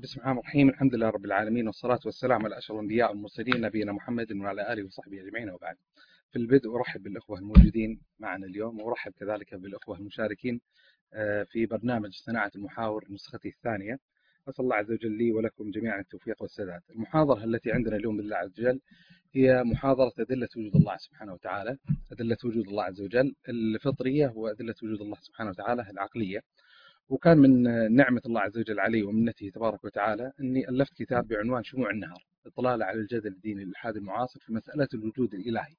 بسم الله الرحمن الرحيم. الحمد لله رب العالمين، والصلاة والسلام على أشرف الأنبياء والمرسلين نبينا محمد وعلى آله وصحبه أجمعين، وبعد. في البدء أرحب بالأخوة الموجودين معنا اليوم، وأرحب كذلك بالأخوة المشاركين في برنامج صناعة المحاور نسخته الثانية. أسأل الله عز وجل لي ولكم جميعا التوفيق والسداد. المحاضرة التي عندنا اليوم بالله عز وجل هي محاضرة أدلة وجود الله سبحانه وتعالى، أدلة وجود الله عز وجل الفطرية وأدلة وجود الله سبحانه وتعالى العقلية. وكان من نعمة الله عز وجل علي ومنته تبارك وتعالى أني ألفت كتاب بعنوان شموع النهار، إطلالة على الجدل الديني للإلحاد المعاصر في مسألة الوجود الإلهي.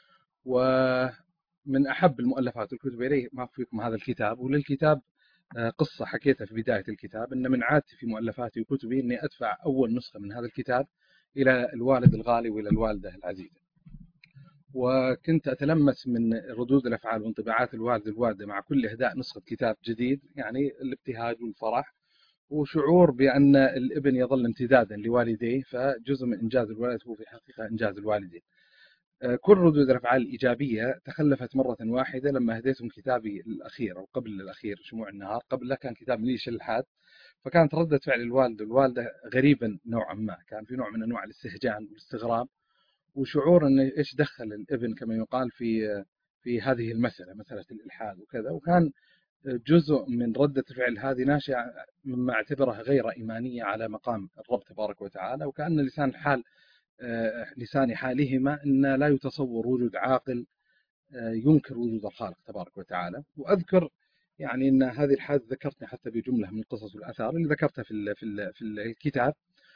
ومن أحب المؤلفات والكتب إليه ما أخفيكم هذا الكتاب. وللكتاب قصة حكيتها في بداية الكتاب، أن من عادتي في مؤلفاتي وكتبي أني أدفع أول نسخة من هذا الكتاب إلى الوالد الغالي وإلى الوالدة العزيزة، وكنت أتلمس من ردود الأفعال وانطباعات الوالد والوالدة مع كل إهداء نسخة كتاب جديد، يعني الابتهاج والفرح وشعور بأن الابن يظل امتدادا لوالديه، فجزء من إنجاز الولد هو في الحقيقة إنجاز الوالدين. كل ردود الأفعال الإيجابية تخلفت مرة واحدة لما هديتهم كتابي الأخير أو قبل الأخير شموع النهار. قبل له كان كتاب ليش الحاد، فكانت ردة فعل الوالد والوالدة غريبا نوعا ما، كان في نوع من أنواع الاستهجان والاستغراب وشعور أن إيش دخل الابن كما يقال في هذه المسألة، مسألة الإلحاد وكذا. وكان جزء من ردة الفعل هذه ناشئة مما اعتبرها غير إيمانية على مقام الرب تبارك وتعالى، وكأن لسان الحال لسان حالهما أن لا يتصور وجود عاقل ينكر وجود الخالق تبارك وتعالى. وأذكر يعني أن هذه الحادثة ذكرتني حتى بجملة من القصص والآثار اللي ذكرتها في الكتاب.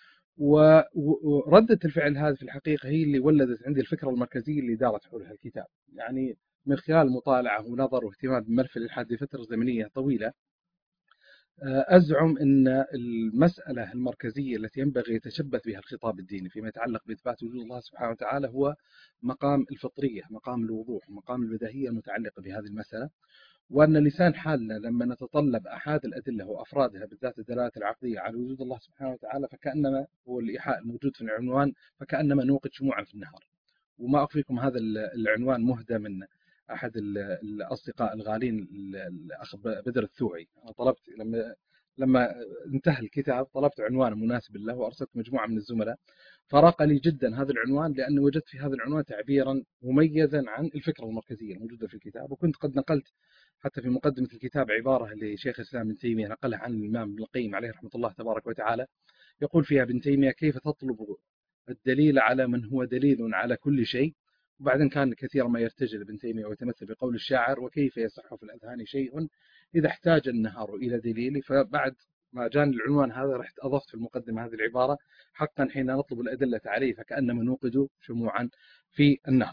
وردة الفعل هذه في الحقيقة هي اللي ولدت عندي الفكرة المركزية اللي دارت حولها الكتاب، يعني من خلال مطالعة ونظر واهتمام بملف الإلحاد لفترة زمنية طويلة. أزعم أن المسألة المركزية التي ينبغي يتشبث بها الخطاب الديني فيما يتعلق بإثبات وجود الله سبحانه وتعالى هو مقام الفطرية، مقام الوضوح، مقام البديهية المتعلقة بهذه المسألة. وأن لسان حالنا لما نتطلب أحد الأدلة وأفرادها بالذات الدلالات العقلية على وجود الله سبحانه وتعالى، فكأنما هو الإيحاء الموجود في العنوان، فكأنما نوقد شموعا في النهار. وما أخفيكم هذا العنوان مهدى من أحد الأصدقاء الغالين الأخ بدر الثوعي. أنا طلبت لما انتهى الكتاب طلبت عنوان مناسب له وأرسلت مجموعة من الزملاء، فرق لي جدا هذا العنوان لأنه وجدت في هذا العنوان تعبيرا مميزا عن الفكرة المركزية الموجودة في الكتاب. وكنت قد نقلت حتى في مقدمة الكتاب عبارة لشيخ الإسلام ابن تيمية نقلها عن الإمام ابن القيم عليه رحمة الله تبارك وتعالى، يقول فيها ابن تيمية: كيف تطلب الدليل على من هو دليل على كل شيء. وبعدين كان كثيرا ما يرتجل ابن تيمية ويتمثل بقول الشاعر: وكيف يصح في الأذهان شيء إذا احتاج النهار إلى دليل. فبعد ما جاني العنوان هذا رحت أضفت في المقدمة هذه العبارة: حقا حين نطلب الأدلة عليه فكأنما نوقد شموعا في النهر.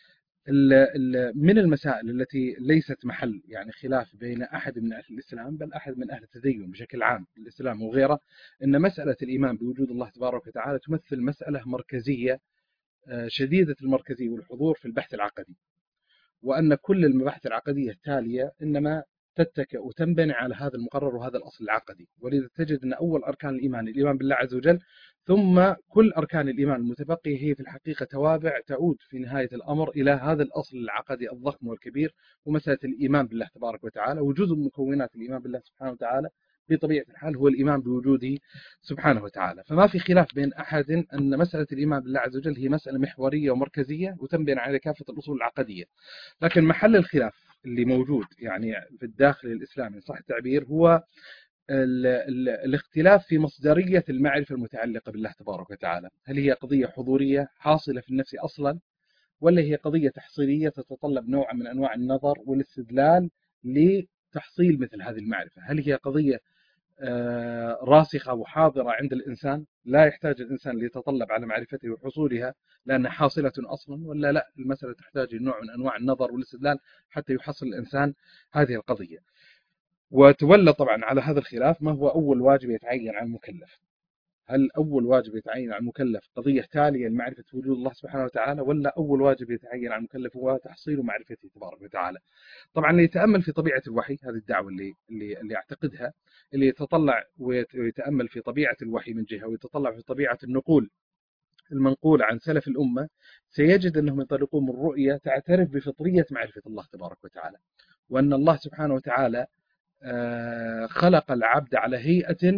من المسائل التي ليست محل يعني خلاف بين أحد من أهل الإسلام بل أحد من أهل التدين بشكل عام الإسلام وغيره، أن مسألة الإيمان بوجود الله تبارك وتعالى تمثل مسألة مركزية شديدة المركزية والحضور في البحث العقدي، وأن كل المباحث العقدية التالية إنما تتكئ وتنبني على هذا المقرر وهذا الأصل العقدي. ولذا تجد أن أول أركان الإيمان بالله عز وجل، ثم كل أركان الإيمان المتبقية هي في الحقيقة توابع تعود في نهاية الأمر إلى هذا الأصل العقدي الضخم والكبير، ومسألة الإيمان بالله تبارك وتعالى. وجزء من مكونات الإيمان بالله سبحانه وتعالى بطبيعة الحال هو الإيمان بوجوده سبحانه وتعالى. فما في خلاف بين أحد أن مسألة الإيمان بالله عز وجل هي مسألة محورية ومركزية وتنبني على كافة الأصول العقدية. لكن محل الخلاف اللي موجود يعني في الداخل الإسلامي صح التعبير هو الاختلاف في مصدرية المعرفة المتعلقة بالله تبارك وتعالى. هل هي قضية حضورية حاصلة في النفس أصلا، ولا هي قضية تحصيلية تتطلب نوع من أنواع النظر والاستدلال لتحصيل مثل هذه المعرفة؟ هل هي قضية راسخة وحاضرة عند الإنسان لا يحتاج الإنسان ليتطلب على معرفتها وحصولها لأنها حاصلة أصلا، ولا لا المسألة تحتاج نوع من أنواع النظر والاستدلال حتى يحصل الإنسان هذه القضية؟ وتولى طبعا على هذا الخلاف ما هو أول واجب يتعين على المكلف. هل أول واجب يتعين على المكلف قضية تالية لمعرفة وجود الله سبحانه وتعالى، ولا أول واجب يتعين على المكلف هو تحصيل معرفته تبارك وتعالى؟ طبعا اللي يتأمل في طبيعة الوحي، هذه الدعوة اللي أعتقدها، اللي يتطلع ويتأمل في طبيعة الوحي من جهة ويتطلع في طبيعة النقول المنقولة عن سلف الأمة، سيجد أنهم ينطلقون من رؤية تعترف بفطرية معرفة الله تبارك وتعالى، وأن الله سبحانه وتعالى خلق العبد على هيئة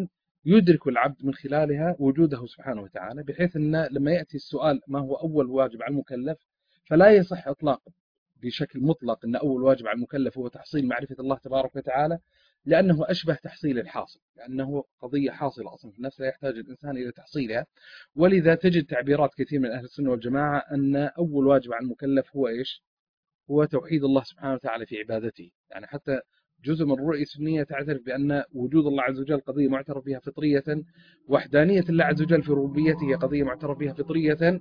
يدرك العبد من خلالها وجوده سبحانه وتعالى، بحيث أن لما يأتي السؤال ما هو أول واجب على المكلف، فلا يصح إطلاقا بشكل مطلق أن أول واجب على المكلف هو تحصيل معرفة الله تبارك وتعالى، لأنه أشبه تحصيل الحاصل، لأنه قضية حاصلة أصلا في النفس لا يحتاج الإنسان إلى تحصيلها. ولذا تجد تعبيرات كثير من أهل السنة والجماعة أن أول واجب على المكلف هو إيش؟ هو توحيد الله سبحانه وتعالى في عبادته. يعني حتى جزء من الرؤية السنية تعترف بأن وجود الله عز وجل قضية معترف بها فطرية، وحدانية الله عز وجل في ربوبيته قضية معترف بها فطرية،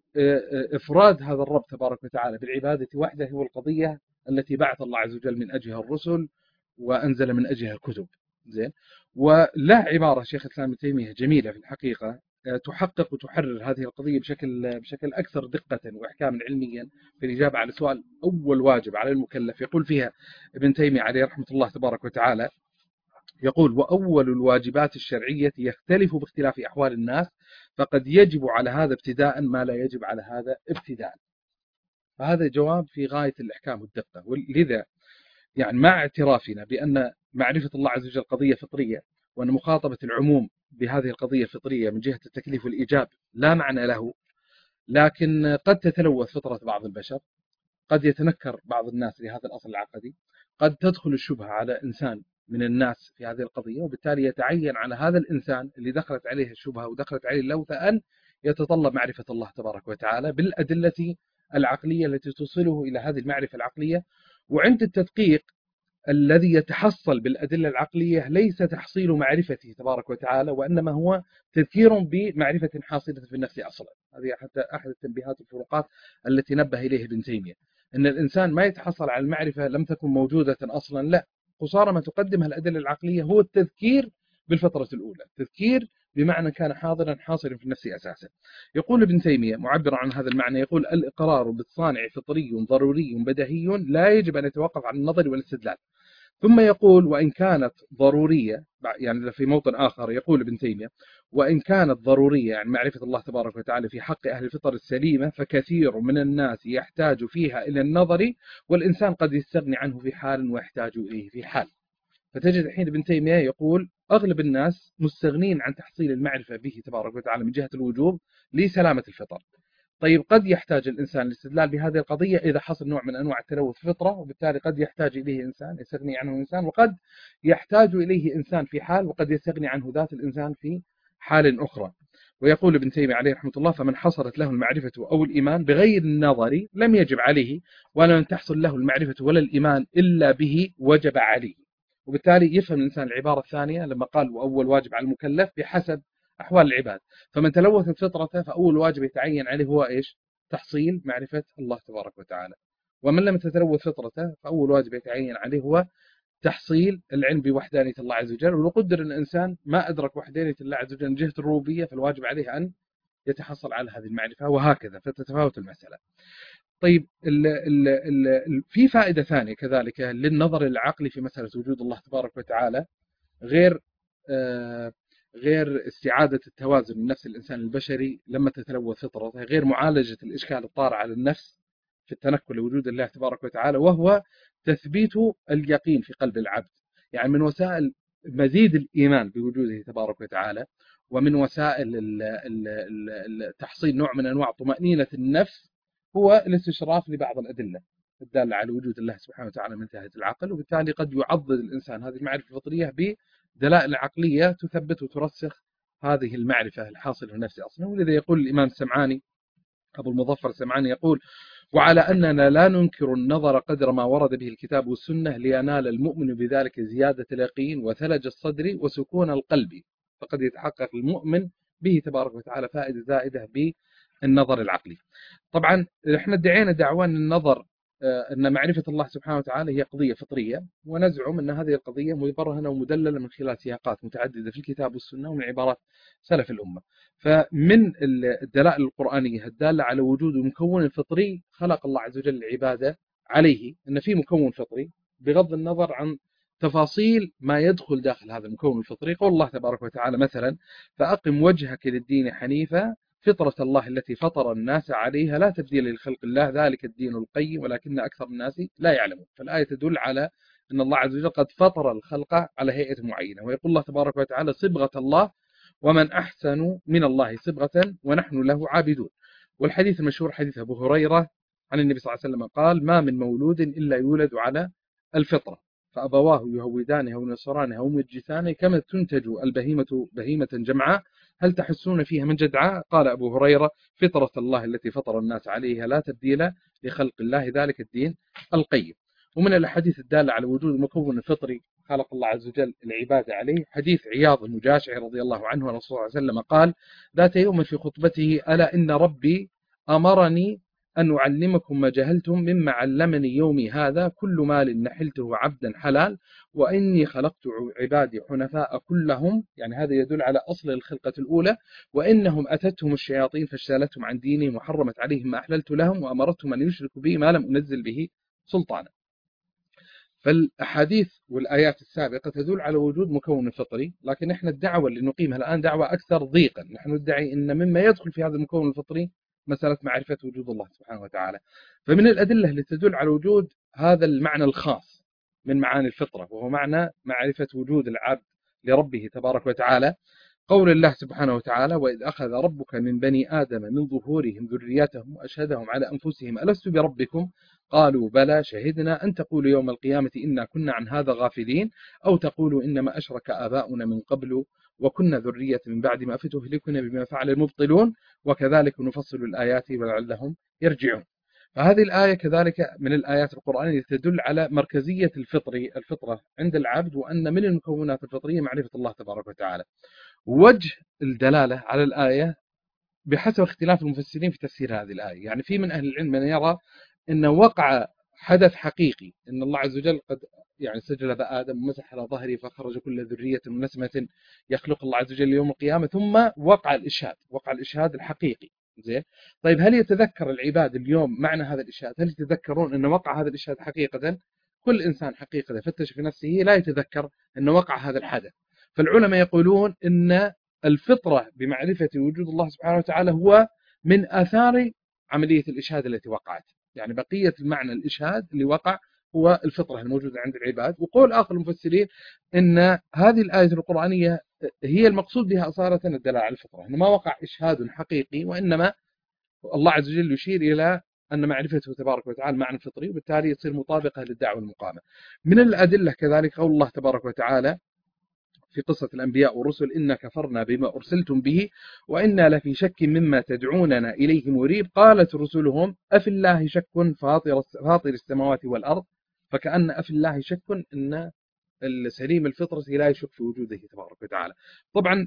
إفراد هذا الرب تبارك وتعالى بالعبادة وحده هو القضية التي بعث الله عز وجل من أجلها الرسل وأنزل من أجلها الكتب. زين. وله عبارة شيخ الإسلام ابن تيمية جميلة في الحقيقة، تحقق وتحرر هذه القضية بشكل أكثر دقة وإحكاما علميا في الإجابة على سؤال أول واجب على المكلف. يقول فيها ابن تيمية عليه رحمة الله تبارك وتعالى، يقول: وأول الواجبات الشرعية يختلف باختلاف أحوال الناس، فقد يجب على هذا ابتداء ما لا يجب على هذا ابتداء. فهذا جواب في غاية الإحكام والدقة. ولذا يعني مع اعترافنا بأن معرفة الله عز وجل قضية فطرية، وأن مخاطبة العموم بهذه القضية الفطرية من جهة التكليف والإيجاب لا معنى له، لكن قد تتلوث فطرة بعض البشر، قد يتنكر بعض الناس لهذا الأصل العقدي، قد تدخل الشبهة على إنسان من الناس في هذه القضية، وبالتالي يتعين على هذا الإنسان اللي دخلت عليه الشبهة ودخلت عليه اللوثة أن يتطلب معرفة الله تبارك وتعالى بالأدلة العقلية التي توصله إلى هذه المعرفة العقلية. وعند التدقيق الذي يتحصل بالأدلة العقلية ليس تحصيل معرفته تبارك وتعالى، وإنما هو تذكير بمعرفة حاصلة في النفس أصلا. هذه حتى أحد التنبيهات والفروقات التي نبه إليه ابن تيمية، أن الإنسان ما يتحصل على المعرفة لم تكن موجودة أصلا، لا، قصارى ما تقدمها الأدلة العقلية هو التذكير بالفترة الأولى، تذكير بمعنى كان حاضرا حاصلا في النفس أساسا. يقول ابن تيمية معبرا عن هذا المعنى، يقول: الإقرار بالصانع فطري ضروري بديهي لا يجب أن يتوقف عن النظر والاستدلال. ثم يقول: وإن كانت ضرورية، يعني في موطن آخر يقول ابن تيمية: وإن كانت ضرورية يعني معرفة الله تبارك وتعالى في حق أهل الفطر السليمة، فكثير من الناس يحتاج فيها إلى النظر، والإنسان قد يستغني عنه في حال ويحتاج إليه في حال. فتجد الحين ابن تيمية يقول أغلب الناس مستغنين عن تحصيل المعرفة به تبارك وتعالى من جهة الوجوب لسلامة الفطر. طيب قد يحتاج الإنسان الاستدلال بهذه القضية إذا حصل نوع من أنواع التلوث فطرة، وبالتالي قد يحتاج إليه إنسان يستغني عنه إنسان، وقد يحتاج إليه إنسان في حال وقد يستغني عنه ذات الإنسان في حال أخرى. ويقول ابن تيمية عليه رحمة الله: فمن حصلت له المعرفة أو الإيمان بغير النظر لم يجب عليه، ولم تحصل له المعرفة ولا الإيمان إلا به وجب عليه. وبالتالي يفهم الإنسان العبارة الثانية لما قال: وأول واجب على المكلف بحسب أحوال العباد. فمن تلوثت فطرته فأول واجب يتعين عليه هو إيش؟ تحصيل معرفة الله تبارك وتعالى. ومن لم تتلوث فطرته فأول واجب يتعين عليه هو تحصيل العلم بوحدانية الله عز وجل. ولو قدر أن الإنسان ما أدرك وحدانية الله عز وجل من جهة الربوبية، فالواجب عليه أن يتحصل على هذه المعرفة، وهكذا فتتفاوت المسألة. طيب في فائدة ثانية كذلك للنظر العقلي في مسألة وجود الله تبارك وتعالى، غير غير استعادة التوازن من نفس الإنسان البشري لما تتلوث فطرته، غير معالجة الإشكال الطارئ على النفس في التنكر لوجود الله تبارك وتعالى، وهو تثبيت اليقين في قلب العبد. يعني من وسائل مزيد الإيمان بوجوده تبارك وتعالى، ومن وسائل تحصيل نوع من أنواع طمأنينة النفس، هو الاستشراف لبعض الأدلة الدالة على وجود الله سبحانه وتعالى من جهة العقل. وبالتالي قد يعضد الإنسان هذه المعرفة الفطرية بدلائل عقلية تثبت وترسخ هذه المعرفة الحاصلة في النفس أصلا. ولذا يقول الإمام السمعاني أبو المظفر السمعاني، يقول: وعلى أننا لا ننكر النظر قدر ما ورد به الكتاب والسنة، لينال المؤمن بذلك زيادة اليقين وثلج الصدر وسكون القلب، فقد يتحقق المؤمن به تبارك وتعالى فائدة زائدة بالنظر العقلي. طبعا احنا ادعينا دعوى أن النظر أن معرفة الله سبحانه وتعالى هي قضية فطرية، ونزعم أن هذه القضية مبرهنة ومدللة من خلال سياقات متعددة في الكتاب والسنة ومن عبارات سلف الأمة. فمن الدلائل القرآنية الدالة على وجود مكون فطري خلق الله عز وجل العبادة عليه، أن في مكون فطري بغض النظر عن تفاصيل ما يدخل داخل هذا المكون الفطري. قول الله تبارك وتعالى مثلا: فأقم وجهك للدين حنيفا فطرة الله التي فطر الناس عليها لا تبديل لخلق الله ذلك الدين القيم ولكن أكثر الناس لا يعلمون. فالآية تدل على أن الله عز وجل قد فطر الخلق على هيئة معينة. ويقول الله تبارك وتعالى: صبغة الله ومن أحسن من الله صبغة ونحن له عابدون. والحديث المشهور حديث أبو هريرة عن النبي صلى الله عليه وسلم قال: ما من مولود إلا يولد على الفطرة، فأبواه يهودانه أو ينصرانه أو يمجسانه كما تنتج البهيمة بهيمة جمعاء هل تحسون فيها من جدعاء؟ قال أبو هريرة: فطرة الله التي فطر الناس عليها لا تبديل لخلق الله، ذلك الدين القيم. ومن الأحاديث الدالة على وجود المكون الفطري خلق الله عز وجل العبادة عليه حديث عياض المجاشعي رضي الله عنه أن الرسول صلى الله عليه وسلم قال ذات يوم في خطبته: ألا إن ربي أمرني أن أعلمكم ما جهلتم مما علمني يومي هذا، كل مال نحلته عبدا حلال، وإني خلقت عبادي حنفاء كلهم، يعني هذا يدل على أصل الخلقة الأولى، وإنهم أتتهم الشياطين فاجتالتهم عن دينهم وحرمت عليهم ما أحللت لهم وأمرتهم أن يشركوا به ما لم أنزل به سلطانا. فالأحاديث والآيات السابقة تدل على وجود مكون فطري، لكن إحنا الدعوة اللي نقيمها الآن دعوة أكثر ضيقا. نحن ندعي أن مما يدخل في هذا المكون الفطري مسألة معرفة وجود الله سبحانه وتعالى. فمن الأدلة اللي تدل على وجود هذا المعنى الخاص من معاني الفطرة، وهو معنى معرفة وجود العبد لربه تبارك وتعالى، قول الله سبحانه وتعالى: وإذ أخذ ربك من بني آدم من ظهورهم ذريتهم وأشهدهم على أنفسهم ألست بربكم قالوا بلى شهدنا أن تقولوا يوم القيامة إنا كنا عن هذا غافلين أو تقولوا إنما أشرك آباؤنا من قبل وكنا ذرية من بعد ما فتهلكنا بما فعل المبطلون وكذلك نفصل الآيات ولعلهم يرجعون. فهذه الآية كذلك من الآيات القرآنية تدل على مركزية الفطرة عند العبد، وأن من المكونات الفطرية معرفة الله تبارك وتعالى. وجه الدلالة على الآية بحسب اختلاف المفسرين في تفسير هذه الآية. يعني في من أهل العلم من يرى أن وقع حدث حقيقي، أن الله عز وجل قد يعني سجل بآدم ومسح على ظهره فخرج كل ذرية منسمة يخلق الله عز وجل يوم القيامة، ثم وقع الإشهاد الحقيقي. زين، طيب هل يتذكر العباد اليوم معنى هذا الإشهاد؟ هل يتذكرون أن وقع هذا الإشهاد حقيقة؟ كل إنسان حقيقة فتش في نفسه لا يتذكر أن وقع هذا الحدث. فالعلماء يقولون أن الفطرة بمعرفة وجود الله سبحانه وتعالى هو من آثار عملية الإشهاد التي وقعت، يعني بقية المعنى الإشهاد اللي وقع هو الفطرة الموجودة عند العباد. وقول آخر المفسرين أن هذه الآية القرآنية هي المقصود بها أصالة الدلالة على الفطرة، أنه ما وقع إشهاد حقيقي، وإنما الله عز وجل يشير إلى أن معرفته تبارك وتعالى معنى فطري، وبالتالي يصير مطابقة للدعوة المقامة. من الأدلة كذلك قول الله تبارك وتعالى في قصة الأنبياء والرسل: إنا كفرنا بما أرسلتم به وإنا لفي شك مما تدعوننا إليه مريب، قالت رسلهم أفي الله شك فاطر السماوات والأرض، فكأن أفي الله شك أن السليم الفطرة لا يشك في وجوده تبارك وتعالى. طبعا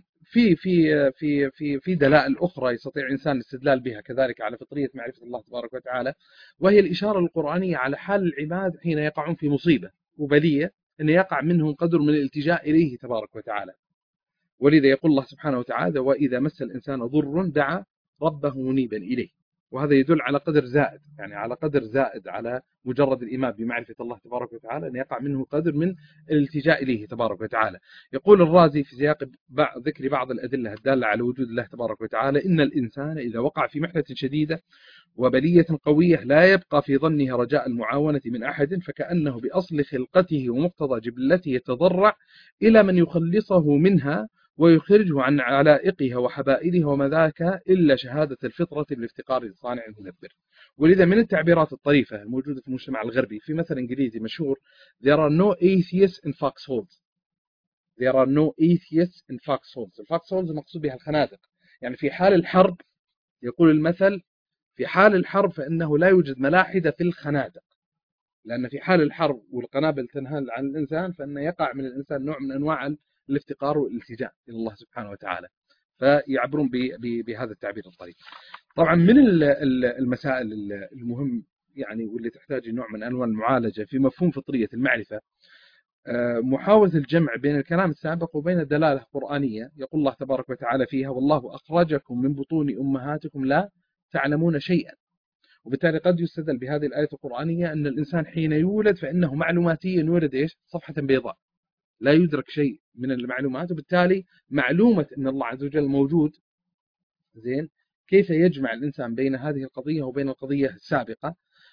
في دلائل أخرى يستطيع الإنسان الاستدلال بها كذلك على فطرية معرفة الله تبارك وتعالى، وهي الإشارة القرآنية على حال العباد حين يقعون في مصيبة وبلية، أن يقع منهم قدر من الالتجاء إليه تبارك وتعالى. ولذا يقول الله سبحانه وتعالى: وإذا مس الإنسان ضر دعا ربه منيبا إليه. وهذا يدل على قدر زائد، يعني على قدر زائد على مجرد الإيمان بمعرفة الله تبارك وتعالى، أن يقع منه قدر من الالتجاء إليه تبارك وتعالى. يقول الرازي في سياق ذكر بعض الأدلة الدالة على وجود الله تبارك وتعالى: إن الإنسان إذا وقع في محنة شديدة وبلية قوية لا يبقى في ظنها رجاء المعاونة من أحد، فكأنه بأصل خلقته ومقتضى جبلته يتضرع إلى من يخلصه منها ويخرجه عن علائقها وحبائلها، وما ذاك إلا شهادة الفطرة بالافتقار للصانع المدبر. ولذا من التعبيرات الطريفة الموجودة في المجتمع الغربي، في مثل إنجليزي مشهور: There are no atheists in foxholes. There are no atheists in foxholes. الfoxholes المقصود بها الخنادق، يعني في حال الحرب، يقول المثل: في حال الحرب فإنه لا يوجد ملاحدة في الخنادق، لأن في حال الحرب والقنابل تنهال عن الإنسان فإنه يقع من الإنسان نوع من أنواع الافتقار والالتجاء إلى الله سبحانه وتعالى، فيعبرون بهذا التعبير الطريف. طبعا من المسائل المهم يعني واللي تحتاج نوع من أنواع المعالجة في مفهوم فطرية المعرفة، محاولة الجمع بين الكلام السابق وبين الدلالة القرآنية. يقول الله تبارك وتعالى فيها: والله أخرجكم من بطون أمهاتكم لا تعلمون شيئا. وبالتالي قد يستدل بهذه الآية القرآنية أن الإنسان حين يولد فإنه معلوماتيا يولد إيش؟ صفحة بيضاء، لا يدرك شيء من المعلومات، وبالتالي معلومة أن الله عز وجل موجود، زين، كيف يجمع الإنسان بين هذه القضية وبين القضية السابقة؟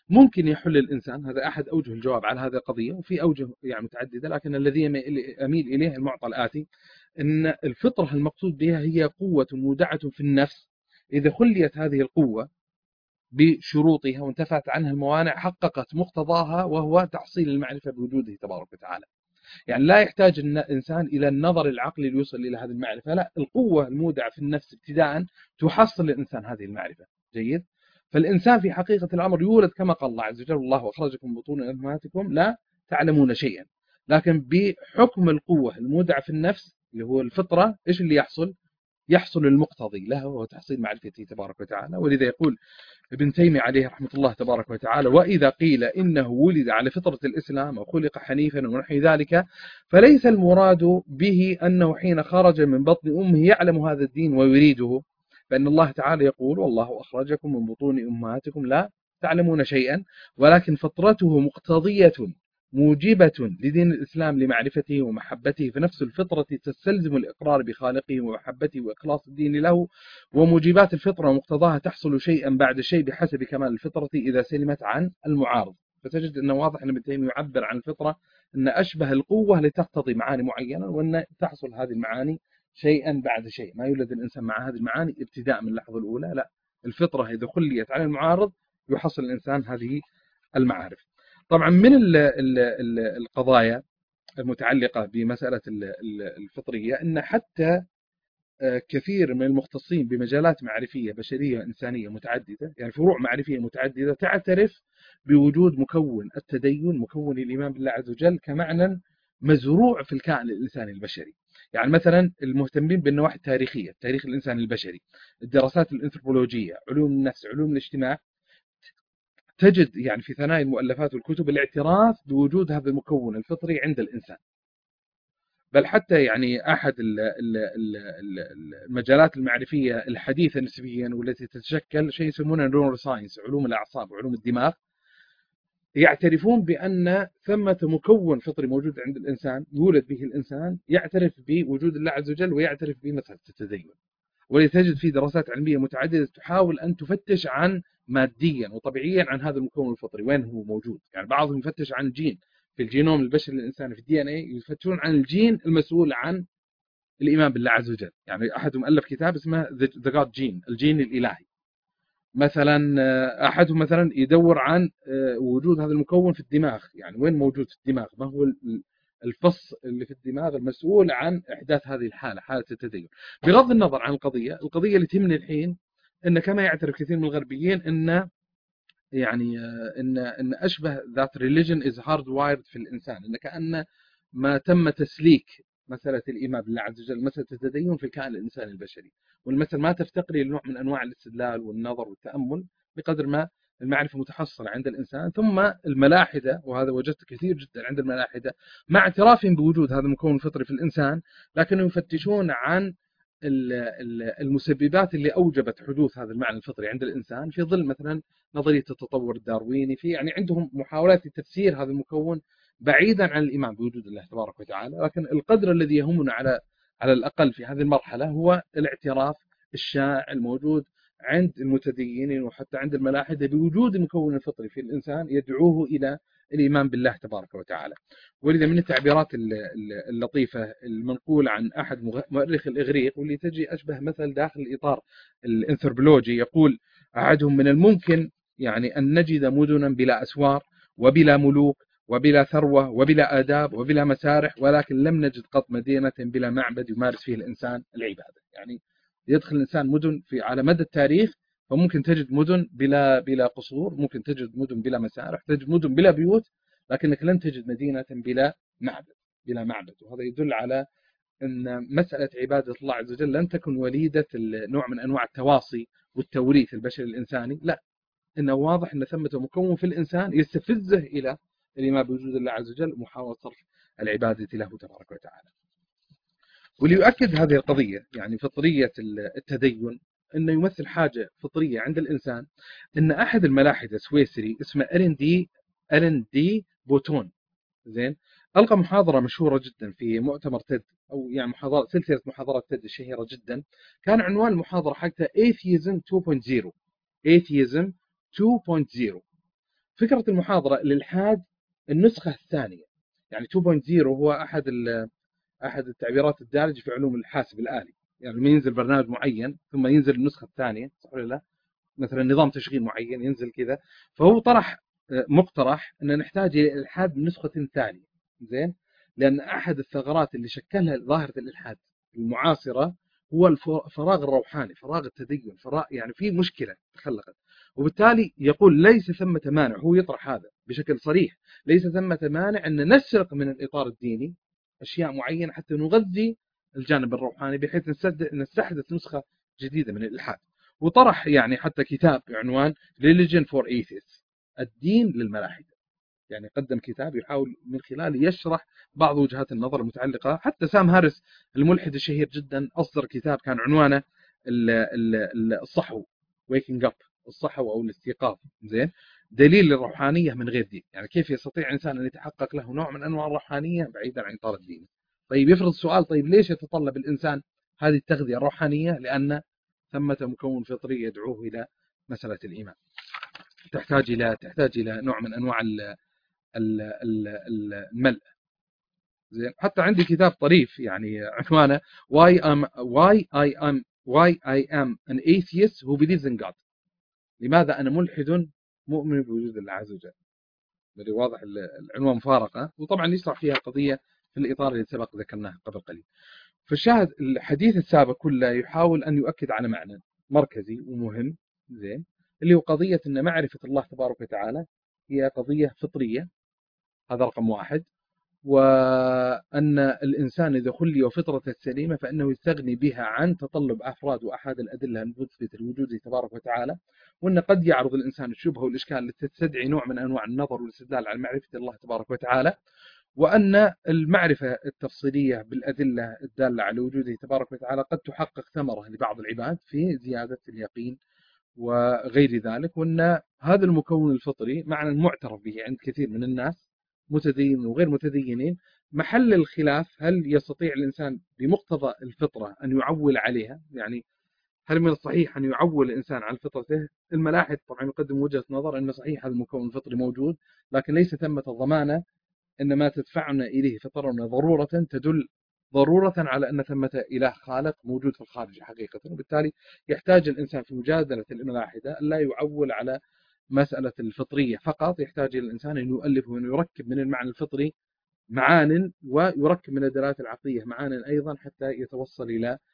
ممكن يحل الإنسان، هذا أحد أوجه الجواب على هذه القضية، وفي أوجه يعني متعددة، لكن الذي أميل إليه المعطى الآتي: أن الفطرة المقصود بها هي قوة مودعة في النفس، إذا خليت هذه القوة بشروطها وانتفت عنها الموانع حققت مقتضاها، وهو تحصيل المعرفة بوجوده تبارك وتعالى. يعني لا يحتاج الإنسان إلى النظر العقلي ليوصل إلى هذه المعرفة، لا، القوة المودعة في النفس ابتداء تحصل للإنسان هذه المعرفة. جيد. فالإنسان في حقيقة الأمر يولد كما قال الله عز وجل: الله أخرجكم من بطون أمهاتكم لا تعلمون شيئا. لكن بحكم القوة المودعة في النفس اللي هو الفطرة، إيش اللي يحصل؟ يحصل المقتضي له وهو تحصيل معرفته تبارك وتعالى. ولذا يقول ابن تيمية عليه رحمة الله تبارك وتعالى: وإذا قيل إنه ولد على فطرة الإسلام أو خلق حنيفا ونحو ذلك، فليس المراد به أنه حين خرج من بطن أمه يعلم هذا الدين ويريده، فإن الله تعالى يقول: والله أخرجكم من بطون أمهاتكم لا تعلمون شيئا، ولكن فطرته مقتضية موجبة لدين الإسلام لمعرفته ومحبته، فنفس الفطرة تستلزم الإقرار بخالقه ومحبته وإخلاص الدين له، وموجبات الفطرة ومقتضاها تحصل شيئا بعد شيء بحسب كمال الفطرة إذا سلمت عن المعارض. فتجد أنه واضح أن ابن تيمية يعبر عن الفطرة أن أشبه القوة لتقتضي معاني معينة، وأن تحصل هذه المعاني شيئا بعد شيء، ما يولد الإنسان مع هذه المعاني ابتداء من اللحظة الأولى، لا، الفطرة إذا خليت عن المعارض يحصل الإنسان هذه المعارف. طبعا من القضايا المتعلقة بمسألة الفطرية أن حتى كثير من المختصين بمجالات معرفية بشرية إنسانية متعددة، يعني فروع معرفية متعددة، تعترف بوجود مكون التدين، مكون الإيمان بالله عز وجل، كمعنى مزروع في الكائن الإنساني البشري. يعني مثلا المهتمين بالنواحي التاريخية، تاريخ الإنسان البشري، الدراسات الأنثروبولوجية، علوم النفس، علوم الاجتماع، تجد يعني في ثنايا المؤلفات والكتب الاعتراف بوجود هذا المكون الفطري عند الإنسان. بل حتى يعني أحد المجالات المعرفية الحديثة نسبيا والتي تتشكل شيء يسمونه نيورو ساينس، علوم الأعصاب وعلوم الدماغ، يعترفون بأن ثمة مكون فطري موجود عند الإنسان يولد به الإنسان، يعترف بوجود الله عز وجل ويعترف بمسألة التدين. ولتجد في دراسات علمية متعددة تحاول أن تفتش عن ماديا وطبيعيا عن هذا المكون الفطري وين هو موجود. يعني بعضهم يفتش عن جين في الجينوم البشري الإنساني في الدي ان اي، يفتشون عن الجين المسؤول عن الإيمان بالله عز وجل. يعني أحدهم ألف كتاب اسمه The God Gene، الجين الإلهي. مثلا أحدهم مثلا يدور عن وجود هذا المكون في الدماغ، يعني وين موجود في الدماغ، ما هو الفص اللي في الدماغ المسؤول عن إحداث هذه الحالة، حالة التدين. بغض النظر عن القضية اللي تهمني الحين أن كما يعترف كثير من الغربيين أن يعني ان اشبه ذات religion is hardwired في الانسان، ان كأن ما تم تسليك مسألة الإيمان بالله عز وجل، مسألة التدين في الكائن الإنساني البشري، والمسألة ما تفتقري لنوع من أنواع الاستدلال والنظر والتأمل بقدر ما المعرفة متحصلة عند الإنسان. ثم الملاحدة، وهذا وجدت كثير جدا عند الملاحدة، مع اعترافهم بوجود هذا المكون الفطري في الإنسان، لكنهم يفتشون عن المسببات اللي أوجبت حدوث هذا المعنى الفطري عند الإنسان في ظل مثلا نظرية التطور الدارويني. في يعني عندهم محاولات لتفسير هذا المكون بعيدا عن الإيمان بوجود الله تبارك وتعالى. لكن القدر الذي يهمنا على الأقل في هذه المرحلة هو الاعتراف الشائع الموجود عند المتدينين وحتى عند الملاحدة بوجود المكون الفطري في الإنسان يدعوه إلى الإيمان بالله تبارك وتعالى. ولذا من التعبيرات اللطيفة المنقولة عن أحد مؤرخ الإغريق، واللي تجي أشبه مثل داخل الإطار الأنثروبولوجي، يقول: أحدهم من الممكن يعني أن نجد مدنا بلا أسوار وبلا ملوك وبلا ثروة وبلا آداب وبلا مسارح، ولكن لم نجد قط مدينة بلا معبد يمارس فيه الإنسان العبادة. يعني يدخل الإنسان مدن في على مدى التاريخ، فممكن تجد مدن بلا قصور، ممكن تجد مدن بلا مسارح، تجد مدن بلا بيوت، لكنك لن تجد مدينة بلا معبد. وهذا يدل على أن مسألة عبادة الله عز وجل لن تكن وليدة نوع من أنواع التواصي والتوريث البشري الإنساني، لا، إنه واضح أن ثمة مكون في الإنسان يستفزه إلى الإيمان بوجود الله عز وجل ومحاولة صرف العبادة له تبارك وتعالى. وليؤكد هذه القضية يعني فطرية التدين، أنه يمثل حاجة فطرية عند الإنسان. أن أحد الملاحدة سويسري اسمه ألين دي بوتون، زين، ألقى محاضرة مشهورة جدا في مؤتمر تيد، أو يعني سلسلة محاضرات تيد الشهيرة جدا. كان عنوان المحاضرة حقتها Atheism 2.0. Atheism 2.0. فكرة المحاضرة الإلحاد النسخة الثانية، يعني 2.0 هو أحد التعبيرات الدارجة في علوم الحاسب الآلي. يعني لما ينزل برنامج معين ثم ينزل النسخة الثانية، صح ولا لا؟ مثلا نظام تشغيل معين ينزل كذا، فهو طرح مقترح أن نحتاج إلى إلحاد نسخة ثانية. زين، لأن أحد الثغرات اللي شكلها ظاهرة الإلحاد المعاصرة هو الفراغ الروحاني، فراغ التدين، فراغ يعني في مشكلة تخلقت، وبالتالي يقول ليس ثمة مانع. هو يطرح هذا بشكل صريح، ليس ثمة مانع أن نسرق من الإطار الديني أشياء معينة حتى نغذي الجانب الروحاني، بحيث نستحدث نسخة جديدة من الإلحاد. وطرح يعني حتى كتاب بعنوان Religion for Atheists، الدين للملاحدة. يعني قدم كتاب يحاول من خلاله يشرح بعض وجهات النظر المتعلقة. حتى سام هاريس الملحد الشهير جدا أصدر كتاب كان عنوانه الصحو، Waking Up، الصحو أو الاستيقاظ. زين، دليل للروحانية من غير دين. يعني كيف يستطيع إنسان أن يتحقق له نوع من أنواع الروحانية بعيدا عن إطار الدين؟ طيب يفرض سؤال، طيب ليش يتطلب الإنسان هذه التغذية الروحانية؟ لأن ثمة مكون فطري يدعوه إلى مسألة الإيمان، تحتاج إلى نوع من أنواع الملء. زين، حتى عندي كتاب طريف يعني عنوانه why I am an atheist who believes in God. لماذا أنا ملحد مؤمن بوجود الله عز وجل. واضح العنوان مفارقة، وطبعا يشرح فيها قضية في الإطار اللي سبق ذكرناه قبل قليل. فالشاهد الحديث السابق كله يحاول أن يؤكد على معنى مركزي ومهم، زين، اللي هو قضية أن معرفة الله تبارك وتعالى هي قضية فطرية. هذا رقم واحد. وأن الإنسان إذا خلي فطرته السليمة فإنه يستغني بها عن تطلب أفراد وأحد الأدلة المثبتة لوجوده تبارك وتعالى. وأن قد يعرض الإنسان الشبهة والإشكال التي تستدعي نوع من أنواع النظر والاستدلال على معرفة الله تبارك وتعالى. وأن المعرفة التفصيلية بالأدلة الدالة على وجوده تبارك وتعالى قد تحقق ثمرة لبعض العباد في زيادة اليقين وغير ذلك. وأن هذا المكون الفطري معنى معترف به عند كثير من الناس، متدين وغير متدينين. محل الخلاف هل يستطيع الإنسان بمقتضى الفطرة أن يعول عليها؟ يعني هل من الصحيح أن يعول الإنسان على فطرته؟ الملاحد طبعا يقدم وجهة نظر أن صحيح هذا المكون الفطري موجود، لكن ليس ثمة ضمانة أن ما تدفعنا إليه فطرنا ضرورة تدل ضرورة على أن ثمة إله خالق موجود في الخارج حقيقة. وبالتالي يحتاج الإنسان في مجادلة الملاحدة لا يعول على مسألة الفطرية فقط، يحتاج الإنسان أن يؤلف وأن يركب من المعنى الفطري معان، ويركب من الدلالات العقلية معان أيضا، حتى يتوصل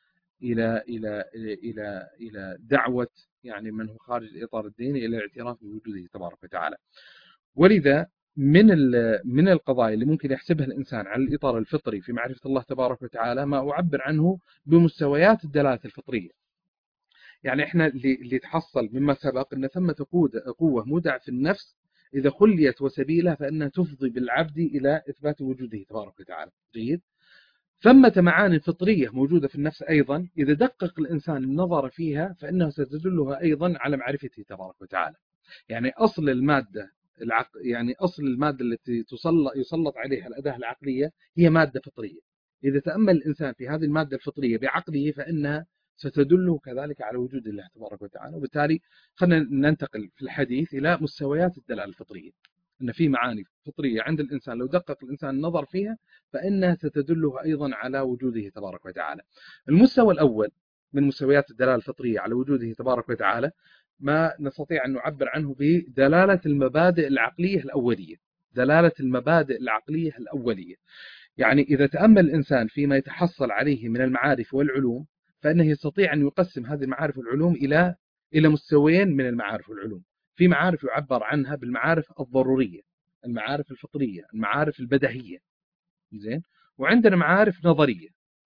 إلى دعوة يعني من هو خارج الإطار الديني إلى الاعتراف بوجوده تبارك وتعالى. ولذا من القضايا اللي ممكن يحسبها الإنسان على الإطار الفطري في معرفة الله تبارك وتعالى ما أعبر عنه بمستويات الدلالة الفطرية. يعني إحنا اللي تحصل مما سبق أن ثمة قوة مودعة في النفس إذا خليت وسبيلها فإنها تفضي بالعبد إلى إثبات وجوده تبارك وتعالى. جيد. ثمة معاني فطرية موجودة في النفس أيضا إذا دقق الإنسان النظر فيها فإنها ستدلها أيضا على معرفته تبارك وتعالى. يعني أصل المادة يعني أصل المادة التي يسلط عليها الأداة العقلية هي مادة فطرية. إذا تأمل الإنسان في هذه المادة الفطرية بعقله فإنها ستدله كذلك على وجود الله تبارك وتعالى. وبالتالي خلينا ننتقل في الحديث إلى مستويات الدلالة الفطرية. أن في معاني فطرية عند الإنسان لو دقق الإنسان النظر فيها فإنها ستدله أيضا على وجوده تبارك وتعالى. المستوى الأول من مستويات الدلالة الفطرية على وجوده تبارك وتعالى ما نستطيع أن نعبر عنه بدلالة المبادئ العقلية الأولية. دلالة المبادئ العقلية الأولية، يعني إذا تأمل الإنسان فيما يتحصل عليه من المعارف والعلوم فإنه يستطيع أن يقسم هذه المعارف والعلوم إلى مستويين من المعارف والعلوم. في معارف يعبر عنها بالمعارف الضرورية، المعارف الفطرية، المعارف البديهية. زين. وعندنا معارف نظرية،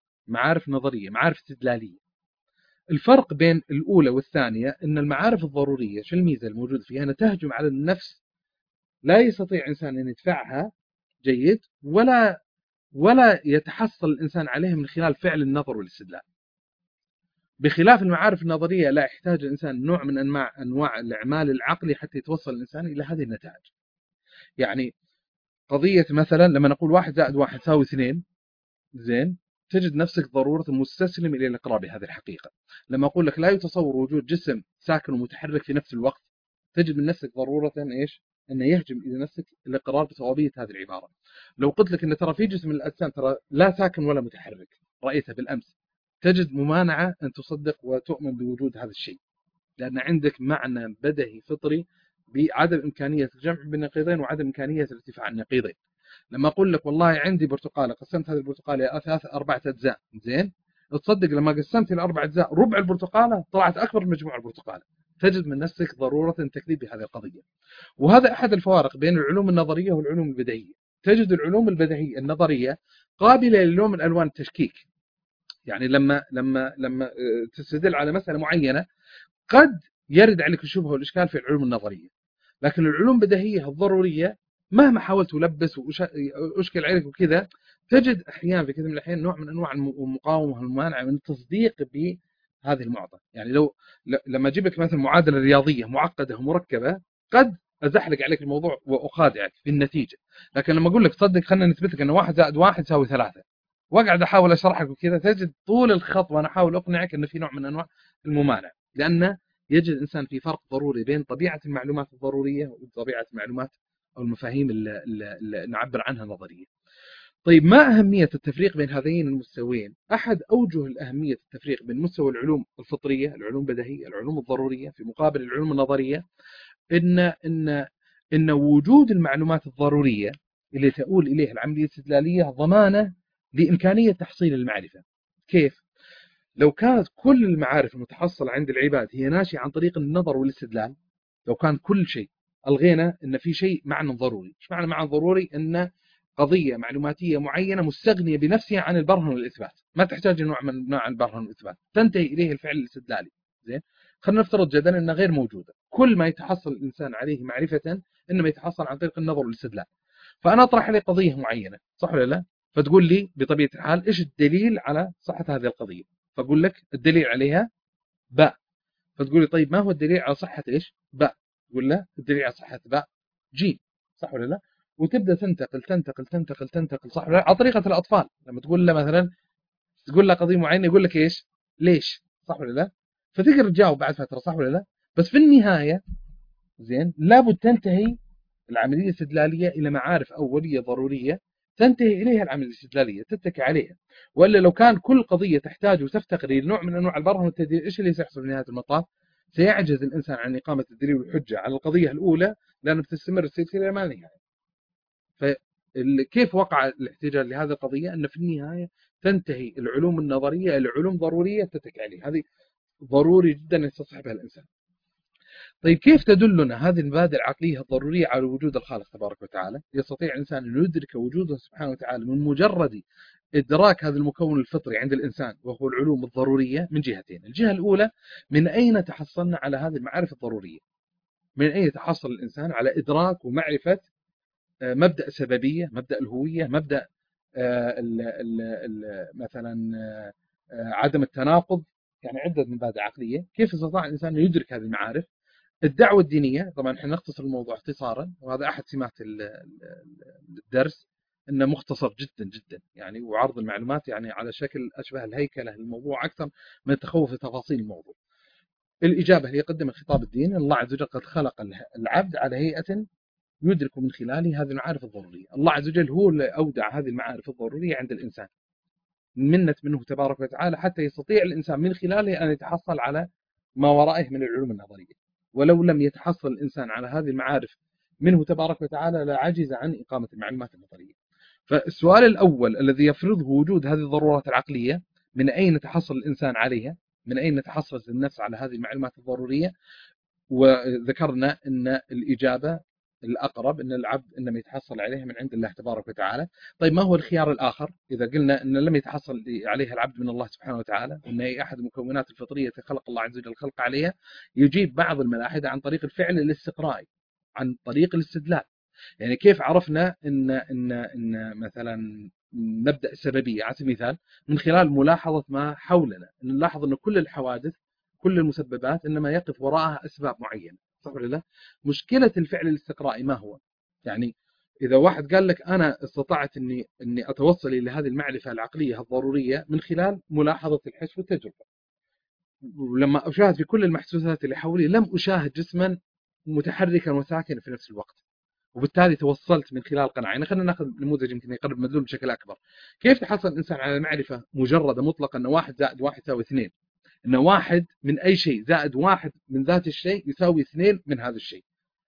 معارف استدلالية. الفرق بين الأولى والثانية أن المعارف الضرورية شو الميزة الموجودة فيها؟ أنها تهجم على النفس، لا يستطيع إنسان أن يدفعها. جيد. ولا يتحصل الإنسان عليها من خلال فعل النظر والاستدلال. بخلاف المعارف النظرية لا، يحتاج الإنسان نوع من أنواع الإعمال العقلي حتى يتوصل الإنسان إلى هذه النتائج. يعني قضية مثلا لما نقول 1+1 يساوي 2، زين، تجد نفسك ضرورة مستسلم إلى الإقرار بهذه الحقيقة. لما أقول لك لا يتصور وجود جسم ساكن ومتحرك في نفس الوقت، تجد من نفسك ضرورة إيش؟ انه يهجم الى نفسك الاقرار بصوابيه هذه العباره. لو قلت لك ان ترى في جزء من الاجسام ترى لا ساكن ولا متحرك، رايته بالامس، تجد ممانعه ان تصدق وتؤمن بوجود هذا الشيء، لان عندك معنى بدهي فطري بعدم امكانيه الجمع بين النقيضين وعدم امكانيه ارتفاع النقيضين. لما اقول لك والله عندي برتقاله، قسمت هذه البرتقاله الى اربعه اجزاء، زين، تصدق لما قسمت الاربع اجزاء ربع البرتقاله طلعت اكبر من مجموع البرتقاله، تجد من نفسك ضروره التكذيب بهذه القضيه. وهذا احد الفوارق بين العلوم النظريه والعلوم البديهيه. تجد العلوم البديهيه النظريه قابله للون من الوان التشكيك، يعني لما تستدل على مساله معينه قد يرد عليك الشبهه والاشكال في العلوم النظريه، لكن العلوم البديهيه الضروريه مهما حاولت تلبس واشكل عليك وكذا، تجد احيانا في كثير من الاحيان نوع من انواع المقاومه والممانعه من التصديق بهذه المعضله. يعني لما اجيب لك مثلا معادله رياضيه معقده ومركبه قد ازحلق عليك الموضوع واخادعك في النتيجه، لكن لما اقول لك صدق خلينا نثبت لك ان 1 زائد 1 يساوي 3 واقعد احاول اشرح لك وكذا، تجد طول الخط وانا احاول اقنعك انه في نوع من انواع الممانعه، لان يجد الإنسان في فرق ضروري بين طبيعة المعلومات الضرورية وطبيعة المعلومات أو المفاهيم اللي نعبر عنها نظرية. طيب ما أهمية التفريق بين هذين المستويين؟ أحد أوجه الأهمية التفريق بين مستوى العلوم الفطرية، العلوم البديهية، العلوم الضرورية في مقابل العلوم النظرية، إن وجود المعلومات الضرورية اللي تؤول إليها العملية الاستدلالية ضمانة لإمكانية تحصيل المعرفة. كيف؟ لو كانت كل المعارف المتحصلة عند العباد هي ناشئة عن طريق النظر والاستدلال، لو كان كل شيء ألغينا أن في شيء معنى ضروري. إيش معنى معنى ضروري؟ أن قضية معلوماتية معينة مستغنية بنفسها عن البرهن والإثبات، ما تحتاج نوع من نوع البرهن والإثبات، تنتهي إليه الفعل الاستدلالي. زين، خلينا نفترض جدلا أنها غير موجودة، كل ما يتحصل الإنسان عليه معرفة إنما يتحصل عن طريق النظر والاستدلال. فأنا أطرح عليه قضية معينة، صح ولا لا؟ فتقول لي بطبيعة الحال إيش الدليل على صحة هذه القضية؟ فأقول لك الدليل عليها باء. فتقول لي طيب ما هو الدليل على صحة إيش؟ باء. تقول له الدليل على صحة باء جيم، صح ولا لا؟ وتبدأ تنتقل تنتقل تنتقل تنتقل، صح ولا لا؟ على طريقة الأطفال لما تقول له مثلا، تقول له قضية معينة يقول لك إيش؟ ليش؟ صح ولا لا؟ فتقدر تجاوب بعد فترة، صح ولا لا؟ بس في النهاية زين لابد تنتهي العملية الاستدلالية إلى معارف أولية ضرورية تنتهي إليها العملية الاستدلالية، تتكي عليها. وإلا لو كان كل قضية تحتاج وتفتقر إلى نوع من أنواع البرهن والتدليل، إيش اللي سيحصل في نهاية المطاف؟ سيعجز الإنسان عن إقامة الدليل والحجة على القضية الأولى، لأنه بتستمر السلسلة إلى ما لا نهاية. فكيف وقع الاحتجاج لهذه القضية؟ أن في النهاية تنتهي العلوم النظرية إلى علوم ضرورية تتكي عليها، هذه ضروري جدا يستصحبها الإنسان. طيب كيف تدلنا هذه المبادئ العقلية الضرورية على وجود الخالق تبارك وتعالى؟ يستطيع الإنسان أن يدرك وجوده سبحانه وتعالى من مجرد إدراك هذا المكون الفطري عند الإنسان وهو العلوم الضرورية من جهتين. الجهة الأولى، من أين تحصلنا على هذه المعارف الضرورية؟ من أين تحصل الإنسان على إدراك ومعرفة مبدأ السببية، مبدأ الهوية، مبدأ مثلا عدم التناقض، يعني عدة مبادئ عقلية. كيف استطاع الإنسان أن يدرك هذه المعارف؟ الدعوة الدينية، طبعا احنا نختصر الموضوع اختصارا، وهذا أحد سمات الدرس، انه مختصر جدا جدا يعني، وعرض المعلومات يعني على شكل أشبه الهيكلة للموضوع أكثر من التخوف في تفاصيل الموضوع. الإجابة هي قدم الخطاب الديني، الله عز وجل قد خلق العبد على هيئة يدرك من خلاله هذه المعارف الضرورية. الله عز وجل هو اللي أودع هذه المعارف الضرورية عند الإنسان، منة منه تبارك وتعالى، حتى يستطيع الإنسان من خلاله أن يتحصل على ما ورائه من العلوم النظرية. ولو لم يتحصل الإنسان على هذه المعارف منه تبارك وتعالى لعجز عن إقامة المعلومات النظرية. فالسؤال الأول الذي يفرضه وجود هذه الضرورات العقلية، من أين تحصل الإنسان عليها؟ من أين تحصلت النفس على هذه المعلومات الضرورية؟ وذكرنا أن الإجابة الأقرب أن العبد إنما يتحصل عليها من عند الله تبارك وتعالى. طيب ما هو الخيار الآخر إذا قلنا أن لم يتحصل عليها العبد من الله سبحانه وتعالى، وأن هي أحد المكونات الفطرية خلق الله عز وجل الخلق عليها؟ يجيب بعض الملاحدة عن طريق الفعل الاستقرائي، عن طريق الاستدلال. يعني كيف عرفنا إن مثلا مبدأ السببية على سبيل المثال؟ من خلال ملاحظة ما حولنا، نلاحظ أن كل الحوادث كل المسببات إنما يقف وراءها أسباب معينة، صح ولا لا؟ مشكلة الفعل الاستقرائي ما هو؟ يعني إذا واحد قال لك أنا استطعت إني أتوصل إلى هذه المعرفة العقلية الضرورية من خلال ملاحظة الحس والتجربة، ولما أشاهد في كل المحسوسات اللي حولي لم أشاهد جسما متحركا وساكنا في نفس الوقت، وبالتالي توصلت من خلال قناعة. يعني خلينا ناخذ نموذج يمكن يقرب مدلول بشكل أكبر. كيف تحصل الإنسان على معرفة مجردة مطلقة أن 1 زائد 1 يساوي 2، أن 1 من أي شيء زائد 1 من ذات الشيء يساوي 2 من هذا الشيء؟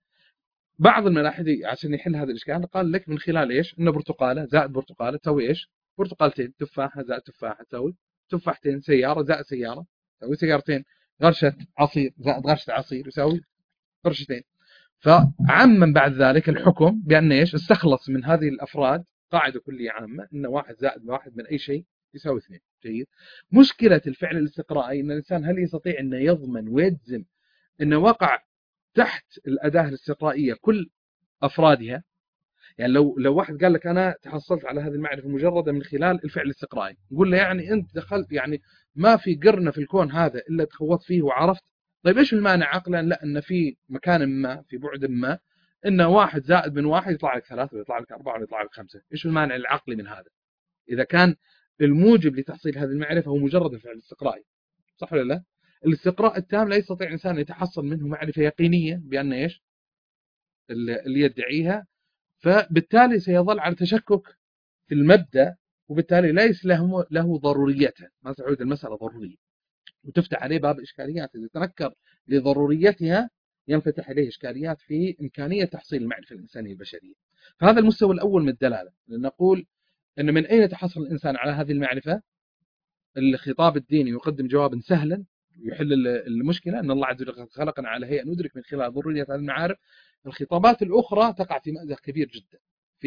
بعض الملاحدة عشان يحل هذا الإشكال قال لك من خلال إيش؟ أن برتقالة زائد برتقالة تساوي إيش؟ برتقالتين. تفاحة زائد تفاحة تساوي تفاحتين. سيارة زائد سيارة تساوي سيارتين. غرشة عصير زائد غرشة عصير يساوي غرشتين. فعمم بعد ذلك الحكم بأن إيش؟ استخلص من هذه الأفراد قاعدة كلية عامة أن 1 زائد 1 من أي شيء يساوي 2. جيد. مشكلة الفعل الاستقرائي أن الإنسان هل يستطيع أن يضمن ويجزم أنه وقع تحت الأداة الاستقرائية كل أفرادها؟ يعني لو واحد قال لك أنا تحصلت على هذه المعرفة المجردة من خلال الفعل الاستقرائي، نقول له يعني أنت دخلت، يعني ما في قرن في الكون هذا إلا تخوضت فيه وعرفت. طيب إيش المانع عقلا؟ لا، أن في مكان ما في بعد ما أن 1 زائد من 1 يطلع لك 3 ويطلع لك 4 ويطلع لك 5. إيش المانع العقلي من هذا إذا كان الموجب لتحصيل هذه المعرفة هو مجرد الفعل الاستقرائي؟ صح ولا لا؟ الاستقراء التام لا يستطيع الإنسان أن يتحصل منه معرفة يقينية بأن إيش اللي يدعيها، فبالتالي سيظل على تشكك في المبدأ، وبالتالي ليس له ضروريتها. ما تعود المسألة ضرورية وتفتح عليه باب إشكاليات. إذا تنكر لضروريتها ينفتح عليه إشكاليات في إمكانية تحصيل المعرفة الإنسانية البشرية. فهذا المستوى الأول من الدلالة، نقول أن من أين تحصل الإنسان على هذه المعرفة؟ الخطاب الديني يقدم جوابا سهلا يحل المشكلة، أن الله عز وجل خلقنا على هيئة ندرك من خلال ضرورية هذه المعارف. الخطابات الأخرى تقع في مأزق كبير جدا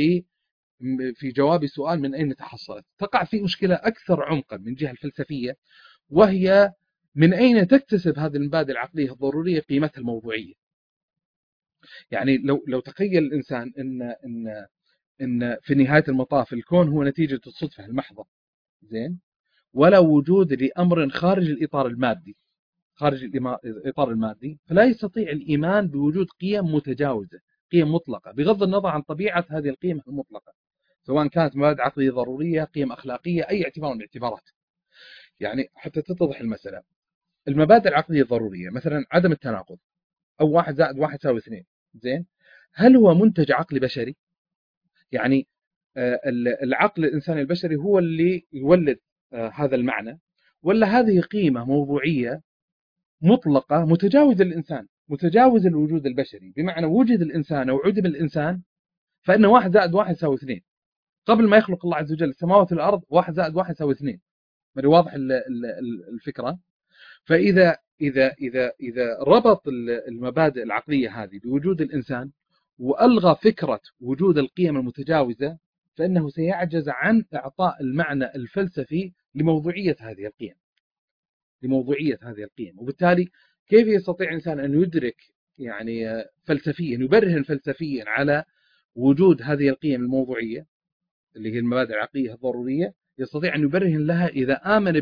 في جواب سؤال من أين تحصلت. تقع في مشكلة أكثر عمقا من جهة الفلسفية، وهي من أين تكتسب هذه المبادئ العقلية الضرورية قيمتها الموضوعية. يعني لو تخيل الإنسان إن في نهاية المطاف الكون هو نتيجة الصدفة المحضة، زين، ولا وجود لأمر خارج الإطار المادي، خارج الإطار المادي، فلا يستطيع الإيمان بوجود قيم متجاوزة، قيم مطلقة، بغض النظر عن طبيعة هذه القيم المطلقة، سواء كانت مبادئ عقلية ضرورية، قيم أخلاقية، أي اعتبار من الاعتبارات. يعني حتى تتضح المسألة، المبادئ العقلية الضرورية مثلا عدم التناقض، أو 1 زائد 1 يساوي 2، زين، هل هو منتج عقلي بشري؟ يعني العقل الإنساني البشري هو اللي يولد هذا المعنى، ولا هذه قيمة موضوعية مطلقة متجاوزة للإنسان، متجاوزة الوجود البشري، بمعنى وجد الإنسان أو عدم الإنسان فإن 1 زائد 1 يساوي 2. قبل ما يخلق الله عز وجل السماوات والأرض 1 زائد 1 يساوي 2. ما واضح الفكرة؟ فإذا إذا ربط المبادئ العقلية هذه بوجود الإنسان وألغى فكرة وجود القيم المتجاوزة، فإنه سيعجز عن إعطاء المعنى الفلسفي لموضوعية هذه القيم، لموضوعية هذه القيم. وبالتالي كيف يستطيع الإنسان أن يدرك يعني فلسفيا، يبرهن فلسفيا على وجود هذه القيم الموضوعية اللي هي المبادئ العقلية الضرورية؟ يستطيع أن يبرهن لها إذا آمن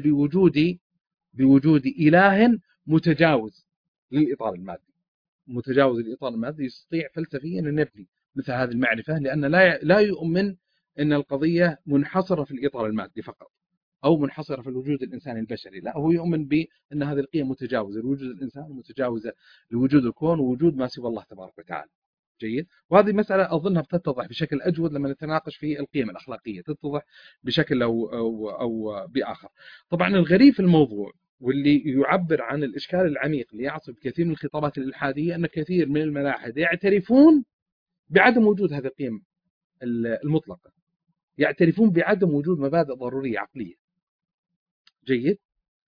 بوجود إله متجاوز للإطار المادي. متجاوز للإطار المادي يستطيع فلسفيا أن يبني مثل هذه المعرفة، لأن لا يؤمن أن القضية منحصرة في الإطار المادي فقط، أو منحصرة في الوجود الإنساني البشري. لا، هو يؤمن بأن هذه القيم متجاوزة لوجود الإنسان ومتجاوزة لوجود الكون ووجود ما سوى الله تبارك وتعالى. جيد. وهذه مسألة أظنها بتتضح بشكل أجود لما نتناقش في القيم الأخلاقية، تتضح بشكل أو بآخر. طبعا الغريب في الموضوع واللي يعبر عن الإشكال العميق اللي يعصب كثير من الخطابات الإلحادية، أن كثير من الملاحدة يعترفون بعدم وجود هذه القيم المطلقة، يعترفون بعدم وجود مبادئ ضرورية عقلية. جيد.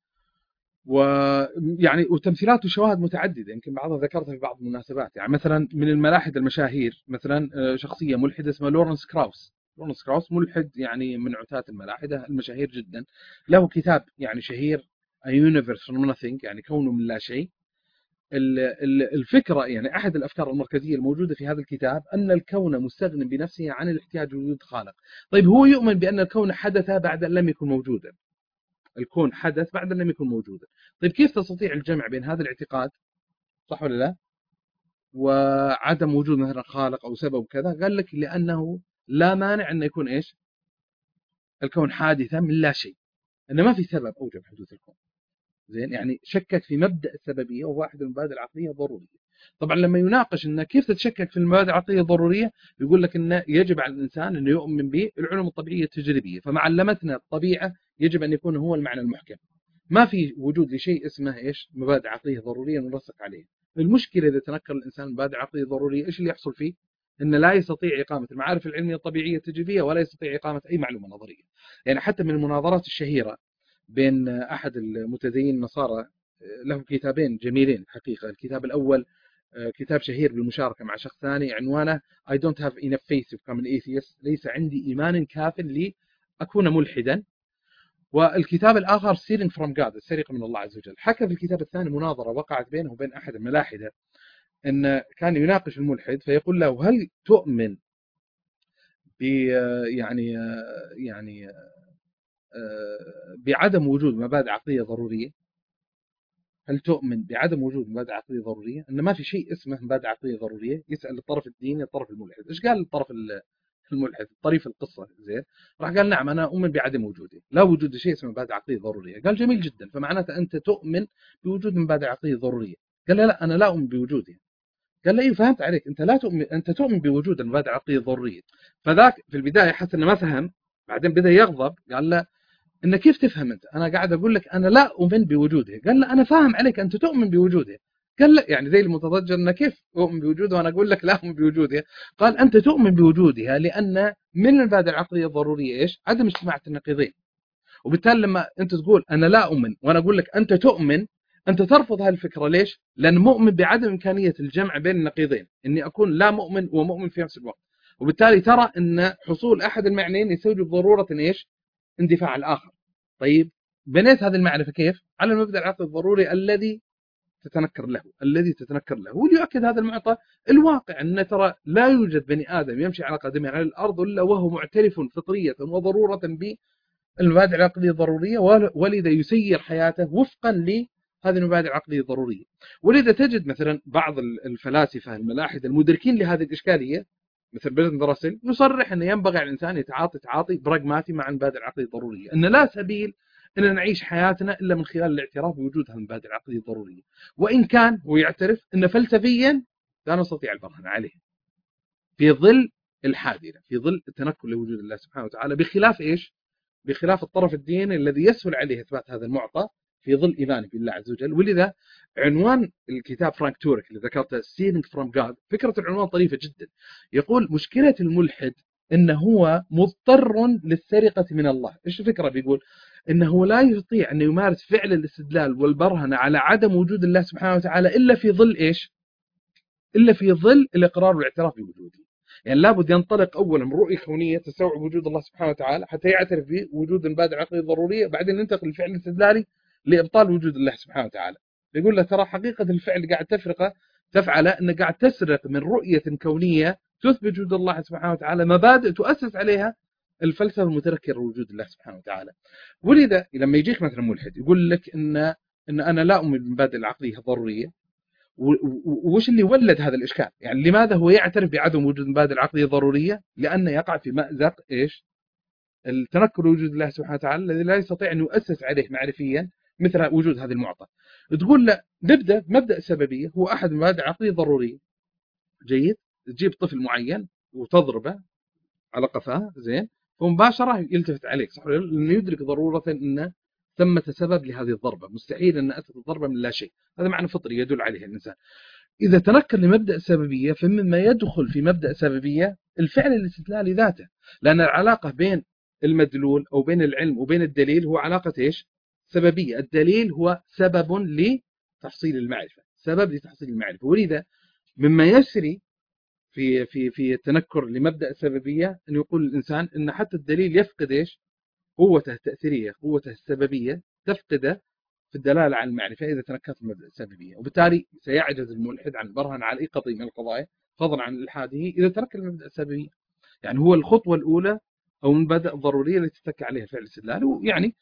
ويعني وتمثيلات وشواهد متعددة، يمكن بعضها ذكرتها في بعض المناسبات. يعني مثلا من الملاحدة المشاهير مثلا شخصية ملحدة اسمها لورنس كراوس. لورنس كراوس ملحد يعني من عتاة الملاحدة المشاهير جدا، له كتاب يعني شهير A Universe from Nothing، يعني كونه من لا شيء. الفكرة يعني أحد الأفكار المركزية الموجودة في هذا الكتاب أن الكون مستغن بنفسه عن الاحتياج لوجود خالق. طيب هو يؤمن بأن الكون حدث بعد أن لم يكن موجودا، الكون حدث بعد أن لم يكن موجودا. طيب كيف تستطيع الجمع بين هذا الاعتقاد، صح ولا لا، وعدم وجود مثلا خالق أو سبب كذا؟ قال لك لأنه لا مانع أن يكون إيش الكون حادثا من لا شيء، أنه ما في سبب أوجب حدوث الكون. زين، يعني شكك في مبدأ السببية، وهو واحد من المبادئ العقلية الضرورية. طبعا لما يناقش انه كيف تتشكك في المبادئ العقليه الضروريه، يقول لك انه يجب على الانسان انه يؤمن بالعلوم الطبيعيه التجريبيه، فما علمتنا الطبيعه يجب ان يكون هو المعنى المحكم. ما في وجود لشيء اسمه ايش؟ مبادئ عقليه ضروريه نرسخ عليه. المشكله اذا تنكر الانسان مبادئ عقليه ضروريه، ايش اللي يحصل فيه؟ انه لا يستطيع اقامه المعارف العلميه الطبيعيه التجريبيه، ولا يستطيع اقامه اي معلومه نظريه. يعني حتى من المناظرات الشهيره بين احد المتدينين النصارى، له كتابين جميلين حقيقه. الكتاب الاول كتاب شهير بالمشاركه مع شخص ثاني، عنوانه I don't have enough faith to become an atheist، ليس عندي ايمان كاف لاكون ملحدا. والكتاب الآخر Stealing from God، السرقة من الله عز وجل. حكى في الكتاب الثاني مناظرة وقعت بينه وبين أحد الملاحدة، أن كان يناقش الملحد فيقول له هل تؤمن ب يعني بعدم وجود مبادئ عقلية ضرورية؟ هل تؤمن بعدم وجود مبادئ عقلية ضرورية؟ أن ما في شيء اسمه مبادئ عقلية ضرورية؟ يسأل الطرف الديني الطرف الملحد. إيش قال الطرف الملحد طريف القصة؟ زين، راح قال نعم أنا أؤمن بعدم وجوده، لا وجود شيء اسمه مبادئ عقلية ضرورية. قال جميل جدا، فمعناته أنت تؤمن بوجود مبادئ عقلية ضرورية. قال لا أنا لا أؤمن بوجودها. قال له ايوه فهمت عليك، انت لا تؤمن، انت تؤمن بوجود المبادئ العقليه الضروريه. فذاك في البدايه حس انه ما فهم، بعدين بدا يغضب، قال له ان كيف تفهم انت؟ انا قاعد اقول لك انا لا اؤمن بوجوده. قال له انا فاهم عليك، انت تؤمن بوجوده. قال له يعني زي المتضجر، انه كيف اؤمن بوجوده وانا اقول لك لا اؤمن بوجوده؟ قال انت تؤمن بوجودها لان من المبادئ العقليه الضروريه ايش؟ عدم اجتماع النقيضين. وبالتالي لما انت تقول انا لا اؤمن وانا اقول لك انت تؤمن، انت ترفض هذه الفكره. ليش؟ لان مؤمن بعدم امكانيه الجمع بين النقيضين، اني اكون لا مؤمن ومؤمن في نفس الوقت. وبالتالي ترى ان حصول احد المعنيين يستوجب ضروره ايش؟ اندفاع الاخر. طيب بنيت هذه المعرفه كيف؟ على المبدا العقلي الضروري الذي تتنكر له. وليؤكد هذا المعطى الواقع ان ترى لا يوجد بني ادم يمشي على قدمه على الارض الا وهو معترف فطريه وضروره المبادئ العقلية الضرورية، ولذا يسير حياته وفقا لهذه المبادئ العقلية الضرورية. ولذا تجد مثلا بعض الفلاسفة الملاحدة المدركين لهذه الإشكالية مثل برتراند راسل يصرح أن ينبغي على الإنسان يتعاطي تعاطي براغماتي مع المبادئ العقلية الضرورية، أن لا سبيل أن نعيش حياتنا إلا من خلال الاعتراف بوجود هذه المبادئ العقلية الضرورية. وإن كان هو يعترف أن فلسفيا لا نستطيع البرهان عليه في ظل الحادثة، في ظل التنكر لوجود الله سبحانه وتعالى، بخلاف إيش؟ بخلاف الطرف الديني الذي يسهل عليه إثبات هذا المعطى في ظل إيمانه بالله عز وجل. ولذا عنوان الكتاب فرانك تورك اللي ذكرته Stealing from God، فكرة العنوان طريفة جدا. يقول مشكلة الملحد إنه هو مضطر للسرقة من الله. إيش الفكرة؟ بيقول إنه لا يستطيع أن يمارس فعل الاستدلال والبرهنة على عدم وجود الله سبحانه وتعالى إلا في ظل إيش؟ إلا في ظل الإقرار والاعتراف بوجوده. يعني لابد ينطلق أولا من رؤية كونية تستوعب وجود الله سبحانه وتعالى حتى يعترف بوجود المبادئ العقلية الضرورية، بعدين ينتقل الفعل الاستدلالي لإبطال وجود الله سبحانه وتعالى. يقول له ترى حقيقة الفعل اللي قاعد تفعله أنك قاعد تسرق من رؤية كونية تثبت وجود الله سبحانه وتعالى مبادئ تؤسس عليها الفلسفة المتنكرة لوجود الله سبحانه وتعالى. ولذا لما يجيك مثلا ملحد يقول لك إن أنا لا أؤمن بالمبادئ العقلية الضرورية، وش اللي ولد هذا الإشكال؟ يعني لماذا هو يعترف بعدم وجود المبادئ العقلية الضرورية؟ لأنه يقع في مأزق إيش؟ التنكر وجود الله سبحانه وتعالى الذي لا يستطيع أن يؤسس عليه معرفيا مثل وجود هذه المعطى. تقول لا نبدأ مبدأ السببية هو أحد المبادئ العقلية الضرورية. جيد، تجيب طفل معين وتضربه على قفاه، زين، ومباشرة يلتفت عليك، صح؟ لأنه يدرك ضرورة أن ثمة سبب لهذه الضربة، مستحيل أن أتت الضربة من لا شيء. هذا معنى فطري يدل عليه الإنسان. إذا تنكر لمبدأ السببية فمما يدخل في مبدأ السببية الفعل الاستدلالي ذاته، لأن العلاقة بين المدلول أو بين العلم وبين الدليل هو علاقة إيش؟ سببية. الدليل هو سبب لتحصيل المعرفة، سبب لتحصيل المعرفة. ولذا مما يسري في التنكر لمبدأ السببية أن يقول الإنسان أن حتى الدليل يفقد إيش؟ قوته التأثيرية، قوته السببية تفقده في الدلالة على المعرفة إذا تنكرت المبدأ السببية. وبالتالي سيعجز الملحد عن البرهان على أي قضية من القضايا فضلا عن إلحاده إذا ترك المبدأ السببية. يعني هو الخطوة الأولى أو المبادئ الضرورية التي تتكى عليها فعل الاستدلال. ويعني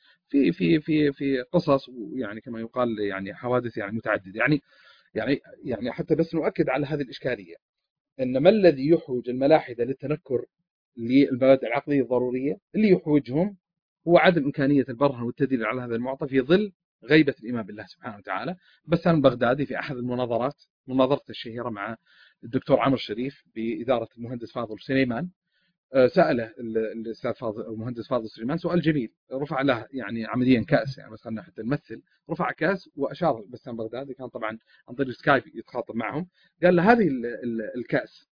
في قصص، ويعني كما يقال يعني حوادث يعني متعددة. يعني حتى بس نؤكد على هذه الإشكالية، أن ما الذي يحوج الملاحدة للتنكر للمبادئ العقلية الضرورية؟ اللي يحوجهم هو عدم إمكانية البرهن والتدليل على هذا المعطى في ظل غيبة الإيمان بالله سبحانه وتعالى. بسام البغدادي في أحد المناظرات، مناظرته الشهيرة مع الدكتور عمرو الشريف بإدارة المهندس فاضل سليمان، سأله الأستاذ فاضل المهندس فاضل سليمان سؤال جميل، رفع له يعني عمليا كأس، يعني مثلا حتى نمثل، رفع كأس وأشار بسام بغدادي، كان طبعا عن طريق سكايب يتخاطب معهم، قال له هذه الكأس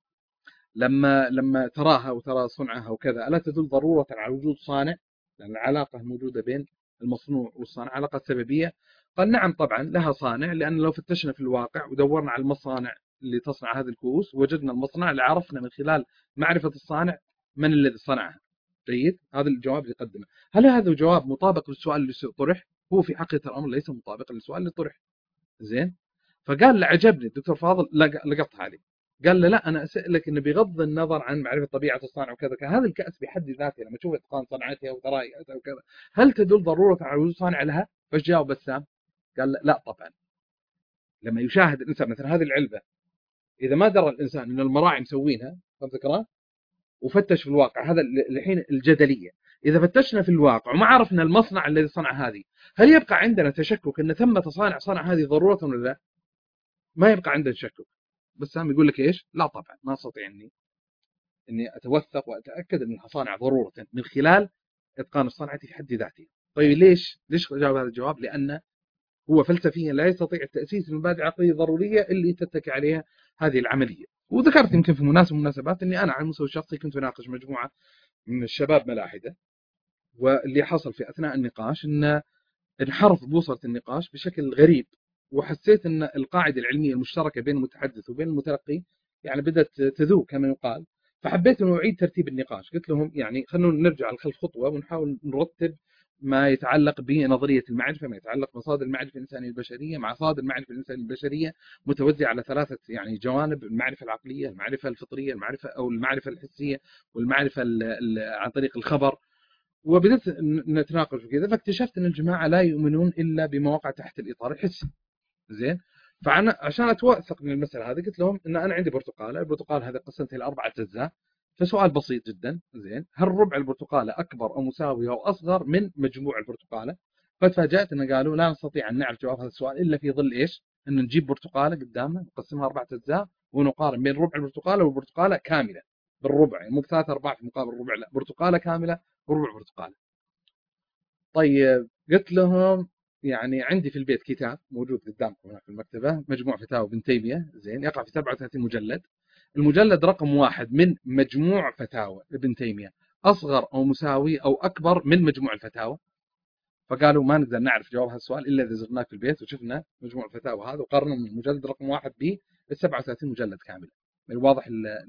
لما تراها وترى صنعها وكذا ألا تدل ضرورة على وجود صانع؟ لأن العلاقة الموجودة بين المصنوع والصانع علاقة سببية. قال نعم طبعا لها صانع، لأن لو فتشنا في الواقع ودورنا على المصانع اللي تصنع هذه الكؤوس وجدنا المصنع اللي عرفنا من خلال معرفة الصانع من الذي صنعها. جيد، هذا الجواب اللي قدمه. هل هذا الجواب مطابق للسؤال اللي طرح؟ هو في حقيقة الأمر ليس مطابقا للسؤال اللي طرح. زين، فقال له عجبني الدكتور فاضل، لقطها عليه، قال له لا انا اسالك انه بغض النظر عن معرفه طبيعه الصانع وكذا، هذه الكاس بحد ذاتها لما تشوف اتقان صنعتها وطرائقها وكذا هل تدل ضروره على وجود صانع لها؟ فايش جاوب بسام؟ قال لا طبعا. لما يشاهد الانسان مثلا هذه العلبه، اذا ما درى الانسان ان المراعي مسوينها، فهمت الكلام؟ وفتش في الواقع، هذا الحين الجدليه، اذا فتشنا في الواقع وما عرفنا المصنع الذي صنع هذه، هل يبقى عندنا تشكك ان ثمه صانع صنع هذه ضروره ولا لا؟ ما يبقى عندنا تشكك. بس سام يقول لك ايش؟ لا طبعا ما استطيع اني اتوثق واتاكد ان الصانع ضروره من خلال اتقان الصنعه في حد ذاته. طيب ليش جاوب هذا الجواب؟ لان هو فلسفيا لا يستطيع التاسيس المبادئ العقليه الضروريه اللي تتكي عليها هذه العمليه. وذكرت يمكن في مناسبات اني انا على المستوى الشخصي كنت اناقش مجموعه من الشباب ملاحده، واللي حصل في اثناء النقاش ان انحرف بوصله النقاش بشكل غريب، وحسيت ان القاعده العلميه المشتركه بين المتحدث وبين المتلقي يعني بدات تذوب كما يقال. فحبيت انه اعيد ترتيب النقاش، قلت لهم يعني خلونا نرجع للخلف خطوه ونحاول نرتب ما يتعلق بنظريه المعرفه، ما يتعلق بمصادر المعرفه الانسانيه البشريه، مع صادر المعرفه الانسانيه البشريه متوزعه على ثلاثه يعني جوانب: المعرفه العقليه، المعرفه الفطريه، المعرفه او المعرفه الحسيه، والمعرفه عن طريق الخبر. وبدأت نتناقش في كذا، فاكتشفت ان الجماعه لا يؤمنون الا بما وقع تحت الاطار الحسي. زين، فانا عشان اتوثق من المساله هذه قلت لهم ان انا عندي برتقاله، البرتقاله هذه قسمتها الى 4 اجزاء، فسؤال بسيط جدا. زين، هل ربع البرتقاله اكبر او مساوي او اصغر من مجموع البرتقاله؟ فتفاجات ان قالوا لا نستطيع ان نعرف جواب هذا السؤال الا في ظل ايش؟ ان نجيب برتقاله قدامنا نقسمها 4 اجزاء ونقارن بين ربع البرتقاله والبرتقاله كامله بالربع، يعني مو بثلاث ارباع في مقابل ربع، لا برتقاله كامله وربع برتقاله. طيب قلت لهم يعني عندي في البيت كتاب موجود قدامكم هنا في المكتبة، مجموع فتاوى ابن تيمية، زين، يقع في 37 مجلد. المجلد رقم 1 من مجموع فتاوى ابن تيمية أصغر أو مساوي أو أكبر من مجموع الفتاوى؟ فقالوا ما نقدر نعرف جواب هذا السؤال إلا إذا زرناه في البيت وشفنا مجموع الفتاوى هذا وقارنا من المجلد رقم 1 ب 37 مجلد كامل. واضح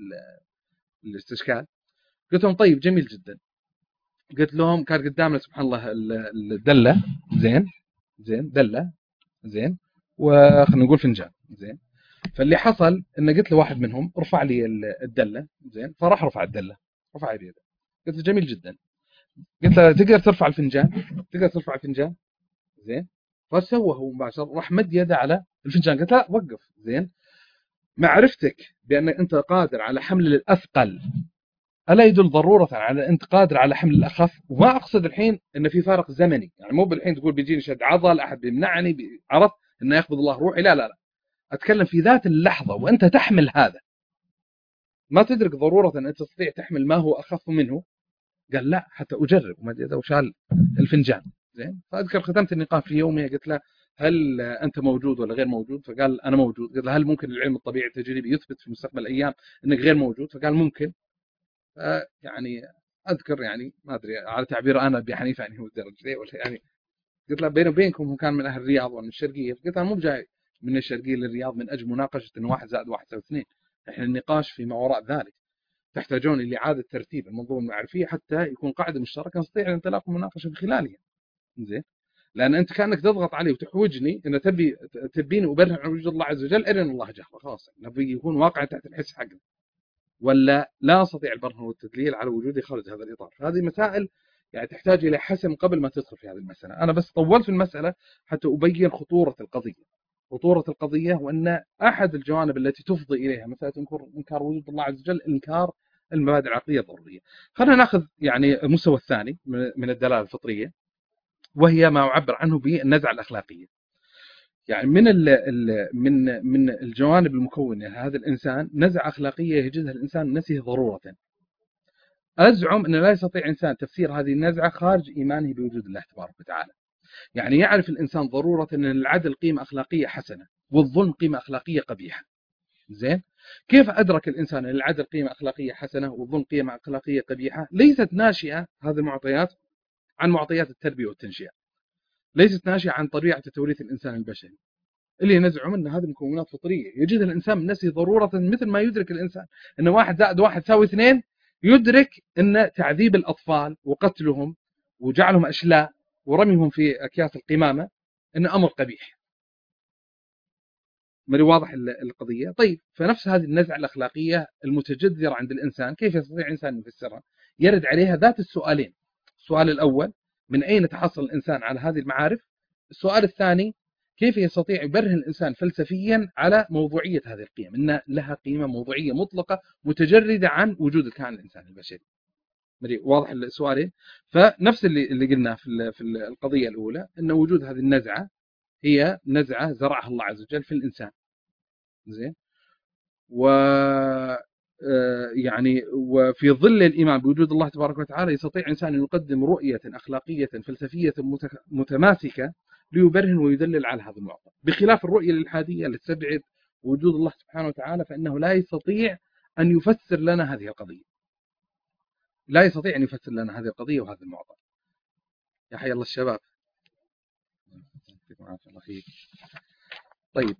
الاستشكال؟ قلت لهم طيب جميل جدا. قلت لهم كان قدامنا سبحان الله الدلة، زين دلة، زين، وخلينا نقول فنجان، زين. فاللي حصل ان قلت لواحد منهم ارفع لي الدلة، زين، فراح رفع الدلة، رفع يده. قلت له جميل جدا. قلت له تقدر ترفع الفنجان؟ تقدر ترفع الفنجان؟ زين، فسوى هو مباشر، راح مد يده على الفنجان. قلت لا وقف، زين، معرفتك بان انت قادر على حمل الاثقل الا يدل ضروره على انت قادر على حمل الاخف؟ وما اقصد الحين ان في فارق زمني، يعني مو بالحين تقول بيجيني شد عضل احد بيمنعني عرفت انه يقبض الله روحي، لا، اتكلم في ذات اللحظه وانت تحمل هذا، ما تدرك ضروره ان انت تستطيع تحمل ما هو اخف منه. قال لا حتى اجرب، وما ادري وشال الفنجان. زين، فاذكر ختمت النقاش في يومي، قلت له هل انت موجود ولا غير موجود؟ فقال انا موجود. قلت له هل ممكن العلم الطبيعي التجريبي يثبت في مستقبل الايام انك غير موجود؟ فقال ممكن. يعني اذكر يعني ما ادري على تعبير انا ابي حنيفه يعني هو الدرجه ولا يعني. قلت له بيني وبينكم هو كان من اهل الرياض ومن الشرقيه، قلت انا مو جاي من الشرقيه للرياض من اجل مناقشه ان 1 زائد 1 يساوي 2. احنا النقاش فيما وراء ذلك، تحتاجون لاعاده ترتيب المنظومه المعرفيه حتى يكون قاعده مشتركه نستطيع الانطلاق والمناقشه من خلالها. زين، لان انت كانك تضغط علي وتحوجني ان تبيني ابرهن عن وجود الله عز وجل، ارنا الله جهره، خلاص نبي يكون واقع تحت الحس حقنا، ولا لا استطيع البرهن والتدليل على وجودي خارج هذا الاطار. هذه مسائل يعني تحتاج الى حسم قبل ما تدخل في هذه المساله. انا بس طولت في المساله حتى ابين خطوره القضيه. خطوره القضيه وان احد الجوانب التي تفضي اليها مساله انكار وجود الله عز وجل انكار المبادئ العقليه الضروريه. خلينا ناخذ يعني المستوى الثاني من الدلاله الفطريه. وهي ما يعبر عنه بالنزعة الأخلاقية. يعني من الجوانب المكونة لهذا الإنسان نزعة أخلاقية يجدها الإنسان من نفسه ضرورة. أزعم أنه لا يستطيع إنسان تفسير هذه النزعة خارج إيمانه بوجود الله تبارك وتعالى. يعني يعرف الإنسان ضرورة أن العدل قيمة أخلاقية حسنة والظلم قيمة أخلاقية قبيحة. زين، كيف أدرك الإنسان أن العدل قيمة أخلاقية حسنة والظلم قيمة أخلاقية قبيحة؟ ليست ناشئة هذه المعطيات عن معطيات التربية والتنشئة، ليست ناشئة عن طبيعة توريث الإنسان البشري، اللي نزعم أن هذه مكونات فطرية يجدها الإنسان من نفسه ضرورة، مثل ما يدرك الإنسان أن 1+1=2، يدرك أن تعذيب الأطفال وقتلهم وجعلهم أشلاء ورميهم في أكياس القمامة أن أمر قبيح. ما واضح القضية؟ طيب، فنفس هذه النزعة الأخلاقية المتجذرة عند الإنسان كيف يستطيع الإنسان أن يفسرها؟ يرد عليها ذات السؤالين. السؤال الأول، من أين تحصل الإنسان على هذه المعارف؟ السؤال الثاني، كيف يستطيع يبرهن الإنسان فلسفيا على موضوعية هذه القيم، أن لها قيمة موضوعية مطلقة متجردة عن وجود الكائن الإنساني البشري. واضح السؤالين؟ فنفس اللي قلناه في القضية الأولى، أن وجود هذه النزعة هي نزعة زرعها الله عز وجل في الإنسان. زين، و يعني وفي ظل الإيمان بوجود الله تبارك وتعالى يستطيع الإنسان أن يقدم رؤية أخلاقية فلسفية متماسكة ليبرهن ويدلل على هذا المعطى، بخلاف الرؤية الإلحادية التي تستبعد وجود الله سبحانه وتعالى، فإنه لا يستطيع أن يفسر لنا هذه القضية، لا يستطيع أن يفسر لنا هذه القضية وهذا المعطى. يا حي الله الشباب. طيب،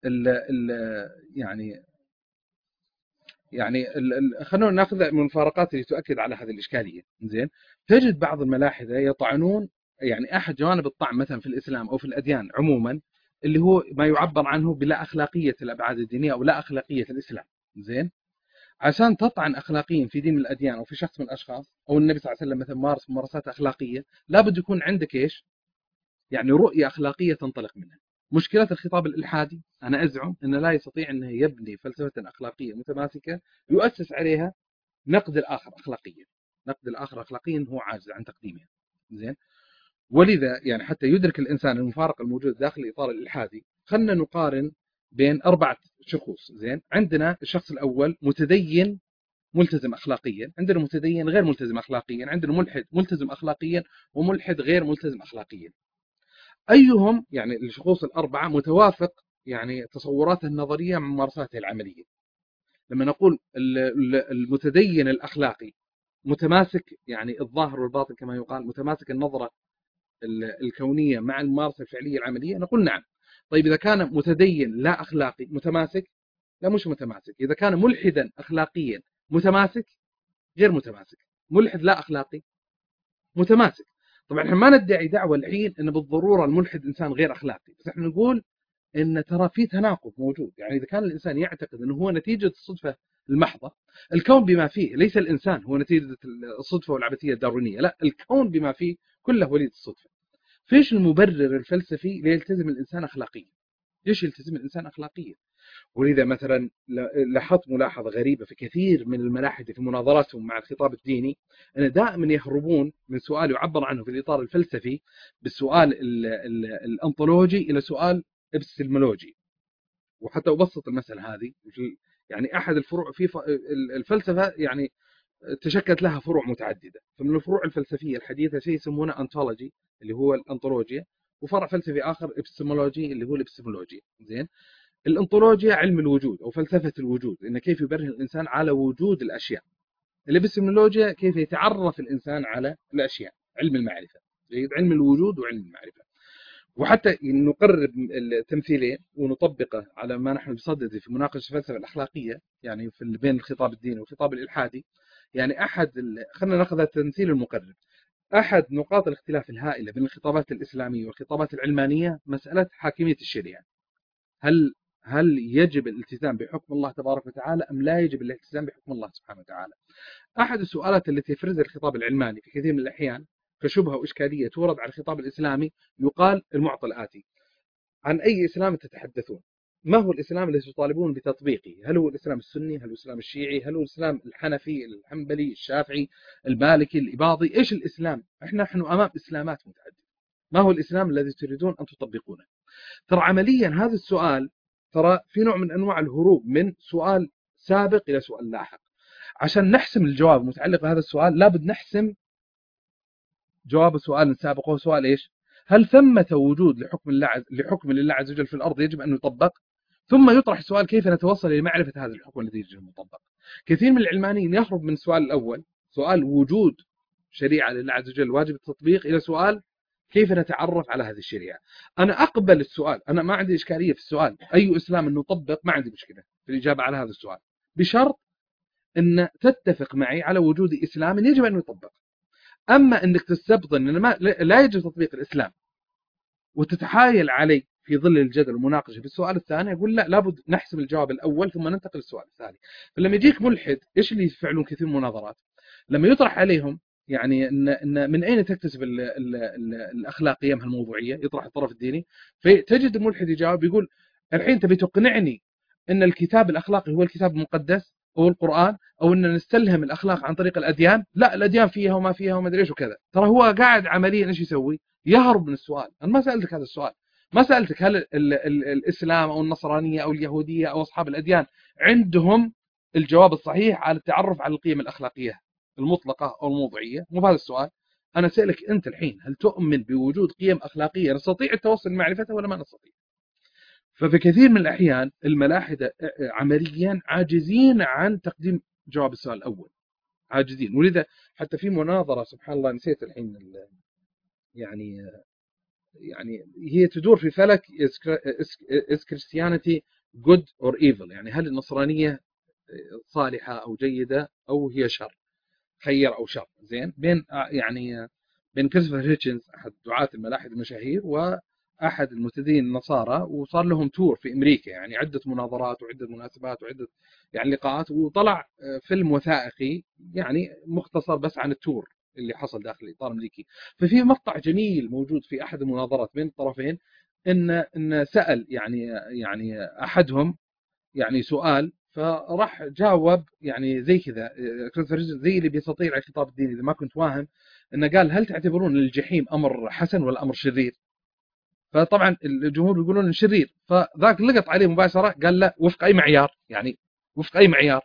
خلونا ناخذ من المفارقات اللي تؤكد على هذه الإشكالية. زين، تجد بعض الملاحدة يطعنون، يعني أحد جوانب الطعن مثلا في الإسلام أو في الأديان عموما اللي هو ما يعبر عنه بلا أخلاقية الأبعاد الدينية أو لا أخلاقية الإسلام. زين، عشان تطعن أخلاقيا في دين من الأديان أو في شخص من الأشخاص أو النبي صلى الله عليه وسلم مثلا مارس ممارسات أخلاقية، لابد يكون عندك إيش؟ يعني رؤية أخلاقية تنطلق منها. مشكلة الخطاب الإلحادي أنا أزعم أنه لا يستطيع أنه يبني فلسفة أخلاقية متماسكة يؤسس عليها نقد الآخر أخلاقيا. نقد الآخر أخلاقيا هو عاجز عن تقديمها. زين، ولذا يعني حتى يدرك الإنسان المفارقة الموجودة داخل الإطار الإلحادي، خلنا نقارن بين 4 شخوص. زين، عندنا الشخص الأول متدين ملتزم أخلاقيا، عندنا متدين غير ملتزم أخلاقيا، عندنا ملحد ملتزم أخلاقيا وملحد غير ملتزم أخلاقيا. أيهم يعني الشخوص ال4 متوافق يعني تصوراته النظرية مع ممارساته العملية؟ لما نقول المتدين الأخلاقي متماسك يعني الظاهر والباطن كما يقال، متماسك النظرة الكونية مع الممارسة الفعلية العملية، نقول نعم. طيب، إذا كان متدين لا أخلاقي متماسك؟ لا، مش متماسك. إذا كان ملحدا أخلاقيا متماسك؟ غير متماسك. ملحد لا أخلاقي متماسك. طبعا احنا ما ندعي دعوة الحين ان بالضرورة الملحد انسان غير اخلاقي، بس احنا نقول ان ترى في تناقض موجود. يعني اذا كان الانسان يعتقد انه هو نتيجة الصدفة المحضة، الكون بما فيه، ليس الانسان هو نتيجة الصدفة والعبثية الداروينية، لا، الكون بما فيه كله وليد الصدفة. فيش المبرر الفلسفي ليلتزم الانسان اخلاقيا؟ ليش يلتزم الانسان اخلاقيا؟ ولذا مثلا لاحظت ملاحظة غريبة في كثير من الملاحدة في مناظراتهم مع الخطاب الديني، أن دائما يهربون من سؤال يعبر عنه في الإطار الفلسفي بالسؤال الأنطولوجي إلى سؤال إبستمولوجي. وحتى أبسط المسألة هذه، يعني أحد الفروع في الفلسفة يعني تشكلت لها فروع متعددة، فمن الفروع الفلسفية الحديثة شيء يسمونه أنتولوجي اللي هو الأنطولوجيا، وفرع فلسفي آخر إبستمولوجي اللي هو الإبستمولوجيا. زين، الانطولوجيا علم الوجود أو فلسفة الوجود، إن كيف يبرهن الإنسان على وجود الأشياء. الإبستمولوجيا كيف يتعرف الإنسان على الأشياء، علم المعرفة، علم الوجود وعلم المعرفة. وحتى نقرب التمثيلين ونطبقه على ما نحن بصدده في مناقشة الفلسفة الأخلاقية، يعني في بين الخطاب الديني والخطاب الإلحادي. يعني خلينا نأخذ التمثيل المقرب. أحد نقاط الاختلاف الهائلة بين الخطابات الإسلامية والخطابات العلمانية مسألة حاكمية الشريعة. هل يجب الالتزام بحكم الله تبارك وتعالى أم لا يجب الالتزام بحكم الله سبحانه وتعالى؟ أحد السؤالات التي يفرزها الخطاب العلماني في كثير من الأحيان كشبهة وإشكالية تورد على الخطاب الإسلامي، يقال المعطى الآتي: عن أي إسلام تتحدثون؟ ما هو الإسلام الذي تطالبون بتطبيقه؟ هل هو الإسلام السني؟ هل هو الإسلام الشيعي؟ هل هو الإسلام الحنفي، الحنبلي، الشافعي، المالكي، الإباضي؟ إيش الإسلام؟ نحن أمام إسلامات متعددة، ما هو الإسلام الذي تريدون أن تطبقونه؟ ترى عمليا هذا السؤال ترى في نوع من أنواع الهروب من سؤال سابق إلى سؤال لاحق. عشان نحسم الجواب المتعلق بهذا السؤال لابد نحسم جواب سؤال سابق، وهو سؤال إيش؟ هل ثمة وجود لحكم لله عز وجل في الأرض يجب أن يطبق؟ ثم يطرح السؤال كيف نتوصل إلى معرفة هذا الحكم الذي يجب أن يطبق. كثير من العلمانيين يهرب من السؤال الأول، سؤال وجود شريعة لله عز وجل واجب التطبيق، إلى سؤال كيف نتعرف على هذه الشريعة. أنا أقبل السؤال، أنا ما عندي إشكالية في السؤال أي إسلام أن نطبق، ما عندي مشكلة في الإجابة على هذا السؤال، بشرط أن تتفق معي على وجود إسلام يجب أن يطبق. أما أنك تستبطن أن لا يجب تطبيق الإسلام وتتحايل علي في ظل الجدل والمناقشة في السؤال الثاني، أقول لا، لابد نحسم الجواب الأول ثم ننتقل للسؤال الثاني. فلما يجيك ملحد، إيش اللي يفعلون كثير من المناظرات؟ لما يطرح عليهم يعني إن من أين تكتسب الأخلاقية من الموضوعية، يطرح الطرف الديني، فتجد الملحد يجاوب يقول الحين تبي تقنعني أن الكتاب الأخلاقي هو الكتاب المقدس أو القرآن، أو أن نستلهم الأخلاق عن طريق الأديان؟ لا، الأديان فيها وما فيها وما أدري إيش وكذا. ترى هو قاعد عمليا إيش يسوي؟ يهرب من السؤال. أنا ما سألتك هذا السؤال، ما سألتك هل الإسلام أو النصرانية أو اليهودية أو أصحاب الأديان عندهم الجواب الصحيح على التعرف على القيم الأخلاقية المطلقة أو الموضوعية. مو بهذا السؤال. أنا سألك أنت الحين، هل تؤمن بوجود قيم أخلاقية نستطيع التوصل لمعرفتها ولا ما نستطيع؟ ففي كثير من الأحيان الملاحدة عمليا عاجزين عن تقديم جواب السؤال الأول، عاجزين. ولذا حتى في مناظرة سبحان الله نسيت الحين يعني هي تدور في فلك is Christianity good or evil، يعني هل النصرانية صالحة أو جيدة أو هي شر، خير أو شر، زين، بين كريستوفر هيتشنز أحد دعاة الملاحدة المشاهير وأحد المتدينين النصارى، وصار لهم تور في أمريكا، يعني عدة مناظرات وعدة مناسبات وعدة يعني لقاءات، وطلع فيلم وثائقي يعني مختصر بس عن التور اللي حصل داخل الإطار الأمريكي. ففي مقطع جميل موجود في أحد المناظرات بين الطرفين، إن سأل يعني أحدهم يعني سؤال، فراح جاوب يعني زي كذا زي اللي بيستطيع على الخطاب الديني إذا ما كنت واهم، إنه قال هل تعتبرون الجحيم أمر حسن ولا أمر شرير؟ فطبعا الجمهور يقولون شرير، فذاك لقط عليه مباشرة قال لا، وفق أي معيار، يعني وفق أي معيار؟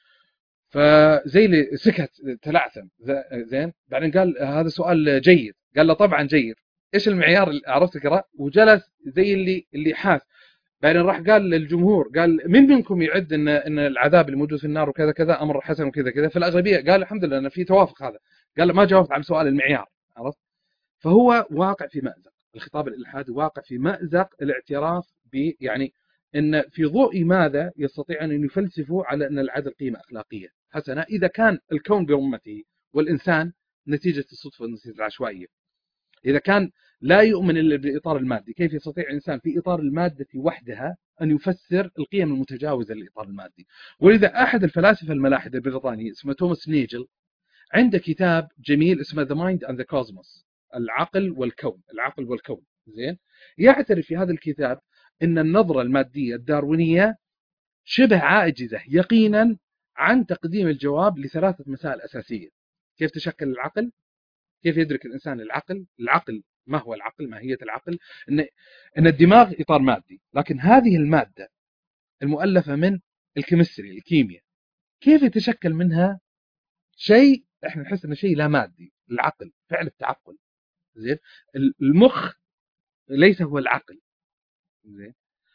فزي اللي سكت تلعثم، زين، بعدين قال هذا سؤال جيد، قال له طبعا جيد، ايش المعيار اللي عرفت تقرا؟ وجلس زي اللي حاس. بعدين راح قال للجمهور، قال من منكم يعد ان العذاب الموجود في النار وكذا كذا امر حسن وكذا كذا؟ في الاغلبيه قال الحمد لله ان في توافق. هذا قال ما جاوبت على سؤال المعيار، عرفت؟ فهو واقع في مأزق، الخطاب الالحادي واقع في مأزق الاعتراف يعني ان في ضوء ماذا يستطيع ان يفلسفوا على ان العدل قيمه اخلاقيه حسنه اذا كان الكون برمته والانسان نتيجه الصدفه ونتيجه العشوائيه. إذا كان لا يؤمن إلا بالإطار المادي، كيف يستطيع الإنسان في إطار المادة وحدها أن يفسر القيم المتجاوزة للإطار المادي؟ ولذا أحد الفلاسفة الملاحدة البريطاني اسمه توماس نيجل عنده كتاب جميل اسمه The Mind and the Cosmos، العقل والكون، العقل والكون، زين، يعترف في هذا الكتاب أن النظرة المادية الداروينية شبه عاجزة يقينا عن تقديم الجواب لثلاثة مسائل أساسية: كيف تشكل العقل؟ كيف يدرك الإنسان العقل؟ العقل ما هو العقل؟ ماهية العقل؟ إن الدماغ إطار مادي، لكن هذه المادة المؤلفة من الكيمستري، الكيمياء، كيف يتشكل منها شيء إحنا نحس إنه شيء لا مادي؟ العقل، فعل التعقل، زين. المخ ليس هو العقل، زين.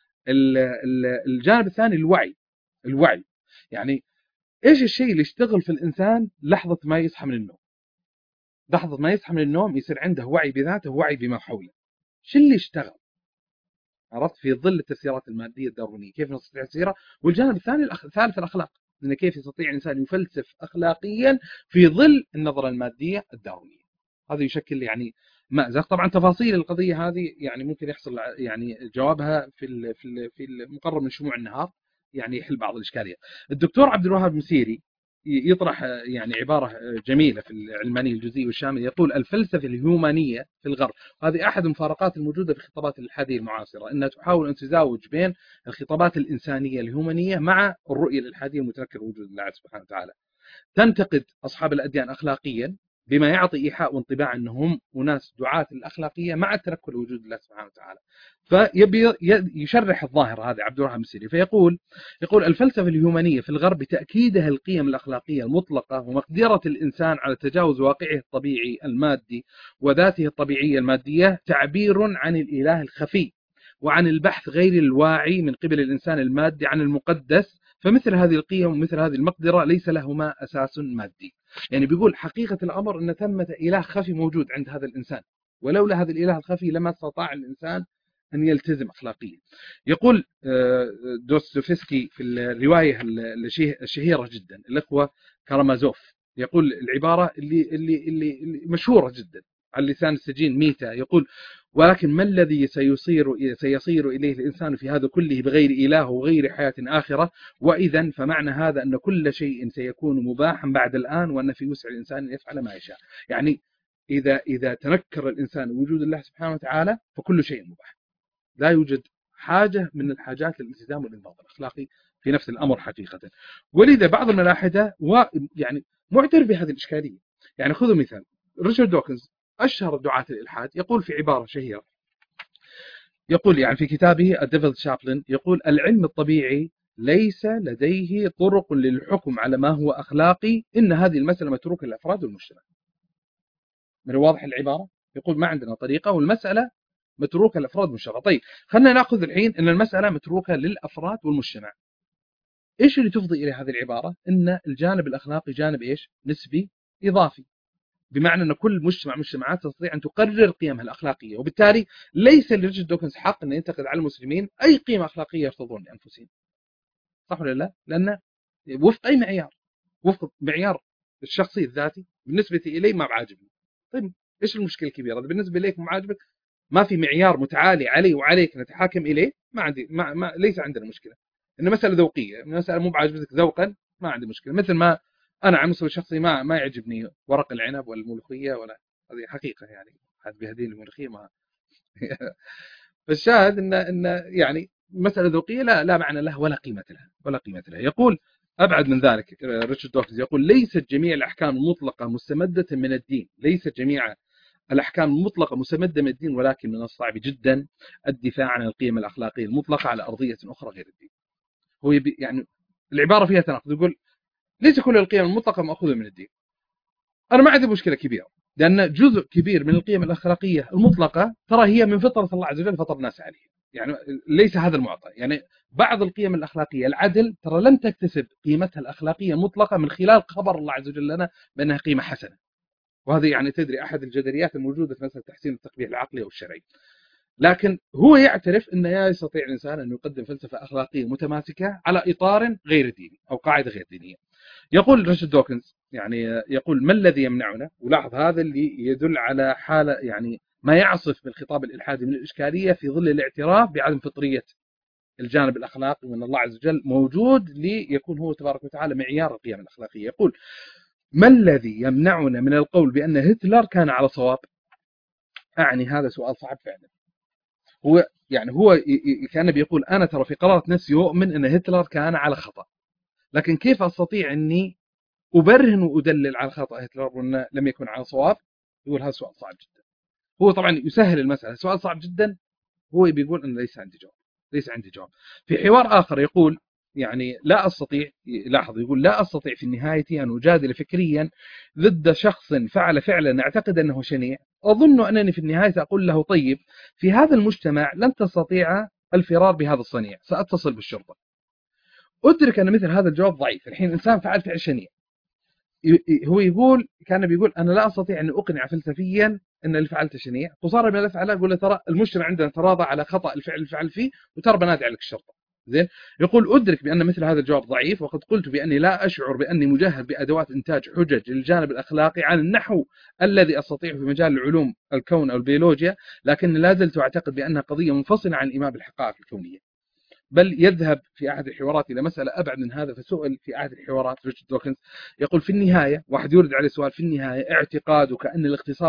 الجانب الثاني الوعي، الوعي يعني إيش الشيء اللي يشتغل في الإنسان لحظة ما يصحى من النوم؟ لحظة ما يصحى من النوم يصير عنده وعي بذاته ووعي بما حوله. شو اللي اشتغل؟ عرفت؟ في ظل التفسيرات المادية الداروينية كيف نستطيع تفسيرها؟ والجانب الثاني الثالث الأخلاق، إن كيف يستطيع الإنسان يفلسف أخلاقيا في ظل النظرة المادية الداروينية. هذا يشكل يعني مأزق. طبعا تفاصيل القضية هذه يعني ممكن يحصل يعني جوابها في المقرب من شموع النهار، يعني يحل بعض الإشكالية. الدكتور عبد الوهاب مسيري يطرح يعني عبارة جميلة في العلمانية الجزئية والشاملة، يقول الفلسفة الهيومانية في الغرب، هذه أحد المفارقات الموجودة في خطابات الإلحادية المعاصرة، أنها تحاول أن تزاوج بين الخطابات الإنسانية الهيومانية مع الرؤية الإلحادية المتنكرة وجود الله سبحانه وتعالى. تنتقد أصحاب الأديان أخلاقيا، بما يعطي إيحاء وانطباع أنهم أناس دعاة الأخلاقية مع التنكر لوجود الله سبحانه وتعالى. فيبي يشرح الظاهر هذا عبد الوهاب السيري، فيقول الفلسفة الهيومانية في الغرب بتأكيدها القيم الأخلاقية المطلقة ومقدرة الإنسان على تجاوز واقعه الطبيعي المادي وذاته الطبيعية المادية تعبير عن الإله الخفي وعن البحث غير الواعي من قبل الإنسان المادي عن المقدس. فمثل هذه القيم ومثل هذه المقدرة ليس لهما أساس مادي. يعني بيقول حقيقة الأمر أن ثمة إله خفي موجود عند هذا الإنسان، ولولا هذا الإله الخفي لما استطاع الإنسان أن يلتزم أخلاقيا. يقول دوستويفسكي في الرواية الشهيرة جدا الإخوة كارامازوف، يقول العبارة اللي مشهورة جدا على لسان السجين ميتا، يقول ولكن ما الذي سيصير إليه الإنسان في هذا كله بغير إله وغير حياة آخرة؟ وإذا فمعنى هذا أن كل شيء سيكون مباحا بعد الآن، وأن في وسع الإنسان أن يفعل ما يشاء. يعني إذا تنكر الإنسان وجود الله سبحانه وتعالى فكل شيء مباح، لا يوجد حاجة من الحاجات للالتزام والانضباط الأخلاقي في نفس الأمر حقيقة. ولذا بعض الملاحدة يعني معترف بهذه الإشكالية. يعني خذوا مثال ريتشارد دوكنز أشهر دعاة الإلحاد، يقول في عبارة شهيرة، يقول يعني في كتابه الديفل شابلن، يقول العلم الطبيعي ليس لديه طرق للحكم على ما هو أخلاقي، إن هذه المسألة متروكة للأفراد والمجتمع. من واضح العبارة، يقول ما عندنا طريقة والمسألة متروكة للأفراد والمجتمع. طيب خلينا نأخذ الحين أن المسألة متروكة للأفراد والمجتمع. إيش اللي تفضي إلى هذه العبارة؟ أن الجانب الأخلاقي جانب إيش؟ نسبي إضافي، بمعنى أن كل مجتمعات تستطيع أن تقرر قيمها الأخلاقية، وبالتالي ليس لريتشارد دوكنز حق أن ينتقد على المسلمين أي قيمة أخلاقية يرتضون لأنفسهم. صح ولا لا؟ لأن وفق أي معيار؟ وفق معيار الشخصي الذاتي بالنسبة إلي ما بعاجبني. طيب إيش المشكلة الكبيرة؟ بالنسبة إليك ما عاجبك، ما في معيار متعالي علي وعليك نتحاكم إليه، ما عندي ليس عندنا مشكلة. إن مسألة ذوقية، مسألة مو بعاجبتك ذوقا ما عندي مشكلة. مثل ما أنا على المستوى الشخصي ما يعجبني ورق العنب والملوخية، ولا هذه حقيقة يعني حد بيهديني الملوخية ما فالشاهد إن يعني مسألة ذوقية لا معنى لها ولا قيمة لها. يقول أبعد من ذلك ريتشارد دوكنز، يقول ليست جميع الأحكام المطلقة مستمدة من الدين، ليست جميع الأحكام المطلقة مستمدة من الدين، ولكن من الصعب جدا الدفاع عن القيم الأخلاقية المطلقة على أرضية أخرى غير الدين. هو يعني العبارة فيها تناقض، يقول ليس كل القيم المطلقة مأخوذة من الدين. أنا ما عندي مشكلة كبيرة، لأن جزء كبير من القيم الأخلاقية المطلقة ترى هي من فطرة الله عز وجل فطر الناس عليه، يعني ليس هذا المعطى. يعني بعض القيم الأخلاقية العدل ترى لن تكتسب قيمتها الأخلاقية المطلقة من خلال خبر الله عز وجل لنا بأنها قيمة حسنة، وهذه يعني تدري أحد الجدليات الموجودة في مسألة تحسين التقبيح العقلي أو الشرعي. لكن هو يعترف أنه يستطيع الإنسان أن يقدم فلسفة أخلاقية متماسكة على إطار غير ديني أو قاعدة غير دينية. يقول ريتشارد دوكنز يعني يقول ما الذي يمنعنا، ولاحظ هذا اللي يدل على حالة يعني ما يعصف بالخطاب الإلحادي من الإشكالية في ظل الاعتراف بعدم فطرية الجانب الأخلاقي وأن الله عز وجل موجود ليكون هو تبارك وتعالى معيار القيم الأخلاقية. يقول ما الذي يمنعنا من القول بأن هتلر كان على صواب؟ أعني هذا سؤال صعب فعلا. هو كان بيقول أنا ترى في قرارة نفسي يؤمن أن هتلر كان على خطأ، لكن كيف أستطيع أني أبرهن وأدلل على خطأ هتلر وأنه لم يكن على صواب؟ يقول هذا سؤال صعب جدا. هو طبعا يسهل المسألة، سؤال صعب جدا. هو بيقول أن ليس عندي جواب. في حوار آخر يقول يعني لا أستطيع، لاحظ يقول لا أستطيع في النهاية أن أجادل فكريا ضد شخص فعل فعلا أعتقد أنه شنيع، أظن أنني في النهاية أقول له طيب في هذا المجتمع لن تستطيع الفرار بهذا الصنيع، سأتصل بالشرطة. أدرك أن مثل هذا الجواب ضعيف. الحين إنسان فعل فعل شنيع، هو كان بيقول أنا لا أستطيع أن أقنع فلسفيا أن اللي فعلته شنيع، قصارى من الأفعال أقول له ترى المجتمع عندنا تراضى على خطأ الفعل اللي فعل فيه، وترى بنادي عليك الشرطة. زين. يقول أدرك بأن مثل هذا الجواب ضعيف، وقد قلت بأني لا أشعر بأني مجهز بأدوات إنتاج حجج للجانب الأخلاقي على النحو الذي أستطيع في مجال العلوم الكون أو البيولوجيا، لكن لا زلت أعتقد بأنها قضية منفصلة عن الإيمان بالحقائق الكونية. بل يذهب في أحد الحوارات إلى مسألة أبعد من هذا، فسئل في أحد الحوارات ريتشارد دوكنز يقول في النهاية، واحد يورد عليه سؤال، في النهاية اعتقادك أن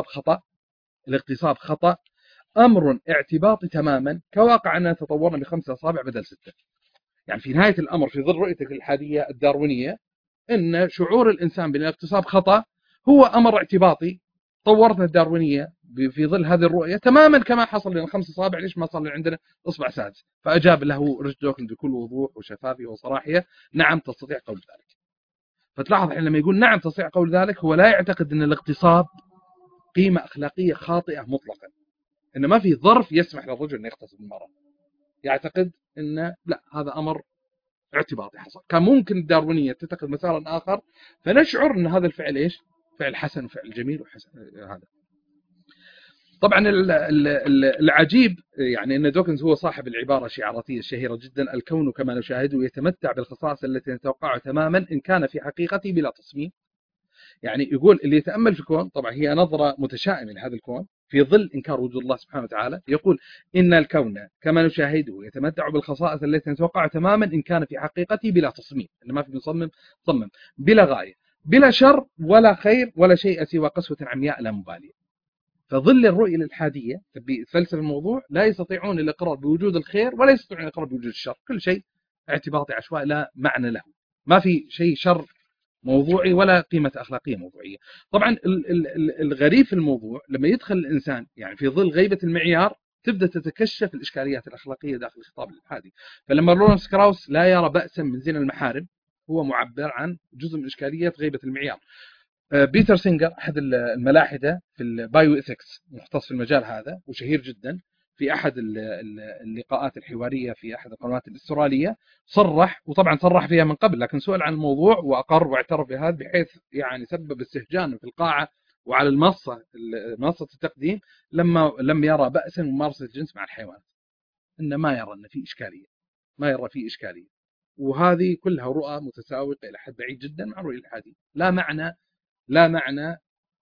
الاغتصاب خطأ أمر اعتباطي تماما، كواقع أننا تطورنا ب5 أصابع بدل 6. يعني في نهاية الأمر في ظل رؤيتك الإلحادية الداروينية أن شعور الإنسان بأن الاغتصاب خطأ هو أمر اعتباطي. طورنا الداروينية في ظل هذه الرؤية تماما كما حصل لنا 5 أصابع، ليش ما صار عندنا إصبع سادس؟ فأجاب له ريتشارد دوكنز بكل وضوح وشفافية وصراحية: نعم تستطيع قول ذلك. فتلاحظ الحين لما يقول نعم تستطيع قول ذلك، هو لا يعتقد أن الاغتصاب قيمة أخلاقية خاطئة مطلقا، إن ما في ظرف يسمح للرجل أن يغتصب المرأة. يعتقد أن لا، هذا أمر اعتباطي حصل. كان ممكن الداروينية تتخذ مسارا آخر فنشعر أن هذا الفعل إيش؟ فعل حسن وفعل جميل وحسن. هذا طبعا العجيب يعني أن دوكنز هو صاحب العبارة الشعاراتية الشهيرة جدا: الكون كما نشاهده يتمتع بالخصائص التي نتوقعها تماما إن كان في حقيقته بلا تصميم. يعني يقول اللي يتأمل في الكون، طبعا هي نظرة متشائمة لهذا الكون في ظل إنكار وجود الله سبحانه وتعالى، يقول إن الكون كما نشاهده يتمتع بالخصائص التي نتوقعها تماما إن كان في حقيقته بلا تصميم، إن ما في مصمم صمم، بلا غاية، بلا شر ولا خير ولا شيء سوى قسوة عمياء لا مبالية. فظل الرؤية الإلحادية بفلسفة الموضوع لا يستطيعون الإقرار بوجود الخير ولا يستطيعون الإقرار بوجود الشر، كل شيء اعتباطي عشوائي لا معنى له، ما في شيء شر موضوعي ولا قيمة أخلاقية موضوعية. طبعا الغريب في الموضوع لما يدخل الإنسان يعني في ظل غيبة المعيار تبدأ تتكشف الإشكاليات الأخلاقية داخل الخطاب الإلحادي. فلما لورنس كراوس لا يرى بأسا من زنا المحارم، هو معبر عن جزء من إشكالية غيبة المعيار. بيتر سينجر أحد الملاحدة في البايو إثكس، مختص في المجال هذا وشهير جدا، في أحد اللقاءات الحوارية في أحد القنوات الأسترالية صرح، وطبعا صرح فيها من قبل لكن سئل عن الموضوع وأقر واعترف بهذا، بحيث يعني سبب استهجان في القاعة وعلى منصة التقديم لما لم يرى بأسا من ممارسة الجنس مع الحيوانات، إن ما يرى أن في إشكالية، ما يرى فيه إشكالية. وهذه كلها رؤى متساوقة إلى حد بعيد جدا مع الرؤية الإلحادية، لا معنى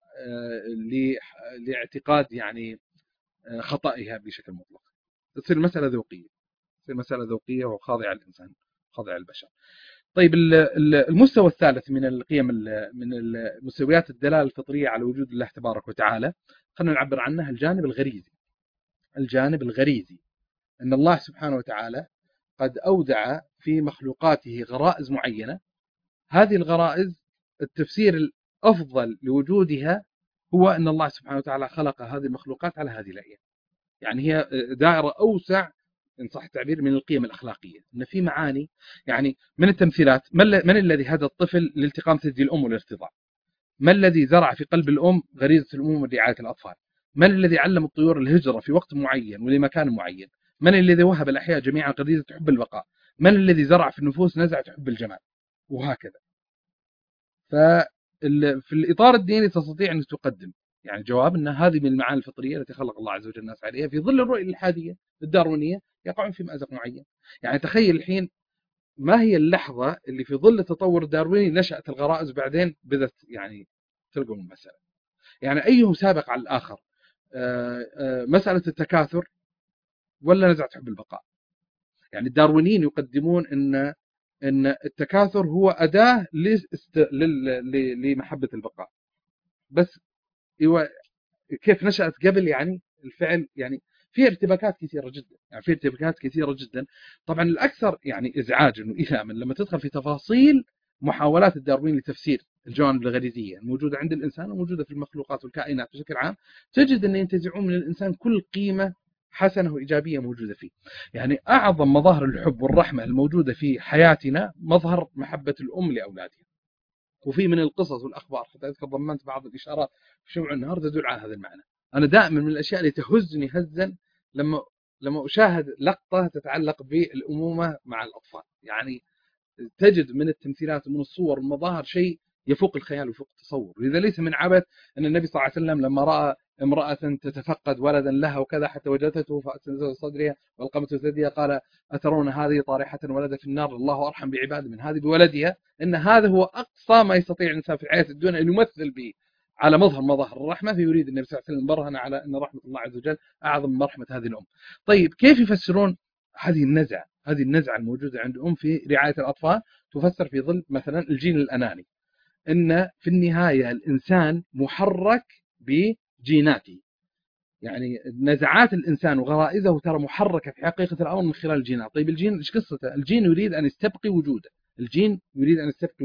لاعتقاد يعني خطئها بشكل مطلق. تصير مسألة ذوقية وخاضعة للإنسان، خاضعة للبشر. طيب المستوى الثالث من القيم، من مستويات الدلالة الفطرية على وجود الله تبارك وتعالى، خلينا نعبر عنها الجانب الغريزي. أن الله سبحانه وتعالى قد أودع في مخلوقاته غرائز معينة، هذه الغرائز التفسير الأفضل لوجودها هو أن الله سبحانه وتعالى خلق هذه المخلوقات على هذه الأيام. يعني هي دائرة أوسع إن صح التعبير من القيم الأخلاقية، أن في معاني يعني من التمثيلات. من الذي هدى الطفل لالتقام ثدي الأم والارتضاع؟ ما الذي زرع في قلب الأم غريزة الأمومة ورعاية الأطفال؟ من الذي علم الطيور الهجرة في وقت معين ولمكان معين؟ من الذي وهب الأحياء جميعا غريزة حب البقاء؟ من الذي زرع في النفوس نزعة حب الجمال؟ وهكذا. ففي الإطار الديني تستطيع أن تقدم يعني جواب أن هذه من المعاني الفطرية التي خلق الله عز وجل الناس عليها. في ظل الرؤية الإلحادية الداروينية يقعون في مأزق معين. يعني تخيل الحين ما هي اللحظة اللي في ظل التطور الدارويني نشأت الغرائز وبعدين بدأت يعني تلقوا المسألة. يعني أيهم سابق على الآخر؟ مسألة التكاثر ولا نزعة حب البقاء؟ يعني الداروينيين يقدمون أن التكاثر هو أداة لمحبة البقاء، بس كيف نشأت قبل يعني الفعل يعني في ارتباكات كثيرة جدا. طبعا الأكثر يعني إزعاجا وإيلاما لما تدخل في تفاصيل محاولات الداروين لتفسير الجوانب الغريزية الموجودة عند الإنسان وموجودة في المخلوقات والكائنات بشكل عام، تجد أن ينتزعون من الإنسان كل قيمة حسنة وإيجابية موجودة فيه. يعني أعظم مظاهر الحب والرحمة الموجودة في حياتنا مظهر محبة الأم لأولادها. وفي من القصص والأخبار حتى أذكر ضمنت بعض الإشارات في شموع النهار تدل على هذا المعنى. أنا دائما من الأشياء اللي تهزني هزا لما أشاهد لقطة تتعلق بالأمومة مع الأطفال. يعني تجد من التمثيلات ومن الصور والمظاهر شيء يفوق الخيال ويفوق التصور. لذا ليس من عبث أن النبي صلى الله عليه وسلم لما رأى امرأة تتفقد ولدا لها وكذا حتى وجدته فأسند صدرها والقمت ثديها قال: أترون هذه طارحة ولد في النار، الله أرحم بعباده من هذه بولدها. إن هذا هو أقصى ما يستطيع الإنسان في الحياة الدنيا أن يمثل به على مظهر الرحمة. فيريد النبي صلى الله عليه وسلم برهن على أن رحمة الله عز وجل أعظم من رحمة هذه الأم. طيب كيف يفسرون هذه النزعة الموجودة عند أم في رعاية الأطفال؟ تفسر في ظل مثلا الجين الأناني، إن في النهاية الإنسان محرك بجيناته. يعني نزعات الإنسان وغرائزه ترى محركة في حقيقة الأمر من خلال الجينات. طيب الجين إيش قصته؟ الجين يريد أن يستبقي وجوده،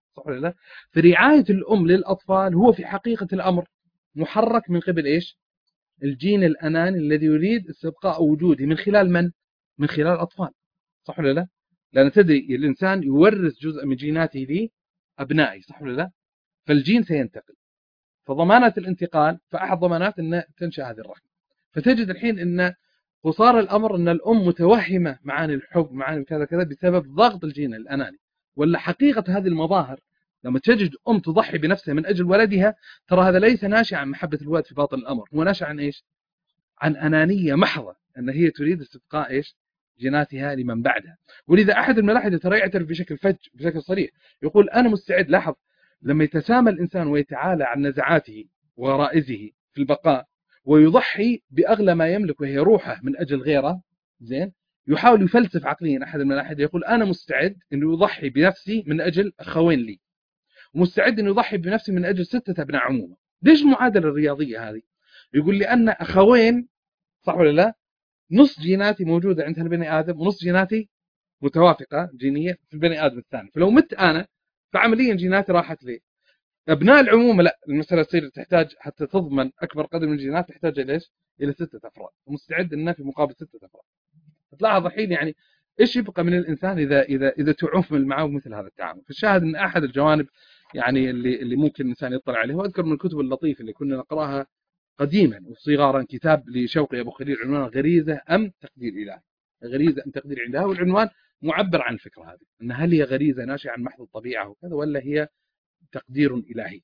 صح ولا لا؟ فرعاية الأم للأطفال هو في حقيقة الأمر محرك من قبل إيش؟ الجين الأناني الذي يريد استبقاء وجوده من خلال من؟ من خلال الأطفال، صح ولا لا؟ لأن تدري الإنسان يورث جزء من جيناته لأبنائه، صح ولا لا؟ فالجين سينتقل، فضمانة الانتقال فأحد ضمانات أن تنشأ هذه الرحمة. فتجد الحين أن قصار الأمر أن الأم متوهمة معاني الحب معاني كذا كذا بسبب ضغط الجين الأناني. ولا حقيقة هذه المظاهر لما تجد أم تضحي بنفسها من أجل ولدها، ترى هذا ليس ناشئ عن محبة الولد في باطن الأمر، هو ناشئ عن إيش؟ عن أنانية محضة، أن هي تريد استبقاء إيش؟ جيناتها لمن بعدها. ولذا أحد الملاحدة ترى يعترف بشكل فج بشكل صريح، يقول أنا مستعد، لاحظ، لما يتسامى الإنسان ويتعالى عن نزعاته وغرائزه في البقاء ويضحي بأغلى ما يملك وهي روحه من أجل غيره، زين، يحاول يفلسف عقليا. أحد الملاحدة يقول أنا مستعد أنه يضحي بنفسي من أجل أخوين لي، ومستعد أنه يضحي بنفسي من أجل 6 أبناء عمومة. ليش المعادلة الرياضية هذه؟ يقول لأن أخوين، صح ولا لا، نص جيناتي موجودة عند البني آدم ونص جيناتي متوافقة جينية في البني آدم الثاني، فلو مت أنا فعمليا جيناتي راحت لي. أبناء العمومة لا، المسألة تصير تحتاج حتى تضمن أكبر قدر من الجينات تحتاج إلى إيش؟ إلى 6 أفراد، ومستعد أن في مقابل 6 أفراد. تلاحظ الحين يعني إيش يبقى من الإنسان إذا تعامل معه مثل هذا التعامل. فالشاهد أن أحد الجوانب يعني اللي ممكن الإنسان يطلع عليه، وأذكر من الكتب اللطيفة اللي كنا نقرأها قديما وصغارا كتاب لشوقي أبو خليل عنوانه غريزة أم تقدير إلهي. غريزة أم تقدير إلهي، والعنوان معبر عن الفكرة هذه، أن هل هي غريزة ناشئة عن محض الطبيعة وكذا، ولا هي تقدير إلهي.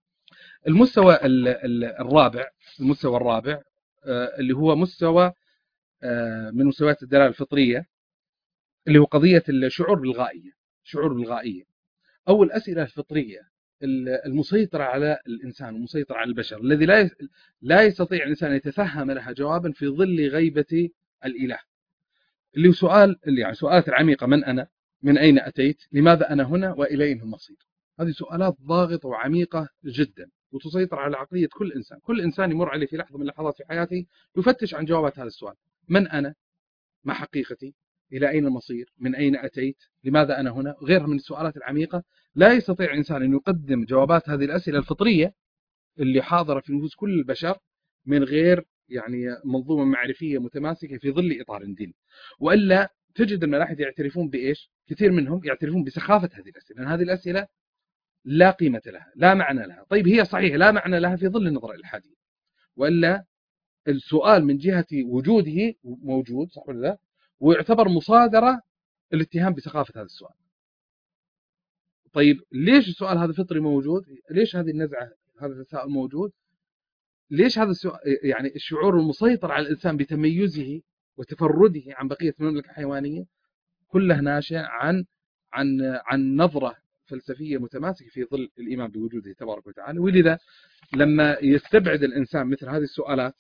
المستوى الرابع، المستوى الرابع اللي هو مستوى من مستويات الدلالة الفطرية، اللي هو قضية الشعور بالغائية. شعور بالغائية أو الأسئلة الفطرية المسيطرة على الإنسان ومسيطرة على البشر، الذي لا يستطيع الإنسان أن يتفهم لها جوابا في ظل غيبة الإله، اللي هو يعني سؤالات العميقة: من أنا؟ من أين أتيت؟ لماذا أنا هنا؟ وإلى أين المصير؟ هذه سؤالات ضاغطة وعميقة جدا، وتسيطر على عقلية كل إنسان. كل إنسان يمر عليه في لحظة من اللحظات في حياته يفتش عن جوابات هذا السؤال: من أنا؟ ما حقيقتي؟ إلى أين المصير؟ من أين أتيت؟ لماذا أنا هنا؟ غيرها من السؤالات العميقة. لا يستطيع الإنسان أن يقدم جوابات هذه الأسئلة الفطرية اللي حاضرة في نفوس كل البشر من غير يعني منظومة معرفية متماسكة في ظل إطار ديني. وإلا تجد الملاحدة يعترفون بإيش؟ كثير منهم يعترفون بسخافة هذه الأسئلة، لأن هذه الأسئلة لا قيمة لها، لا معنى لها. طيب هي صحيح لا معنى لها في ظل النظرة الإلحادية، وإلا السؤال من جهة وجوده موجود، صح ولا لا؟ ويعتبر مصادرة الاتهام بسخافة هذا السؤال. طيب ليش السؤال هذا فطري موجود؟ ليش هذه النزعة، هذا التساؤل موجود؟ ليش هذا السؤال يعني الشعور المسيطر على الإنسان بتميزه وتفرده عن بقية المملكة الحيوانية كله ناشئ عن نظرة فلسفية متماسكة في ظل الإيمان بوجوده تبارك وتعالى. ولذا لما يستبعد الإنسان مثل هذه السؤالات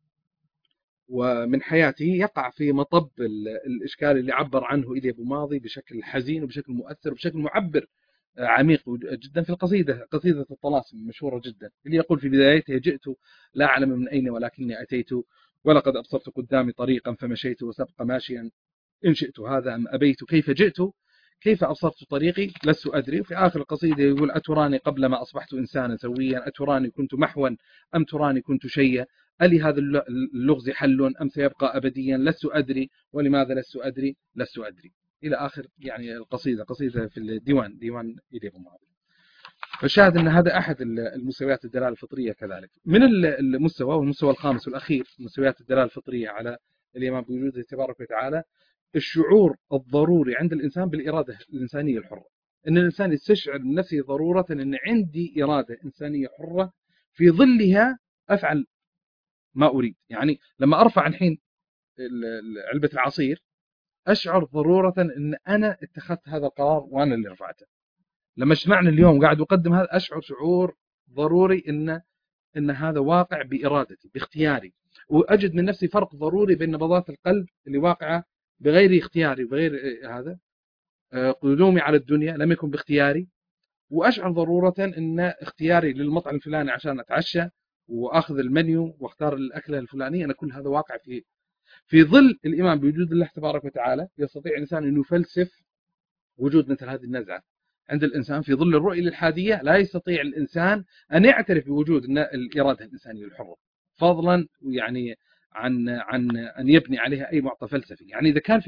ومن حياته يقع في مطب الإشكال اللي عبر عنه إلي أبو ماضي بشكل حزين وبشكل مؤثر وبشكل معبر عميق جدا في القصيدة، قصيدة الطلاسم مشهورة جدا، اللي يقول في بدايتها: جئت لا أعلم من أين ولكني أتيت، ولقد أبصرت قدامي طريقا فمشيت وسبق ماشيا، إن شئت هذا أم أبيت، كيف جئت كيف أبصرت طريقي لست أدري. وفي آخر القصيدة يقول: أتراني قبل ما أصبحت إنسانا سويا، أتراني كنت محوا أم تراني كنت شيا، ألي هذا اللغز حل أم سيبقى أبديا، لست أدري ولماذا لست أدري لست أدري، إلى آخر يعني القصيدة، قصيدة في الديوان، ديوان إلي أبو ماضي. فالشاهد أن هذا أحد المستويات الدلالة الفطرية. كذلك من المستوى والمستوى الخامس والأخير مستويات الدلالة الفطرية على الإيمان بوجوده تبارك وتعالى: الشعور الضروري عند الإنسان بالإرادة الإنسانية الحرة. أن الإنسان يستشعر من نفسه ضرورة أن عندي إرادة إنسانية حرة في ظلها أفعل ما أريد. يعني لما أرفع الحين علبة العصير أشعر ضرورة أن أنا اتخذت هذا القرار وأنا اللي رفعته. لما اجتمعنا اليوم قاعد أقدم هذا أشعر شعور ضروري أن هذا واقع بإرادتي باختياري، وأجد من نفسي فرق ضروري بين نبضات القلب اللي واقعة بغير اختياري وبغير هذا قدومي على الدنيا لم يكن باختياري، وأشعر ضرورة أن اختياري للمطعم الفلاني عشان أتعشى وأخذ المنيو واختار الأكلة الفلانية، أنا كل هذا واقع في ظل الإيمان بوجود الله تبارك وتعالى. يستطيع الإنسان أن يفلسف وجود مثل هذه النزعة عند الإنسان في ظل الرؤية الإلحادية لا يستطيع الإنسان أن يعترف بوجود الإرادة الإنسانية الحرة، فضلا يعني عن أن يبني عليها أي معطى فلسفي. يعني إذا كان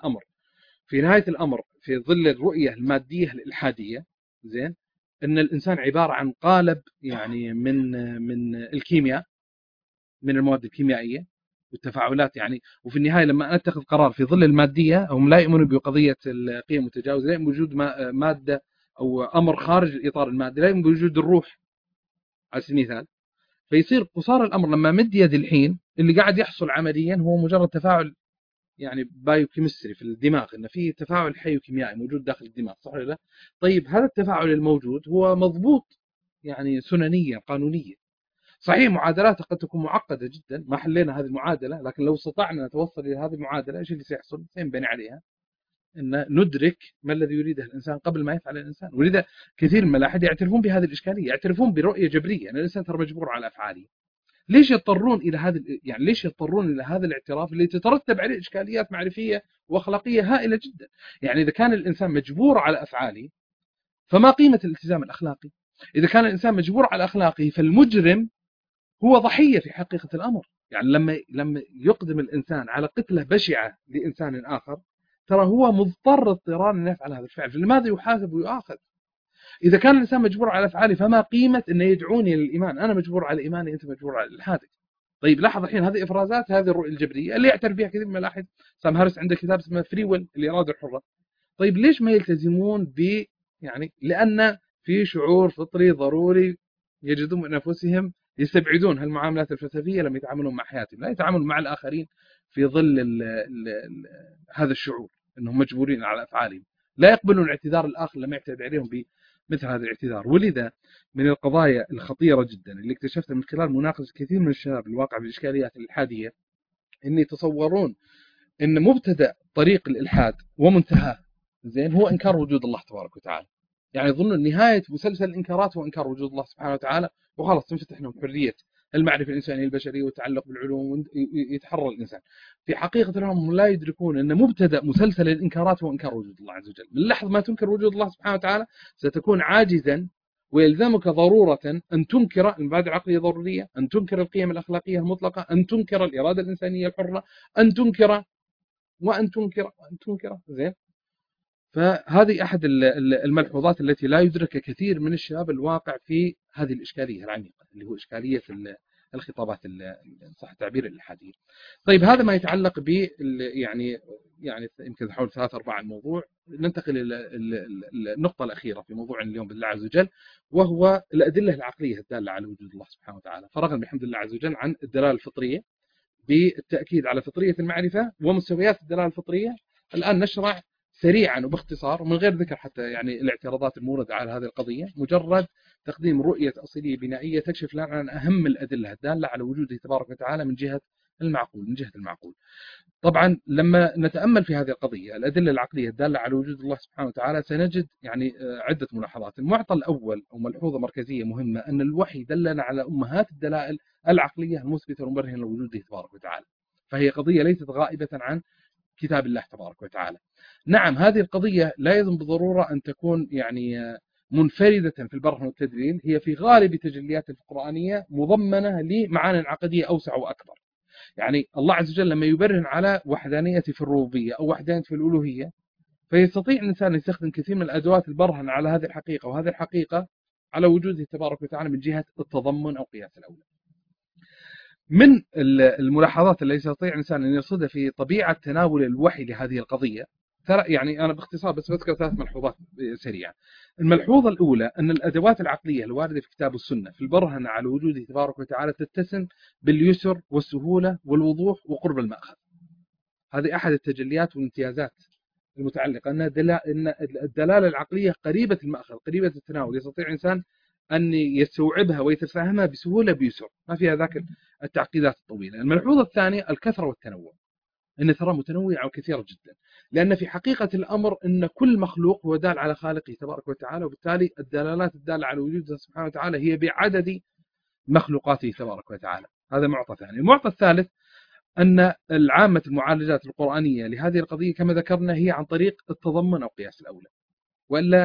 في نهاية الأمر في ظل الرؤية المادية الإلحادية، زين، أن الإنسان عبارة عن قالب يعني من الكيمياء، من المواد الكيميائية والتفاعلات يعني. وفي النهاية لما أتخذ قرار في ظل المادية، هم لا يؤمنون بقضية القيم المتجاوزة، لا يؤمنون بوجود مادة أو أمر خارج الإطار المادي، لا يؤمنون بوجود الروح على سبيل المثال. فيصير قصار الأمر لما مد يد الحين اللي قاعد يحصل عمليا هو مجرد تفاعل يعني بايوكيمستري في الدماغ، إن في تفاعل حيوكيميائي موجود داخل الدماغ، صح ولا لا؟ طيب هذا التفاعل الموجود هو مضبوط يعني سننيا قانونيا. صحيح معادلاته قد تكون معقدة جدا، ما حلينا هذه المعادلة، لكن لو استطعنا نتوصل إلى هذه المعادلة إيش اللي سيحصل؟ سينبني عليها أن ندرك ما الذي يريده الإنسان قبل ما يفعل الإنسان. ولذا كثير من الملاحدة يعترفون بهذه الإشكالية، يعترفون برؤية جبرية أن الإنسان ترى مجبور على أفعاله. ليش يضطرون إلى هذا يعني ليش يضطرون إلى هذا الاعتراف اللي تترتب عليه إشكاليات معرفية وأخلاقية هائلة جدا؟ يعني إذا كان الإنسان مجبور على أفعاله فما قيمة الالتزام الأخلاقي؟ إذا كان الإنسان مجبور على أخلاقه فالمجرم هو ضحية في حقيقة الأمر. يعني لما يقدم الإنسان على قتلة بشعة لإنسان آخر، ترى هو مضطر اضطرارا أن يفعل هذا الفعل، فلماذا يحاسب ويؤاخذ؟ إذا كان الإنسان مجبور على أفعاله فما قيمة أنه يدعوني للإيمان؟ أنا مجبور على إيماني، أنت مجبور على إلحادك. طيب لاحظ الحين هذه إفرازات هذه الرؤية الجبرية اللي يعترف بها كثير من الملاحدة. سام هارس عنده كتاب اسمه فري ويل، الإرادة الحرة. طيب ليش ما يلتزمون يعني لأن في شعور فطري ضروري يجدون من أنفسهم يستبعدون هالمعاملات الفلسفية لما يتعاملون مع حياتهم، لا يتعاملون مع الآخرين في ظل هذا الشعور أنهم مجبورين على أفعالهم، لا يقبلون الاعتذار الآخر لما يعتذر عليهم بمثل هذا الاعتذار. ولذا من القضايا الخطيرة جدا اللي اكتشفتها من خلال مناقشة كثير من الشباب الواقع بالإشكاليات الإلحادية، أن يتصورون أن مبتدأ طريق الإلحاد ومنتهاه زين هو إنكار وجود الله تبارك وتعالى. يعني يظنون نهاية مسلسل الإنكارات هو إنكار وجود الله سبحانه وتعالى، وخلاص تنفتح لهم حرية المعرفة الإنسانية البشرية والتعلق بالعلوم ويتحرر الإنسان. في حقيقة هم لا يدركون أن مبتدأ مسلسل الإنكارات هو إنكار وجود الله عز وجل. من لحظة ما تنكر وجود الله سبحانه وتعالى ستكون عاجزا، ويلزمك ضرورة أن تنكر المبادئ العقلية الضرورية، أن تنكر القيم الأخلاقية المطلقة، أن تنكر الإرادة الإنسانية الحرة، أن تنكر وأن تنكر زين. فهذه أحد الملحوظات التي لا يدرك كثير من الشباب الواقع في هذه الإشكالية العميقة اللي هو إشكالية الخطابات صح التعبير الإلحادية. طيب هذا ما يتعلق ب يعني يمكن حول 3-4 الموضوع. ننتقل إلى النقطة الأخيرة في موضوع اليوم بالله عز وجل، وهو الأدلة العقلية الدالة على وجود الله سبحانه وتعالى. فرغنا بحمد الله عز وجل عن الدلالة الفطرية بالتأكيد على فطرية المعرفة ومستويات الدلالة الفطرية. الآن نشرع سريعا وباختصار ومن غير ذكر حتى يعني الاعتراضات الموردة على هذه القضية، مجرد تقديم رؤية أصيلية بنائية تكشف لنا عن أهم الأدلة الدالة على وجوده تبارك وتعالى من جهة المعقول. طبعا لما نتأمل في هذه القضية الأدلة العقلية الدالة على وجود الله سبحانه وتعالى سنجد يعني عدة ملاحظات. المعطى الأول أو ملحوظة مركزية مهمة أن الوحي دلنا على أمهات الدلائل العقلية المثبتة والمبرهنة لوجوده تبارك وتعالى، فهي قضية ليست غائبة عن كتاب الله تبارك وتعالى. نعم هذه القضية لا يلزم بالضرورة أن تكون يعني منفردة في البرهن والتدليل، هي في غالب تجليات القرآنية مضمنة لمعاني عقدية أوسع وأكبر. يعني الله عز وجل لما يبرهن على وحدانية في الربوبية أو وحدانية في الألوهية فيستطيع الإنسان يستخدم كثير من الأدوات البرهن على هذه الحقيقة، وهذه الحقيقة على وجوده تبارك وتعالى من جهة التضمن أو قياس الأولى. من الملاحظات التي يستطيع الإنسان أن يرصدها في طبيعة تناول الوحي لهذه القضية، يعني أنا باختصار بس بذكر 3 ملحوظات سريعة. الملحوظة الأولى أن الأدوات العقلية الواردة في كتاب السنة في البرهنة على وجوده تبارك وتعالى تتسم باليسر والسهولة والوضوح وقرب المأخذ. هذه أحد التجليات والامتيازات المتعلقة أن الدلالة العقلية قريبة المأخذ قريبة التناول، يستطيع الإنسان أن يستوعبها ويتفهمها بسهولة بيسر، ما فيها ذاك التعقيدات الطويلة. الملحوظة الثانية الكثرة والتنوع، أن ترى متنوعة وكثيرة جدا، لأن في حقيقة الأمر أن كل مخلوق هو دال على خالقه تبارك وتعالى، وبالتالي الدلالات الدالة على وجوده سبحانه وتعالى هي بعدد مخلوقاته تبارك وتعالى. هذا معطى ثاني. المعطى الثالث أن العامة المعالجات القرآنية لهذه القضية كما ذكرنا هي عن طريق التضمن أو قياس الأولى، وإلا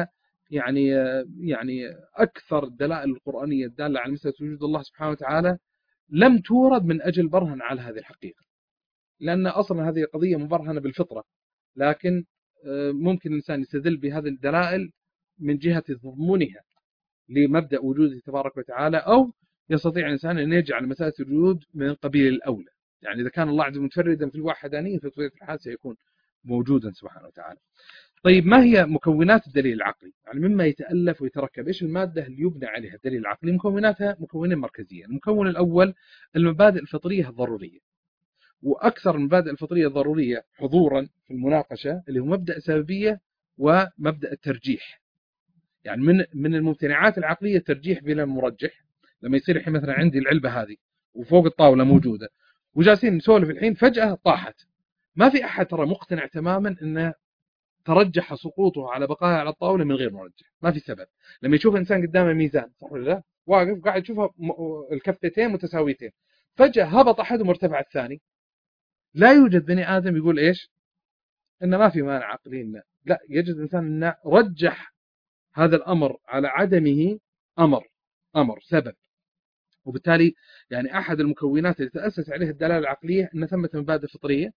يعني أكثر الدلائل القرآنية الدالة على مسألة وجود الله سبحانه وتعالى لم تورد من أجل برهن على هذه الحقيقة، لأن أصلا هذه قضية مبرهنة بالفطرة، لكن ممكن الإنسان يستدل بهذه الدلائل من جهة تضمنها لمبدأ وجوده تبارك وتعالى، أو يستطيع الإنسان أن يجعل مسألة الوجود من قبيل الأولى. يعني إذا كان الله عز وجل متفردا في الوحدانية في طبيعة الحال سيكون موجودا سبحانه وتعالى. طيب ما هي مكونات الدليل العقلي؟ يعني مما يتألف ويتركب، إيش المادة اللي يبنى عليها الدليل العقلي؟ مكوناتها مكونين مركزيين. المكون الأول المبادئ الفطرية الضرورية، وأكثر المبادئ الفطرية الضرورية حضورا في المناقشة اللي هو مبدأ السببية ومبدأ الترجيح. يعني من الممتنعات العقلية الترجيح بلا مرجح. لما يصير الحين مثلا عندي العلبة هذه وفوق الطاولة موجودة وجالسين نسولف الحين، فجأة طاحت، ما في أحد ترى مقتنع تماما أنه ترجح سقوطه على بقائها على الطاولة من غير مرجح، ما في سبب. لما يشوف إنسان قدامه ميزان، صح ولا لا، واقف قاعد يشوفها الكفتين متساويتين، فجأة هبط أحد وارتفع الثاني، لا يوجد بني آدم يقول إيش إنه ما في مانع عقلي إنه لا، يجد إنسان إنه رجح هذا الأمر على عدمه أمر سبب. وبالتالي يعني أحد المكونات اللي تأسس عليها الدلالة العقلية أن ثمة مبادئ فطرية.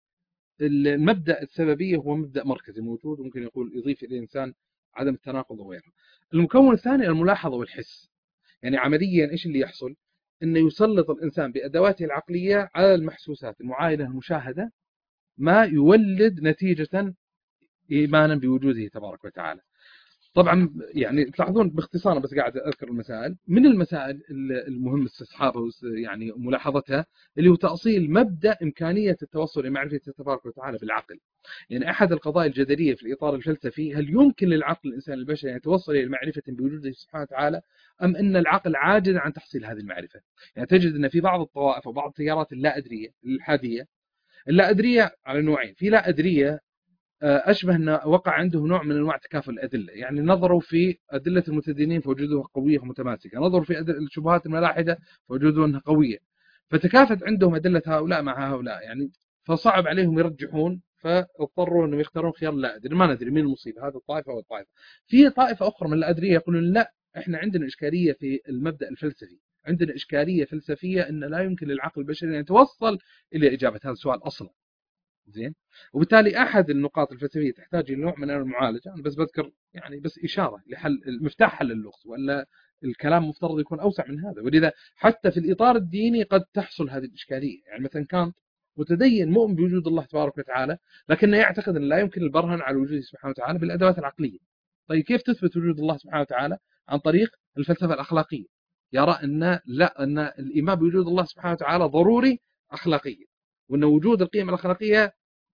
المبدأ السببية هو مبدأ مركزي موجود، ممكن يقول يضيف إلى الإنسان عدم التناقض وغيره. المكون الثاني الملاحظة والحس. يعني عمليا إيش اللي يحصل؟ أنه يسلط الإنسان بأدواته العقلية على المحسوسات المعاينة المشاهدة، ما يولد نتيجة إيمانا بوجوده تبارك وتعالى. طبعا يعني تلاحظون باختصار بس قاعد أذكر المسائل. من المسائل المهم استصحابها يعني ملاحظتها اللي هو تأصيل مبدأ إمكانية التوصل لمعرفة تبارك وتعالى بالعقل. يعني أحد القضايا الجدلية في الإطار الفلسفي، هل يمكن للعقل الإنسان البشري أن يتوصل إلى معرفة بوجوده سبحانه وتعالى، أم أن العقل عاجز عن تحصيل هذه المعرفة؟ يعني تجد أن في بعض الطوائف وبعض التيارات اللا أدرية الإلحادية، اللا أدرية على نوعين. في لا أدرية أشبه أن وقع عنده نوع من أنواع تكافؤ الأدلة، يعني نظروا في أدلة المتدينين فوجدوها قوية ومتماسكة، نظروا في شبهات الملاحدة فوجدوا أنها قوية، فتكافت عندهم أدلة هؤلاء مع هؤلاء، يعني فصعب عليهم يرجحون، فاضطروا أنهم يختارون خيار لا أدري، ما ندري مين المصيبة، هذا الطائفة أو الطائفة. في طائفة أخرى من الأدرية يقولون لا، إحنا عندنا إشكالية في المبدأ الفلسفي، عندنا إشكالية فلسفية أن لا يمكن للعقل البشري أن يتوصل إلى إجابة هذا السؤال أصلا. زين. وبالتالي احد النقاط الفلسفيه تحتاج الى نوع من المعالجه. انا بس بذكر يعني بس اشاره لحل مفتاح حل اللغز، ولا الكلام مفترض يكون اوسع من هذا. ولذا حتى في الاطار الديني قد تحصل هذه الاشكاليه. يعني مثلا كانت متدين مؤمن بوجود الله تبارك وتعالى، لكنه يعتقد ان لا يمكن البرهن على وجوده سبحانه وتعالى بالادوات العقليه. طيب كيف تثبت وجود الله سبحانه وتعالى؟ عن طريق الفلسفه الاخلاقيه. يرى ان لا، ان الايمان بوجود الله سبحانه وتعالى ضروري اخلاقيا، وان وجود القيم الاخلاقيه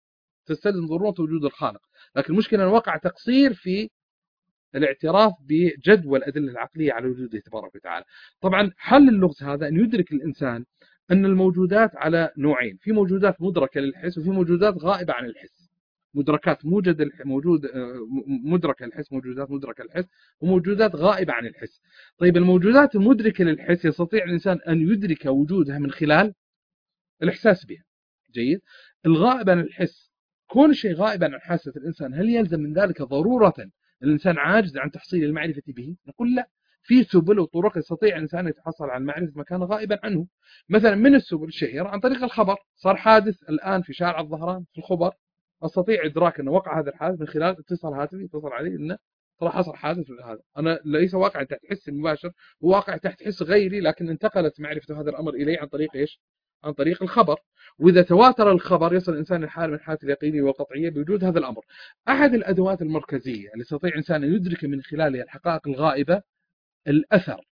تستلزم ضرورة وجود الخالق. لكن المشكلة أن وقع تقصير في الاعتراف بجدوى الأدلة العقلية على وجوده تبارك وتعالى. طبعا حل اللغز هذا أن يدرك الإنسان أن الموجودات على نوعين، في موجودات مدركة للحس وفي موجودات غائبة عن الحس. مدركات موجود مدركة للحس، موجودات مدركة للحس، وموجودات غائبة عن الحس. طيب الموجودات المدركة للحس يستطيع الإنسان أن يدرك وجودها من خلال الإحساس بها. جيد. الغائب عن الحس، كون شيء غائبا عن حاسة الإنسان، هل يلزم من ذلك ضرورة الإنسان عاجز عن تحصيل المعرفة به؟ نقول لا، في سبل وطرق يستطيع الإنسان يتحصل عن معرفة ما كان غائبا عنه. مثلا من السبل الشهيرة عن طريق الخبر. صار حادث الآن في شارع الظهران في الخبر، أستطيع إدراك أنه وقع هذا الحادث من خلال اتصال هاتفي يتصل علي أنه ترى حصل حادث هذا. أنا ليس واقع تحت حس مباشر، هو واقع تحت حس غيري، لكن انتقلت معرفة هذا الأمر إلي عن طريق إيش؟ عن طريق الخبر. وإذا تواتر الخبر يصل الإنسان لحالة من حالة اليقين والقطعية بوجود هذا الأمر. أحد الأدوات المركزية اللي يستطيع الإنسان أن يدرك من خلالها الحقائق الغائبة الأثر،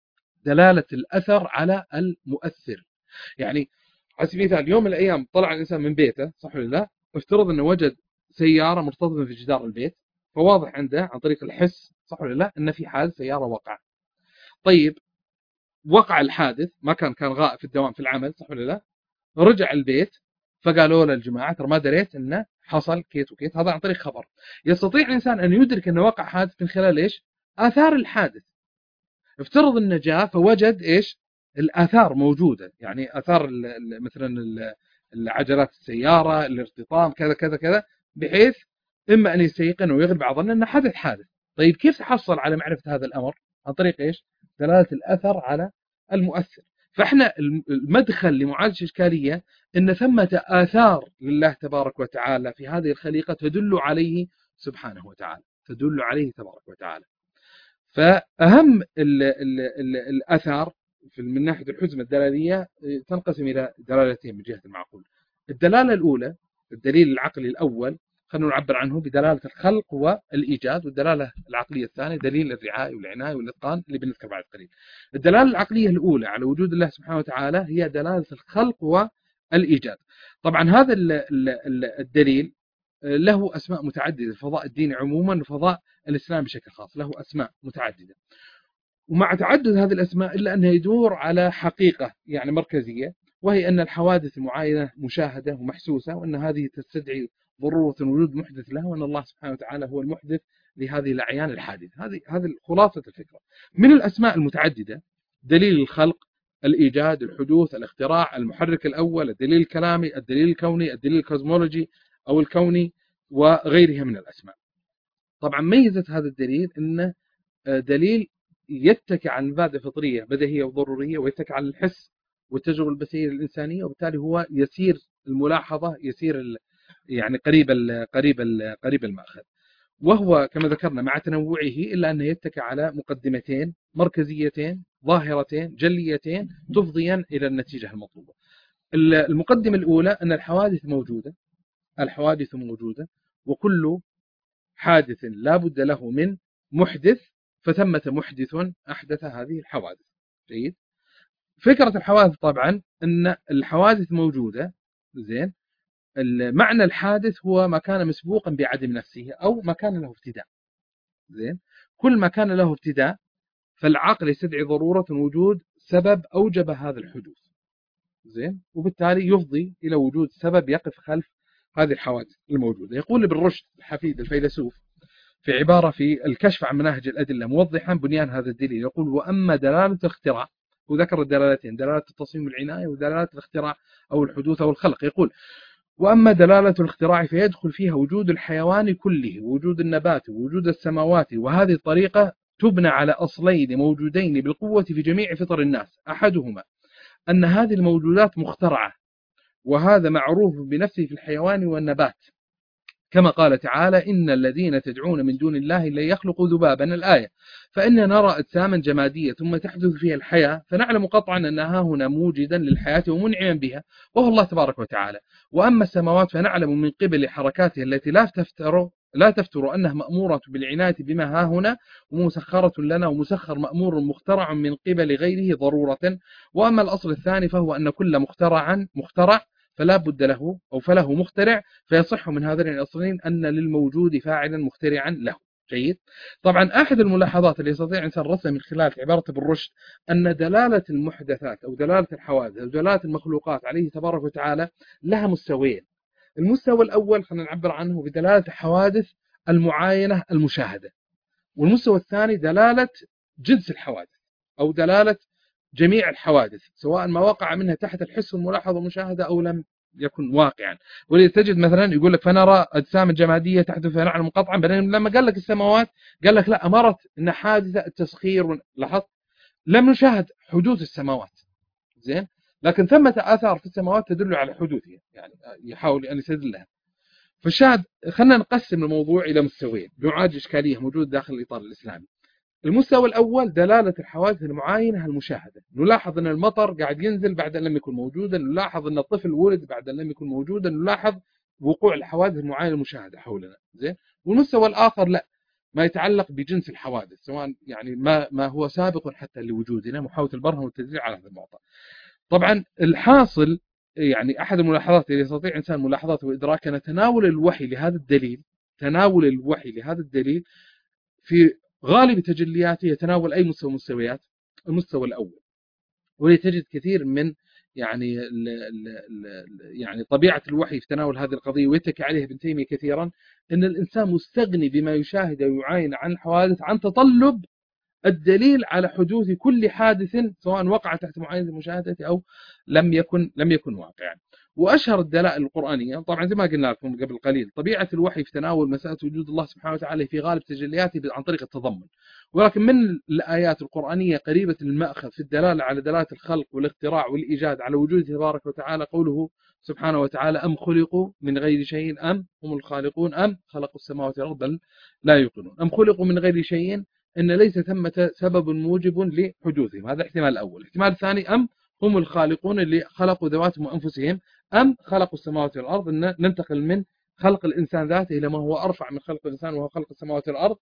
دلالة الأثر على المؤثر. يعني على سبيل المثال يوم من الأيام طلع الإنسان من بيته، صح ولا لا؟ افترض أنه وجد سيارة مرتبطة في جدار البيت، فواضح عنده عن طريق الحس، صح ولا لا، أن في حادث سيارة وقع. طيب وقع الحادث، ما كان غائب في الدوام في العمل، صح ولا لا؟ رجع البيت فقالوا له الجماعة ترى ما دريت انه حصل كيت وكيت. هذا عن طريق خبر. يستطيع الانسان ان يدرك انه وقع حادث من خلال ايش؟ اثار الحادث. افترض انه جاء فوجد ايش؟ الاثار موجودة، يعني اثار مثلا العجلات السيارة، الارتطام، كذا كذا كذا، بحيث اما ان يستيقن ويغلب على ظنه انه حدث. طيب كيف تحصل على معرفة هذا الأمر؟ عن طريق إيش؟ دلالة الأثر على المؤثر. فإحنا المدخل لمعالجة الإشكالية أن ثمة آثار لله تبارك وتعالى في هذه الخليقة تدل عليه سبحانه وتعالى، تدل عليه تبارك وتعالى. فأهم الآثار من ناحية الحزمة الدلالية تنقسم إلى دلالتين من جهة المعقول. الدلالة الأولى الدليل العقلي الأول خلينا نعبر عنه بدلالة الخلق والإيجاد، والدلالة العقلية الثانية دليل الرعاية والعناية والإتقان اللي بنذكر بعد قليل. الدلالة العقلية الأولى على وجود الله سبحانه وتعالى هي دلالة الخلق والإيجاد. طبعا هذا الدليل له أسماء متعددة، الفضاء الديني عموما وفضاء الإسلام بشكل خاص له أسماء متعددة، ومع تعدد هذه الأسماء إلا أنه يدور على حقيقة يعني مركزية، وهي أن الحوادث المعاينة مشاهدة ومحسوسة، وأن هذه تستدعي ضرورة وجود محدث لها، وأن الله سبحانه وتعالى هو المحدث لهذه الأعيان الحادثة. هذه خلاصة الفكرة. من الأسماء المتعددة دليل الخلق، الإيجاد، الحدوث، الاختراع، المحرك الأول، الدليل الكلامي، الدليل الكوني، الدليل الكوزمولوجي أو الكوني، وغيرها من الأسماء. طبعا ميزة هذا الدليل أنه دليل يتكي على المبادئ الفطرية بديهية وضرورية، ويتكي على الحس والتجربة البشرية الإنسانية، وبالتالي هو يسير الملاحظة، يسير يعني قريب المأخذ، وهو كما ذكرنا مع تنوعه إلا أنه يتكي على مقدمتين مركزيتين ظاهرتين جليتين تفضيا إلى النتيجة المطلوبة. المقدمة الأولى أن الحوادث موجودة، وكل حادث لا بد له من محدث، فثمة محدث أحدث هذه الحوادث. جيد. فكرة الحوادث طبعا أن الحوادث موجودة، زين، معنى الحادث هو ما كان مسبوقا بعدم نفسه أو ما كان له ابتداء. زين. كل ما كان له ابتداء فالعقل يستدعي ضرورة وجود سبب أوجب هذا الحدوث. زين. وبالتالي يفضي إلى وجود سبب يقف خلف هذه الحوادث الموجودة. يقول ابن رشد الحفيد الفيلسوف في عبارة في الكشف عن مناهج الأدلة موضحا بنيان هذا الدليل، يقول: وأما دلالة الاختراع، وذكر الدلالتين، دلالة التصميم والعناية ودلالة الاختراع أو الحدوث أو الخلق، يقول: وأما دلالة الاختراع فيدخل فيها وجود الحيوان كله، ووجود النبات، ووجود السماوات، وهذه الطريقة تبنى على أصلين موجودين بالقوة في جميع فطر الناس، أحدهما أن هذه الموجودات مخترعة، وهذا معروف بنفسه في الحيوان والنبات، كما قال تعالى: إن الذين تدعون من دون الله لن يخلقوا ذبابا، الآية. فإننا نرى أجساما جمادية ثم تحدث فيها الحياة، فنعلم قطعا أنها هنا موجدا للحياة ومنعما بها، وهو الله تبارك وتعالى. وأما السماوات فنعلم من قبل حركاتها التي لا تفتر أنها مأمورة بالعناية بما ها هنا، ومسخرة لنا، ومسخر مأمور مخترع من قبل غيره ضرورة. وأما الأصل الثاني فهو أن كل مخترع فلا بد له أو فله مخترع، فيصح من هذين الأصلين أن للموجود فاعلا مخترعا له. جيد. طبعا أحد الملاحظات اللي يستطيع إنسان رسمها من خلال عبارة ابن رشد أن دلالة المحدثات أو دلالة الحوادث أو دلالة المخلوقات عليه تبارك وتعالى لها مستويين. المستوى الأول خلينا نعبر عنه بدلالة الحوادث المعاينة المشاهدة، والمستوى الثاني دلالة جنس الحوادث أو دلالة جميع الحوادث، سواء ما وقع منها تحت الحس والملاحظة والمشاهدة أو لم يكن واقعا. ولذا تجد مثلا يقول لك: فنرى أجسام جمادية تحدث فنعلم قطعا، بعدين لما قال لك السماوات قال لك لا، أمرت أن حادثة التسخير. لاحظت لم نشاهد حدوث السماوات، زين، لكن ثمة آثار في السماوات تدل على حدوثها، يعني يحاول أن يستدلها. فالشاهد خلينا نقسم الموضوع إلى مستويين بنعالج إشكالية موجودة داخل الإطار الإسلامي. المستوى الأول دلالة الحوادث المعاينة المشاهدة، نلاحظ أن المطر قاعد ينزل بعد أن لم يكن موجودا، نلاحظ أن الطفل ولد بعد أن لم يكن موجودا، نلاحظ وقوع الحوادث المعاينة المشاهدة حولنا. زين. والمستوى الآخر لا، ما يتعلق بجنس الحوادث، سواء يعني ما هو سابق حتى لوجودنا، محاولة البرهن والتدليل على هذا المعطى. طبعا الحاصل يعني أحد الملاحظات اللي يستطيع إنسان ملاحظته وإدراكه أن تناول الوحي لهذا الدليل في غالب تجلياته يتناول أي مستوى مستويات المستوى الأول، ولتجد كثير من يعني يعني طبيعة الوحي في تناول هذه القضية، ويتكي عليه ابن تيمية كثيرا، أن الإنسان مستغني بما يشاهد ويعاين عن الحوادث عن تطلب الدليل على حدوث كل حادث سواء وقع تحت معاينة المشاهدة أو لم يكن واقعا. وأشهر الدلائل القرآنية طبعا زي ما قلنا لكم قبل قليل، طبيعة الوحي في تناول مسألة وجود الله سبحانه وتعالى في غالب تجلياته عن طريق التضمن، ولكن من الآيات القرآنية قريبة المأخذ في الدلالة على دلالة الخلق والاختراع والإيجاد على وجوده تبارك وتعالى قوله سبحانه وتعالى: أم خلقوا من غير شيء أم هم الخالقون أم خلقوا السماوات والأرض بل لا يوقنون. أم خلقوا من غير شيء أن ليس ثمة سبب موجب لحدوثهم، هذا الاحتمال الأول. الاحتمال الثاني: أم هم الخالقون اللي خلقوا ذواتهم وأنفسهم أم خلقوا السماوات والأرض، أن ننتقل من خلق الإنسان ذاته إلى ما هو أرفع من خلق الإنسان وهو خلق السماوات والأرض،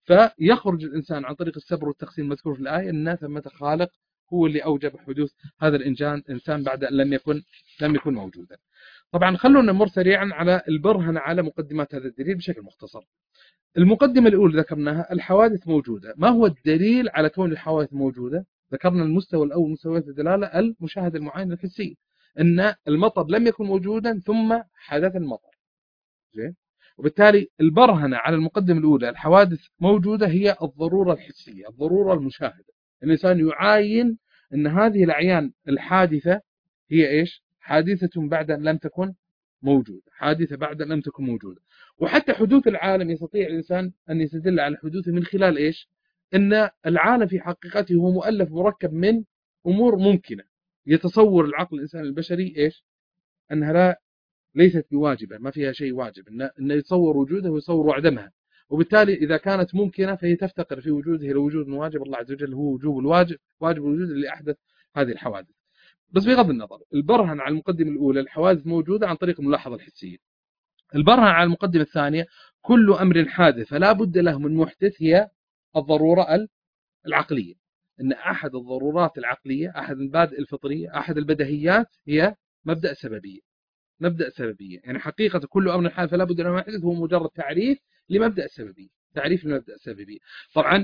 فيخرج الإنسان عن طريق السبر والتقسيم المذكور في الآية أن ثمة خالق هو اللي أوجب حدوث هذا الإنسان بعد أن لم يكن موجودا. طبعا خلونا نمر سريعا على البرهنة على مقدمات هذا الدليل بشكل مختصر. المقدمة الأولى ذكرناها: الحوادث موجودة. ما هو الدليل على كون الحوادث موجودة؟ ذكرنا المستوى الأول مستويات الدلالة المشاهدة المعاينة الحسية، أن المطر لم يكن موجودا ثم حدث المطر. زين؟ وبالتالي البرهنة على المقدمة الأولى الحوادث موجودة هي الضرورة الحسية، الضرورة المشاهدة. الإنسان يعاين أن هذه الأعيان الحادثة هي إيش؟ حادثة بعد أن لم تكن موجودة، حادثة بعد أن لم تكن موجودة. وحتى حدوث العالم يستطيع الإنسان أن يستدل على حدوثه من خلال إيش؟ أن العالم في حقيقته هو مؤلف مركب من أمور ممكنة يتصور العقل الإنساني البشري إيش؟ أنها ليست بواجبة، ما فيها شيء واجب، إنه يتصور وجوده ويتصور عدمها. وبالتالي إذا كانت ممكنة فهي تفتقر في وجوده إلى وجود واجب الله عز وجل، هو وجوب الواجب، واجب الوجود اللي أحدث هذه الحوادث. بس بغض النظر، البرهن على المقدمة الأولى الحوادث موجودة عن طريق الملاحظة الحسية. البرهن على المقدمة الثانية: كل أمر حادث فلا بد له من محدث، هي الضرورة العقلية. إن أحد الضرورات العقلية، أحد المبادئ الفطرية، أحد البديهيات هي مبدأ السببية. مبدأ السببية يعني حقيقة كل أمر حادث فلا بد له من محدث هو مجرد تعريف لمبدأ السببية، تعريف لمبدأ السببية. طبعا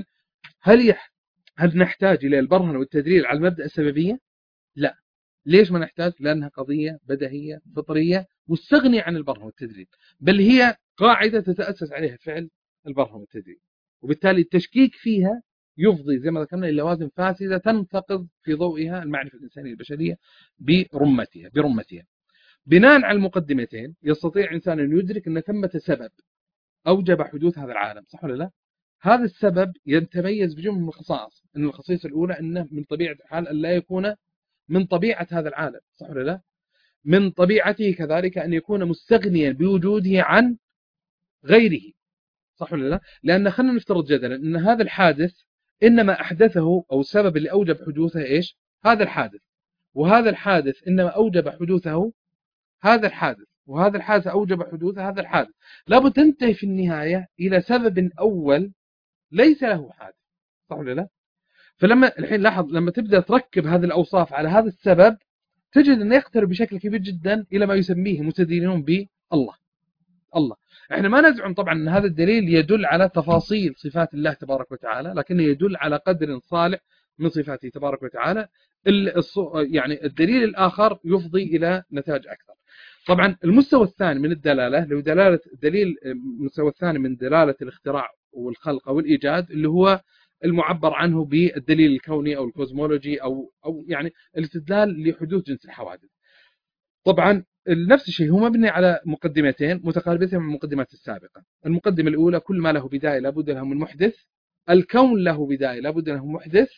هل نحتاج إلى البرهن والتدليل على مبدأ السببية؟ لا. ليش ما نحتاج؟ لأنها قضية بديهية فطرية مستغنية عن البرهن والتدليل، بل هي قاعدة تتأسس عليها فعل البرهن والتدليل. وبالتالي التشكيك فيها يفضي زي ما ذكرنا إلى لوازم فاسدة تنتقض في ضوئها المعرفة الإنسانية البشرية برمتها. بناء على المقدمتين يستطيع الإنسان أن يدرك أن ثمة سبب أوجب حدوث هذا العالم، صح ولا لا؟ هذا السبب يتميز بجملة من الخصائص. أن الخصيصة الأولى أنه من طبيعة الحال أن لا يكون من طبيعة هذا العالم، صح ولا لا؟ من طبيعته كذلك أن يكون مستغنيا بوجوده عن غيره، صح ولا لا؟ لأن خلينا نفترض جدلا أن هذا الحادث إنما أحدثه أو السبب اللي أوجب حدوثه إيش؟ هذا الحادث، وهذا الحادث إنما أوجب حدوثه هذا الحادث، وهذا الحادث أوجب حدوث هذا الحادث. لابد تنتهي في النهاية إلى سبب أول ليس له حادث، صح ولا لا؟ فلما الحين لاحظ لما تبدأ تركب هذه الأوصاف على هذا السبب تجد أنه يقترب بشكل كبير جدا إلى ما يسميه متدينون بالله. احنا ما نزعم طبعا أن هذا الدليل يدل على تفاصيل صفات الله تبارك وتعالى، لكنه يدل على قدر صالح من صفاته تبارك وتعالى. يعني الدليل الآخر يفضي إلى نتائج أكثر. طبعا المستوى الثاني من الدلالة لو دلالة دليل، المستوى الثاني من دلالة الاختراع والخلق أو الإيجاد اللي هو المعبر عنه بالدليل الكوني أو الكوزمولوجي أو يعني الاستدلال لحدوث جنس الحوادث. طبعا نفس الشيء هو مبني على مقدمتين متقاربتين من المقدمات السابقة. المقدمة الأولى: كل ما له بداية لابد له من محدث. الكون له بداية لابد له من محدث،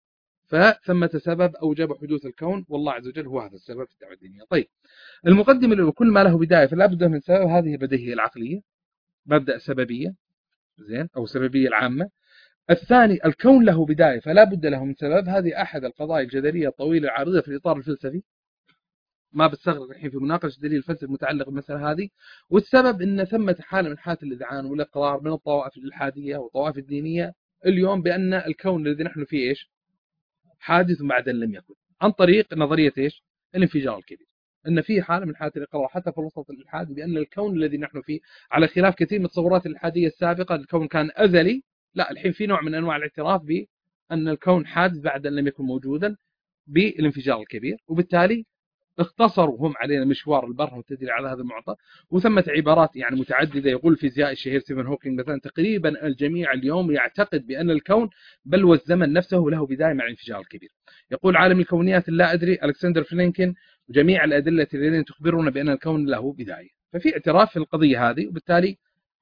فثمة سبب أوجب حدوث الكون والله عز وجل هو هذا السبب في الدعوة الدينية. طيب المقدمة الأولى: كل ما له بداية فلا بد من سبب، هذه البديهية العقلية، مبدأ سببية، زين، أو سببية العامة. الثاني: الكون له بداية فلا بد له من سبب، هذه أحد القضايا الجدلية الطويلة العريضة في الإطار الفلسفي، ما بستغرق الحين في مناقشة دليل الفلسفي المتعلق بالمسألة هذه. والسبب أن ثمة حالة من حالة الإذعان والإقرار من الطوائف الإلحادية والطوائف الدينية اليوم بأن الكون الذي نحن فيه إيش؟ حادث بعد لم يكن، عن طريق نظرية إيش؟ الانفجار الكبير. أن في حالة من حالة الإقرار حتى في الوسط الإلحادي بأن الكون الذي نحن فيه، على خلاف كثير من التصورات الإلحادية السابقة الكون كان أزلي، لا، الحين في نوع من أنواع الاعتراف بأن الكون حادث بعد أن لم يكن موجودا بالانفجار الكبير. وبالتالي اختصروا هم علينا مشوار البرهن والتدريب على هذا المعطى. وثمة عبارات يعني متعددة. يقول الفيزيائي الشهير ستيفن هوكينج مثلا: تقريبا الجميع اليوم يعتقد بأن الكون بل والزمن نفسه له بداية مع الانفجار الكبير. يقول عالم الكونيات اللا أدري ألكسندر فلينكن: جميع الأدلة الذين تخبرنا بأن الكون له بداية. ففي اعتراف في القضية هذه، وبالتالي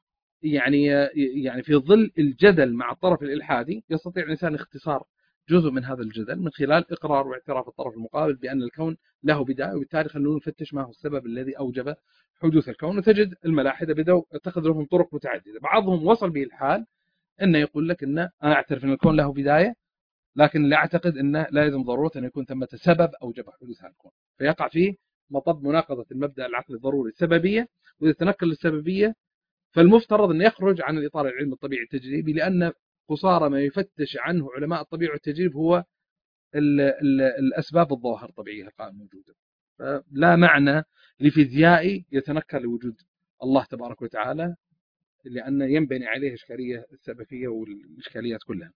يعني في ظل الجدل مع الطرف الإلحادي يستطيع الإنسان اختصار جزء من هذا الجدل من خلال إقرار واعتراف الطرف المقابل بأن الكون له بداية. وبالتالي خلونا نفتش ما هو السبب الذي أوجب حدوث الكون. وتجد الملاحدة بدأوا اتخذ لهم طرق متعددة. بعضهم وصل به الحال أنه يقول لك أن أنا أعترف أن الكون له بداية، لكن لا أعتقد أنه لا يلزم ضرورة أن يكون ثمة سبب أوجب حدوث هذا الكون. فيقع فيه مطب مناقضة المبدأ العقلي الضروري السببية. وإذا تنقل السببية فالمفترض أن يخرج عن الإطار العلمي الطبيعي التجريبي، لأن قصارى ما يفتش عنه علماء الطبيعة والتجريب هو الأسباب الظواهر الطبيعية القائمة موجودة. فلا معنى لفيزيائي يتنكر لوجود الله تبارك وتعالى، لأن ينبني عليه إشكالية السببية والإشكاليات كلها.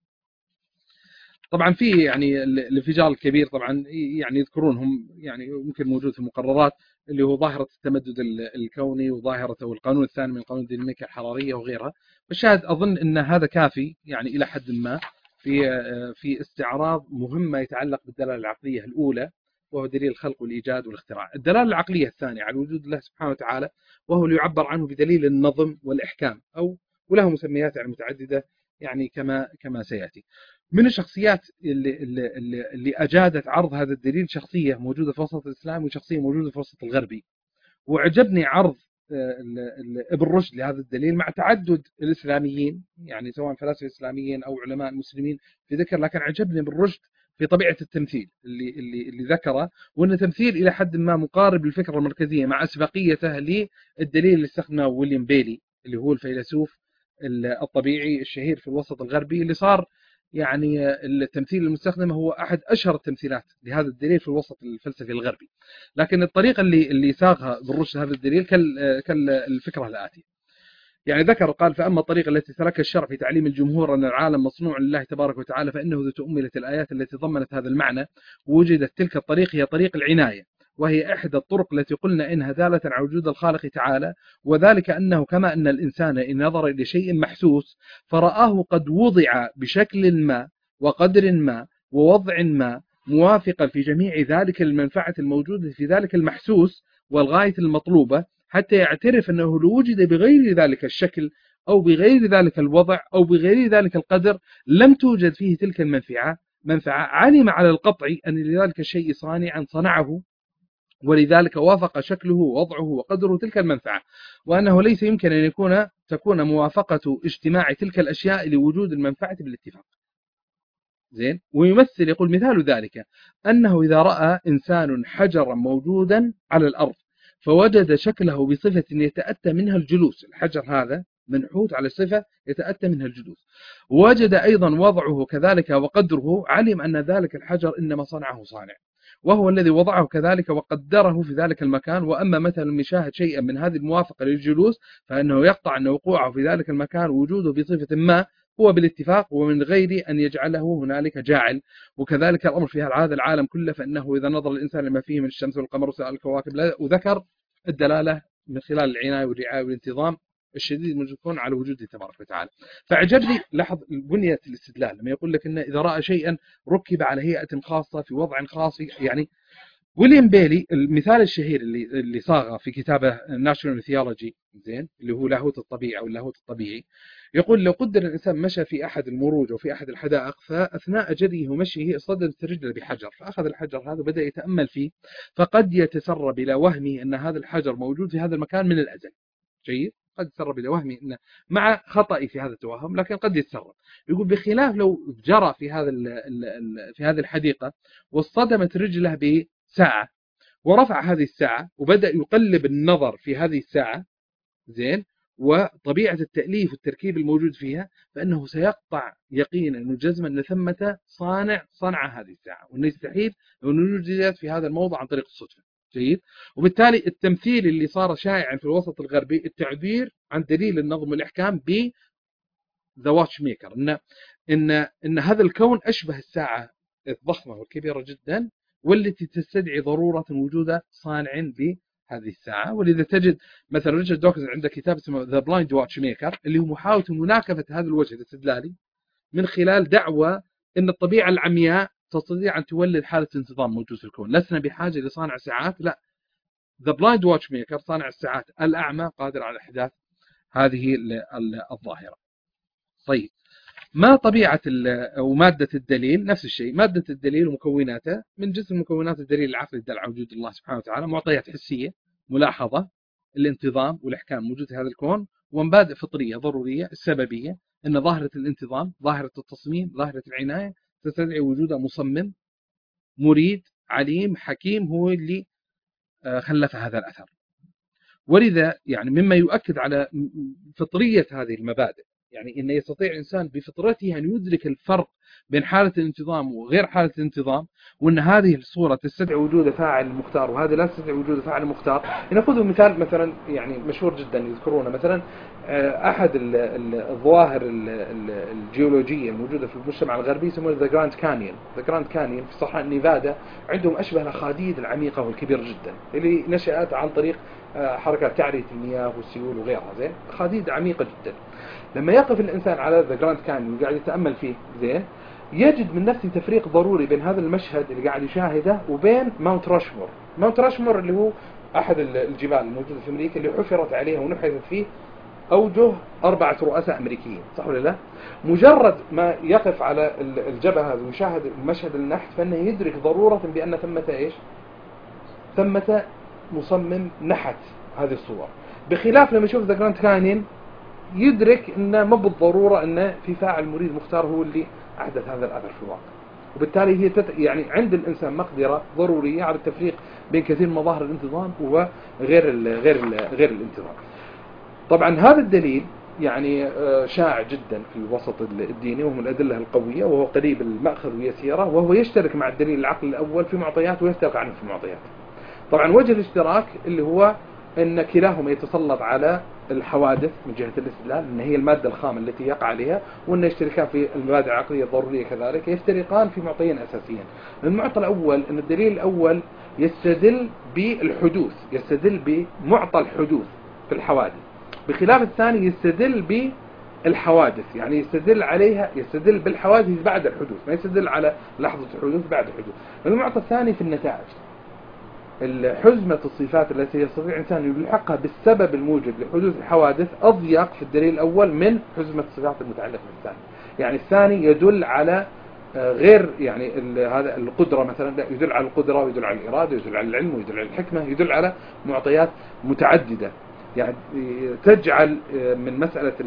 طبعا في يعني الانفجار الكبير طبعا يعني يذكرون هم، يعني ممكن موجود في المقررات، اللي هو ظاهرة التمدد الكوني وظاهرة والقانون الثاني من قانون الديناميكا الحرارية وغيرها. فالشاهد أظن أن هذا كافي يعني إلى حد ما في استعراض مهمة يتعلق بالدلالة العقلية الأولى، وهو دليل الخلق والإيجاد والاختراع. الدلالة العقلية الثانية على وجود الله سبحانه وتعالى، وهو اللي يعبر عنه بدليل النظم والإحكام، أو وله مسميات يعني متعددة يعني كما سيأتي. من الشخصيات اللي أجادت عرض هذا الدليل شخصية موجودة في الوسط الإسلامي وشخصية موجودة في الوسط الغربي. وعجبني عرض ابن رشد لهذا الدليل مع تعدد الإسلاميين، يعني سواء فلاسفة إسلاميين أو علماء مسلمين في ذكر، لكن عجبني ابن رشد في طبيعة التمثيل اللي ذكره، وأن تمثيل إلى حد ما مقارب للفكرة المركزية مع أسبقيته للدليل اللي استخدمه ويليام بيلي، اللي هو الفيلسوف الطبيعي الشهير في الوسط الغربي، اللي صار يعني التمثيل المستخدم هو أحد أشهر التمثيلات لهذا الدليل في الوسط الفلسفي الغربي. لكن الطريقة اللي ساقها بالرشد هذا الدليل كالفكرة الآتية. يعني ذكر قال: فأما الطريقة التي سلكها الشرع في تعليم الجمهور أن العالم مصنوع لله تبارك وتعالى، فإنه إذا تؤملت الآيات التي ضمنت هذا المعنى وجدت تلك الطريق هي طريق العناية، وهي إحدى الطرق التي قلنا إنها دالة على وجود الخالق تعالى، وذلك أنه كما أن الإنسان إن نظر إلى شيء محسوس فرآه قد وضع بشكل ما وقدر ما ووضع ما موافقا في جميع ذلك المنفعة الموجودة في ذلك المحسوس والغاية المطلوبة، حتى يعترف أنه لو وجد بغير ذلك الشكل أو بغير ذلك الوضع أو بغير ذلك القدر لم توجد فيه تلك منفعة، علم على القطع أن لذلك الشيء صانعا صنعه، ولذلك وافق شكله ووضعه وقدره تلك المنفعة، وأنه ليس يمكن أن تكون موافقة اجتماع تلك الأشياء لوجود المنفعة بالاتفاق. زين. ويمثل يقول مثال ذلك أنه إذا رأى إنسان حجرا موجودا على الأرض فوجد شكله بصفة يتأتى منها الجلوس، الحجر هذا منحوت على صفة يتأتى منها الجلوس، وجد أيضا وضعه كذلك وقدره، علم أن ذلك الحجر إنما صنعه صانع، وهو الذي وضعه كذلك وقدره في ذلك المكان. وأما مثلا من شاهد شيئا من هذه الموافقة للجلوس فإنه يقطع أن وقوعه في ذلك المكان وجوده بصفة ما هو بالاتفاق ومن غير أن يجعله هنالك جاعل. وكذلك الأمر في هذا العالم كله، فإنه إذا نظر الإنسان لما فيه من الشمس والقمر وسائر الكواكب، وذكر الدلالة من خلال العناية والرعاية والانتظام الشديد من يكون على وجوده تبارك وتعالى. فأعجبني لاحظ بنية الاستدلال لما يقول لك إنه إذا رأى شيئا ركب على هيئة خاصة في وضع خاص. يعني ويليام بيلي المثال الشهير اللي صاغه في كتابه ناشونال ثيولوجي، زين، اللي هو لاهوت الطبيعة أو اللاهوت الطبيعي، يقول: لو قدر الإنسان مشى في أحد المروج أو في أحد الحدائق، فأثناء جريه ومشيه اصطدمت رجله بحجر، فأخذ الحجر هذا وبدأ يتأمل فيه، فقد يتسرب إلى وهمه أن هذا الحجر موجود في هذا المكان من الأزل. جيد، قد يتسرب إلى وهمه أنه مع خطأ في هذا التوهم، لكن قد يتسرب. يقول: بخلاف لو جرى في هذه الحديقة واصطدمت رجله بساعة ورفع هذه الساعة وبدأ يقلب النظر في هذه الساعة، زين، وطبيعة التأليف والتركيب الموجود فيها، فإنه سيقطع يقينا وجزما أن ثمة صنع هذه الساعة، وأنه يستحيل أن يوجد في هذا الموضع عن طريق الصدفة. جيد. وبالتالي التمثيل اللي صار شائعا في الوسط الغربي، التعبير عن دليل النظم والإحكام ب ذا واتش ميكر، إن هذا الكون أشبه الساعة الضخمة والكبيرة جدا والتي تستدعي ضرورة وجود صانع لهذه الساعة. ولذا تجد مثلا ريتشارد دوكنز عنده كتاب اسمه The Blind Watchmaker اللي هو محاولة مناكفة هذا الوجه الاستدلالي من خلال دعوة أن الطبيعة العمياء تستطيع أن تولد حالة انتظام موجود في الكون، لسنا بحاجة لصانع ساعات، لا، The Blind Watchmaker صانع الساعات الأعمى قادر على إحداث هذه الظاهرة. طيب، ما طبيعة ومادة الدليل؟ نفس الشيء، مادة الدليل ومكوناته من جنس مكونات الدليل العقلي الدال على وجود الله سبحانه وتعالى، معطيات حسية، ملاحظة، الانتظام والإحكام موجود في هذا الكون، ومبادئ فطرية ضرورية، السببية، أن ظاهرة الانتظام، ظاهرة التصميم، ظاهرة العناية تستدعي وجود مصمم مريد عليم حكيم هو اللي خلف هذا الأثر. ولذا يعني مما يؤكد على فطرية هذه المبادئ، يعني أن يستطيع الإنسان بفطرته أن يدرك الفرق بين حالة الانتظام وغير حالة الانتظام، وأن هذه الصورة تستدعي وجود فاعل مختار وهذه لا تستدعي وجود فاعل مختار. نأخذ مثال مثلا يعني مشهور جدا يذكرونه، مثلا أحد الظواهر الجيولوجية الموجودة في المجتمع الغربي يسمونه ذا جراند كانيون. ذا جراند كانيون في صحراء نيفادا عندهم أشبه الأخاديد العميقة والكبيرة جدا اللي نشأت عن طريق حركات تعرية المياه والسيول وغيرها، زين، أخاديد عميقة جدا. لما يقف الإنسان على ذا جراند كانيون وقاعد يتأمل فيه، زين، يجد من نفسه تفريق ضروري بين هذا المشهد اللي قاعد يشاهده وبين ماونت راشمور. ماونت راشمور اللي هو أحد الجبال الموجودة في أمريكا اللي حفرت عليها ونحتت فيه أوجه 4 رؤساء أمريكيين، صح ولا لا؟ مجرد ما يقف على الجبل هذا ويشاهد المشهد النحت فإنه يدرك ضرورة بأن ثمة إيش؟ ثمة مصمم نحت هذه الصور. بخلاف لما يشوف ذا جراند كانيون يدرك أنه ما بالضرورة أنه في فاعل مريد مختار هو اللي أحدث هذا الأثر في الواقع. وبالتالي هي يعني عند الإنسان مقدرة ضرورية على التفريق بين كثير من مظاهر الانتظام وغير غير الانتظام. طبعا هذا الدليل يعني شائع جدا في الوسط الديني وهو من الأدلة القوية، وهو قريب المأخذ ويسيرة، وهو يشترك مع الدليل العقلي الأول في معطيات ويفترق عنه في معطيات. طبعا وجه الاشتراك اللي هو أن كلاهما يتسلط على الحوادث من جهة الاستدلال، أن هي المادة الخام التي يقع عليها، وأن يشتركان في المبادئ العقلية الضرورية كذلك، يفترقان في معطيين أساسيين. المعطى الأول أن الدليل الأول يستدل بالحدوث، يستدل بمعطى الحدوث في الحوادث، بخلاف الثاني يستدل بالحوادث، يعني يستدل عليها، يستدل بالحوادث بعد الحدوث، ما يستدل على لحظة الحدوث بعد الحدوث. المعطى الثاني في النتائج، حزمة الصفات التي يستطيع الإنسان أن يلحقها بالسبب الموجب لحدوث الحوادث أضيق في الدليل الأول من حزمة الصفات المتعلقة بالثاني. يعني الثاني يدل على غير يعني هذا القدرة مثلا، لا، يدل على القدرة ويدل على الإرادة ويدل على العلم ويدل على الحكمة، يدل على معطيات متعددة، يعني تجعل من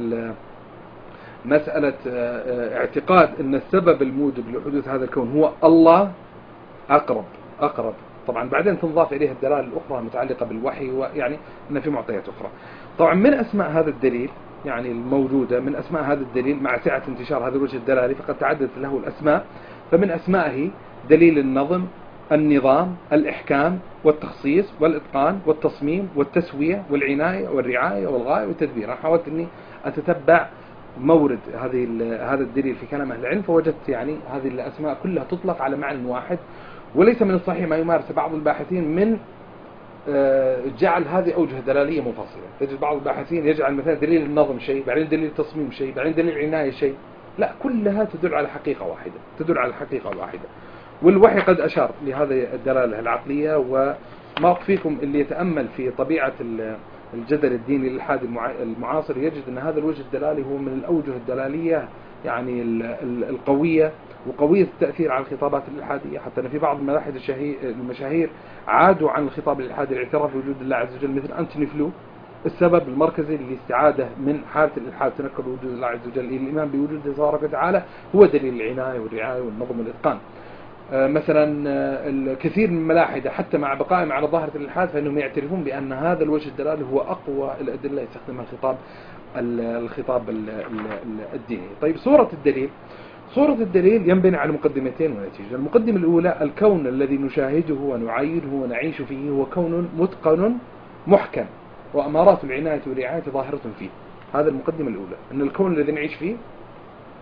مسألة اعتقاد أن السبب الموجب لحدوث هذا الكون هو الله أقرب. طبعا بعدين تنضاف إليها الدلالة الأخرى المتعلقة بالوحي، ويعني أن في معطيات أخرى. طبعا من أسماء هذا الدليل يعني الموجودة، من أسماء هذا الدليل مع سعة انتشار هذا الوجه الدلالي فقد تعددت له الأسماء، فمن أسمائه دليل النظم، النظام، الإحكام والتخصيص والإتقان والتصميم والتسوية والعناية والرعاية والغاية والتدبير. أنا حاولت أني أتتبع مورد هذا الدليل في كلام أهل العلم، فوجدت يعني هذه الأسماء كلها تطلق على معنى واحد، وليس من الصحيح ما يمارس بعض الباحثين من جعل هذه أوجه دلالية منفصلة. تجد بعض الباحثين يجعل مثلا دليل النظم شيء، بعدين دليل التصميم شيء، بعدين دليل العناية شيء، لا، كلها تدل على حقيقة واحدة. والوحي قد أشار لهذه الدلالة العقلية. وما أخفيكم اللي يتأمل في طبيعة الجدل الديني للإلحاد المعاصر يجد أن هذا الوجه الدلالي هو من الأوجه الدلالية يعني القوية وقوية التأثير على الخطابات الإلحادية، حتى أن في بعض المشاهير عادوا عن الخطاب الإلحادي الاعتراف بوجود الله عز وجل، مثل أنتوني فلو. السبب المركزي للاستعادة من حالة الإلحاد تنكر وجود الله عز وجل إلى الإيمان بوجوده تبارك وتعالى هو دليل العناية والرعاية والنظم والإتقان. مثلا الكثير من الملاحدة حتى مع بقائهم على ظاهرة الإلحاد فإنهم يعترفون بأن هذا الوجه الدلالي هو أقوى الأدلة يستخدمها الخطاب الديني. طيب، صورة الدليل ينبني على مقدمتين ونتيجة. المقدمة الأولى: الكون الذي نشاهده ونعاينه ونعيش فيه هو كون متقن محكم، وأمارات العناية والرعاية ظاهرة فيه. هذا المقدمة الأولى، أن الكون الذي نعيش فيه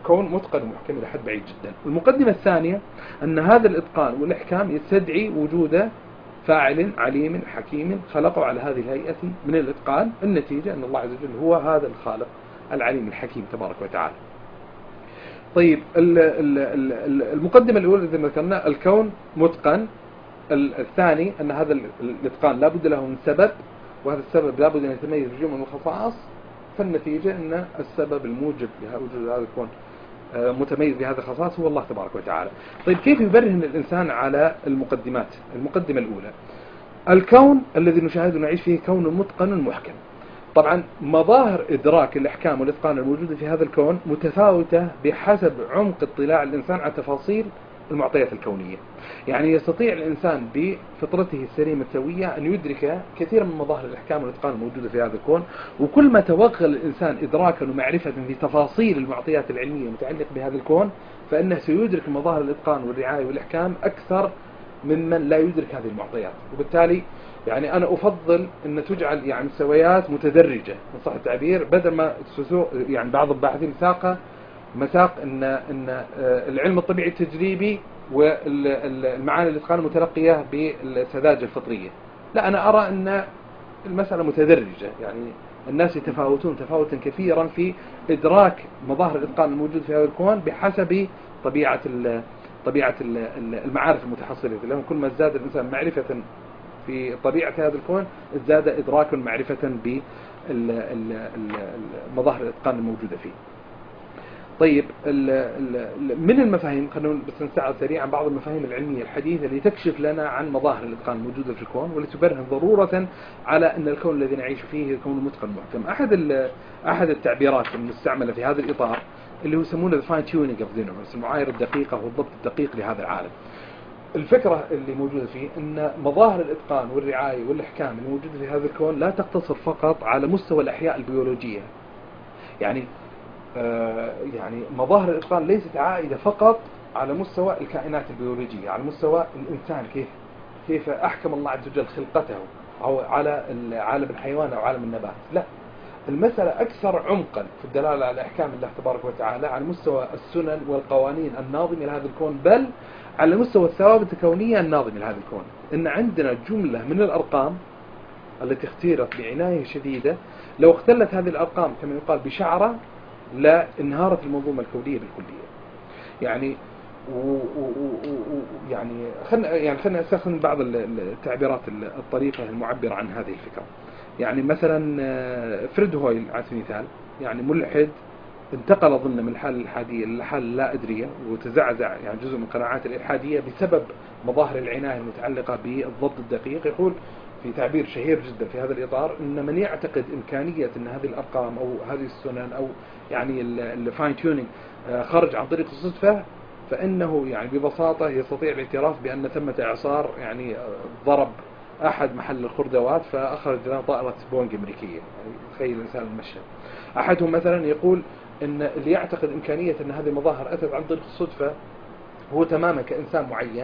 كون متقن ومحكم إلى حد بعيد جدا. المقدمة الثانية أن هذا الإتقان والإحكام يستدعي وجود فاعل عليم حكيم خلقه على هذه الهيئة من الإتقان. النتيجة أن الله عز وجل هو هذا الخالق العليم الحكيم تبارك وتعالى. طيب المقدمة الأولى زي ما ذكرنا الكون متقن. الثاني أن هذا الإتقان لا بد له من سبب، وهذا السبب لا بد أن يتميز بجمل من الخصائص. فالنتيجة أن السبب الموجب لوجود هذا الكون متميز بهذا الخصائص هو الله تبارك وتعالى. طيب كيف يبرهن الإنسان على المقدمات؟ المقدمة الأولى الكون الذي نشاهده ونعيش فيه كون متقن محكم. طبعا مظاهر إدراك الإحكام والإتقان الموجودة في هذا الكون متفاوتة بحسب عمق اطلاع الإنسان على تفاصيل المعطيات الكونية. يعني يستطيع الإنسان بفطرته السليمة السوية أن يدرك كثيرا من مظاهر الإحكام والإتقان الموجودة في هذا الكون، وكل ما توغل الإنسان إدراكا ومعرفة في تفاصيل المعطيات العلمية المتعلقة بهذا الكون فإنه سيدرك مظاهر الإتقان والرعاية والإحكام أكثر ممن لا يدرك هذه المعطيات. وبالتالي يعني أنا أفضل أن تجعل يعني مستويات متدرجة إن صح التعبير، بدل ما يعني بعض الباحثين مساق أن العلم الطبيعي التجريبي والمعاني الإتقان المتلقية بالسذاجة الفطرية. لا، أنا أرى أن المسألة متدرجة، يعني الناس يتفاوتون تفاوتا كثيرا في إدراك مظاهر الإتقان الموجود في هذا الكون بحسب طبيعة المعارف المتحصلة لهم. كل ما زاد الإنسان معرفة في طبيعة هذا الكون ازداد إدراك معرفة بمظاهر الإتقان الموجودة فيه. طيب من المفاهيم خلونا بس نستعرض سريعا بعض المفاهيم العلمية الحديثة اللي تكشف لنا عن مظاهر الإتقان الموجودة في الكون والتي تبرهن ضرورة على أن الكون الذي نعيش فيه كون متقن محكم. أحد التعبيرات المستعملة في هذا الإطار اللي هو يسمونه the fine tuning of the universe، المعايرة الدقيقة والضبط الدقيق لهذا العالم. الفكرة اللي موجودة فيه أن مظاهر الإتقان والرعاية والإحكام الموجودة في هذا الكون لا تقتصر فقط على مستوى الأحياء البيولوجية. يعني مظاهر الإتقان ليست عائدة فقط على مستوى الكائنات البيولوجية، على مستوى الإنسان كيف أحكم الله عز وجل خلقته، أو على عالم الحيوان أو عالم النبات. لا، المسألة أكثر عمقا في الدلالة على أحكام الله تبارك وتعالى على مستوى السنن والقوانين الناظمة لهذا الكون، بل على مستوى الثوابت الكونية الناظمة لهذا الكون. إن عندنا جملة من الأرقام التي اختيرت بعناية شديدة، لو اختلت هذه الأرقام كما يقال بشعرة لا انهارت المنظومة الكونية بالكلية. يعني خلنا نستخدم بعض التعبيرات الطريقة المعبرة عن هذه الفكرة. يعني مثلا فريد هويل على سبيل المثال، يعني ملحد انتقل ضمن من الحالة الإلحادية للحالة اللا أدرية، وتزعزع يعني جزء من قناعات الإلحادية بسبب مظاهر العناية المتعلقة بالضبط الدقيق. يقول في تعبير شهير جدا في هذا الإطار أن من يعتقد إمكانية أن هذه الأرقام أو هذه السنن أو يعني الفاين تيونينج خرج عن طريق الصدفة، فإنه يعني ببساطة يستطيع الاعتراف بأن ثمة إعصار يعني ضرب أحد محل الخردوات فأخرج لنا طائرة بوينغ أمريكية. يعني تخيل الإنسان المشهد. أحدهم مثلا يقول أن اللي يعتقد إمكانية أن هذه المظاهر أتت عن طريق الصدفة هو تماما كإنسان معين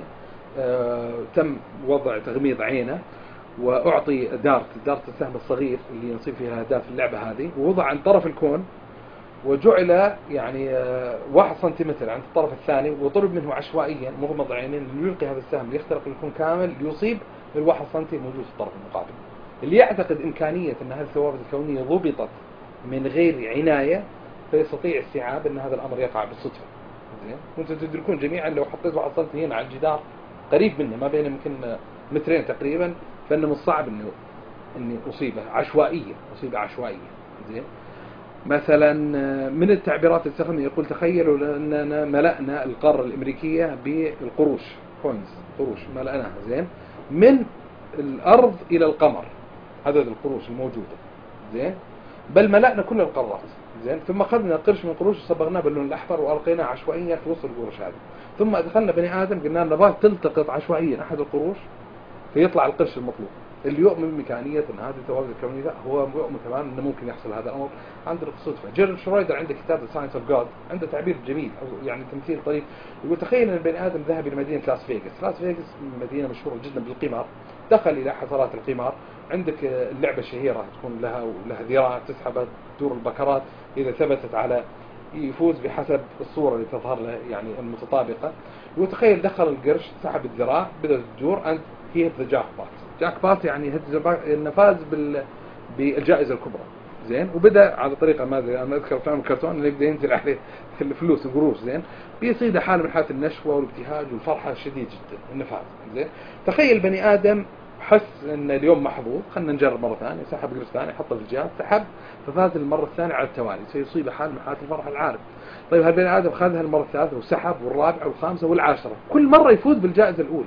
تم وضع تغميض عينه وأعطي دارت السهم الصغير اللي يصيب فيها أهداف اللعبة هذه، ووضع عن طرف الكون وجعل يعني 1 سنتيمتر عند الطرف الثاني، وطلب منه عشوائيا مغمض عينين ليلقي هذا السهم ليخترق الكون كامل ليصيب ال1 سنتي موجود في الطرف المقابل. اللي يعتقد إمكانية أن هذه الثوابت الكونية ضبطت من غير عناية فيستطيع استيعاب أن هذا الأمر يقع بالصدفة. وانتم تدركون جميعا لو حطيت 1 سنتي هنا على الجدار قريب منه ما بين يمكن 2 متر تقريبا، فإنه من الصعب إني أصيبه عشوائية. زين. مثلا من التعبيرات اللي استخدمها يقول تخيلوا أننا ملأنا القارة الأمريكية بالقروش كوينز، قروش ملأناها زين من الأرض إلى القمر، عدد القروش الموجودة زين، بل ملأنا كل القارات زين. ثم أخذنا قرش من القروش وصبغناه باللون الأحمر وألقيناه عشوائيا في وسط القروش هذه. ثم أدخلنا بني آدم قلنا نبغى تلتقط عشوائيا أحد القروش فيطلع القرش المطلوب. اللي يؤمن بإمكانية أن هذه الثوابت الكونية هو يؤمن تماما أنه ممكن يحصل هذا الأمر عن طريق الصدفة. جيرل شرويدر عنده كتاب The Science of God عنده تعبير جميل أو يعني تمثيل طريف. يقول تخيل أن البني آدم ذهب إلى مدينة لاس فيغاس مدينة مشهورة جدا بالقمار، دخل إلى حفلات القمار. عندك اللعبة الشهيرة تكون لها ذراع تسحب دور البكرات إذا ثبتت على يفوز بحسب الصورة اللي تظهر له يعني المتطابقة. وتخيل دخل القرش، سحب الذراع، بدأت تدور and he hit the jackpot. jackpot يعني انه فاز بالجائزة الكبرى. زين. وبدأ على طريقة ما ادري، انا اذكر فيلم الكرتون اللي يبدأ ينزل عليه الفلوس القروش. زين. بيصيده حالة من حالة النشوة والابتهاج والفرحة الشديد جدا انه فاز. زين. تخيل بني ادم حس ان اليوم محظوظ، خلنا نجرب مرة ثانية، سحب قرش ثاني، حطه في الجهاز، سحب، ففاز المرة الثانية على التوالي، سيصيب حال من حالات الفرح العارف. طيب هالبني ادم خذها المرة الثالثة وسحب، والرابعة والخامسة والعاشرة، كل مرة يفوز بالجائزة الاولى.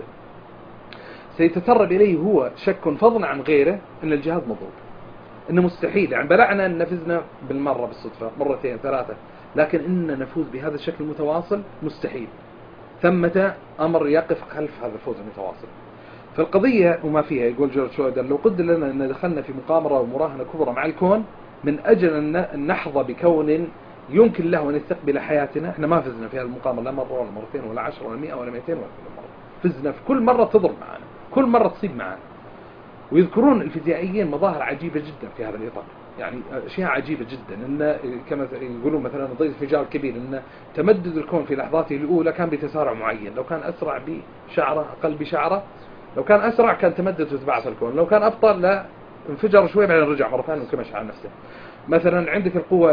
سيتسرب اليه هو شك فضلا عن غيره ان الجهاز مضروب، انه مستحيل، يعني بلعنا ان نفزنا بالمرة بالصدفة مرتين ثلاثة، لكن ان نفوز بهذا الشكل المتواصل مستحيل. ثمة امر يقف خلف هذا الفوز المتواصل. فالقضية وما فيها، يقول جورج شويدر، لو قدر لنا أن دخلنا في مقامرة ومراهنة كبرى مع الكون من أجل أن نحظى بكون يمكن له أن يستقبل حياتنا، احنا ما فزنا في هذه المقامرة لا مرة ولا مرتين ولا 10 ولا 100 ولا 200 ولا كل مرة، فزنا في كل مرة تضرب معنا، كل مرة تصيب معنا. ويذكرون الفيزيائيين مظاهر عجيبة جدا في هذا الإطار، يعني أشياء عجيبة جدا، إن كما يقولون مثلا ضيق انفجار كبير، إن تمدد الكون في لحظاته الأولى كان بتسارع معين، لو كان أسرع بشعرة أقل بشعرة، لو كان أسرع كان تمدد وتباعث الكون، لو كان أبطأ لا انفجر شوي بعدين رجع مرة ثانية وكمش على نفسه. مثلا عندك القوة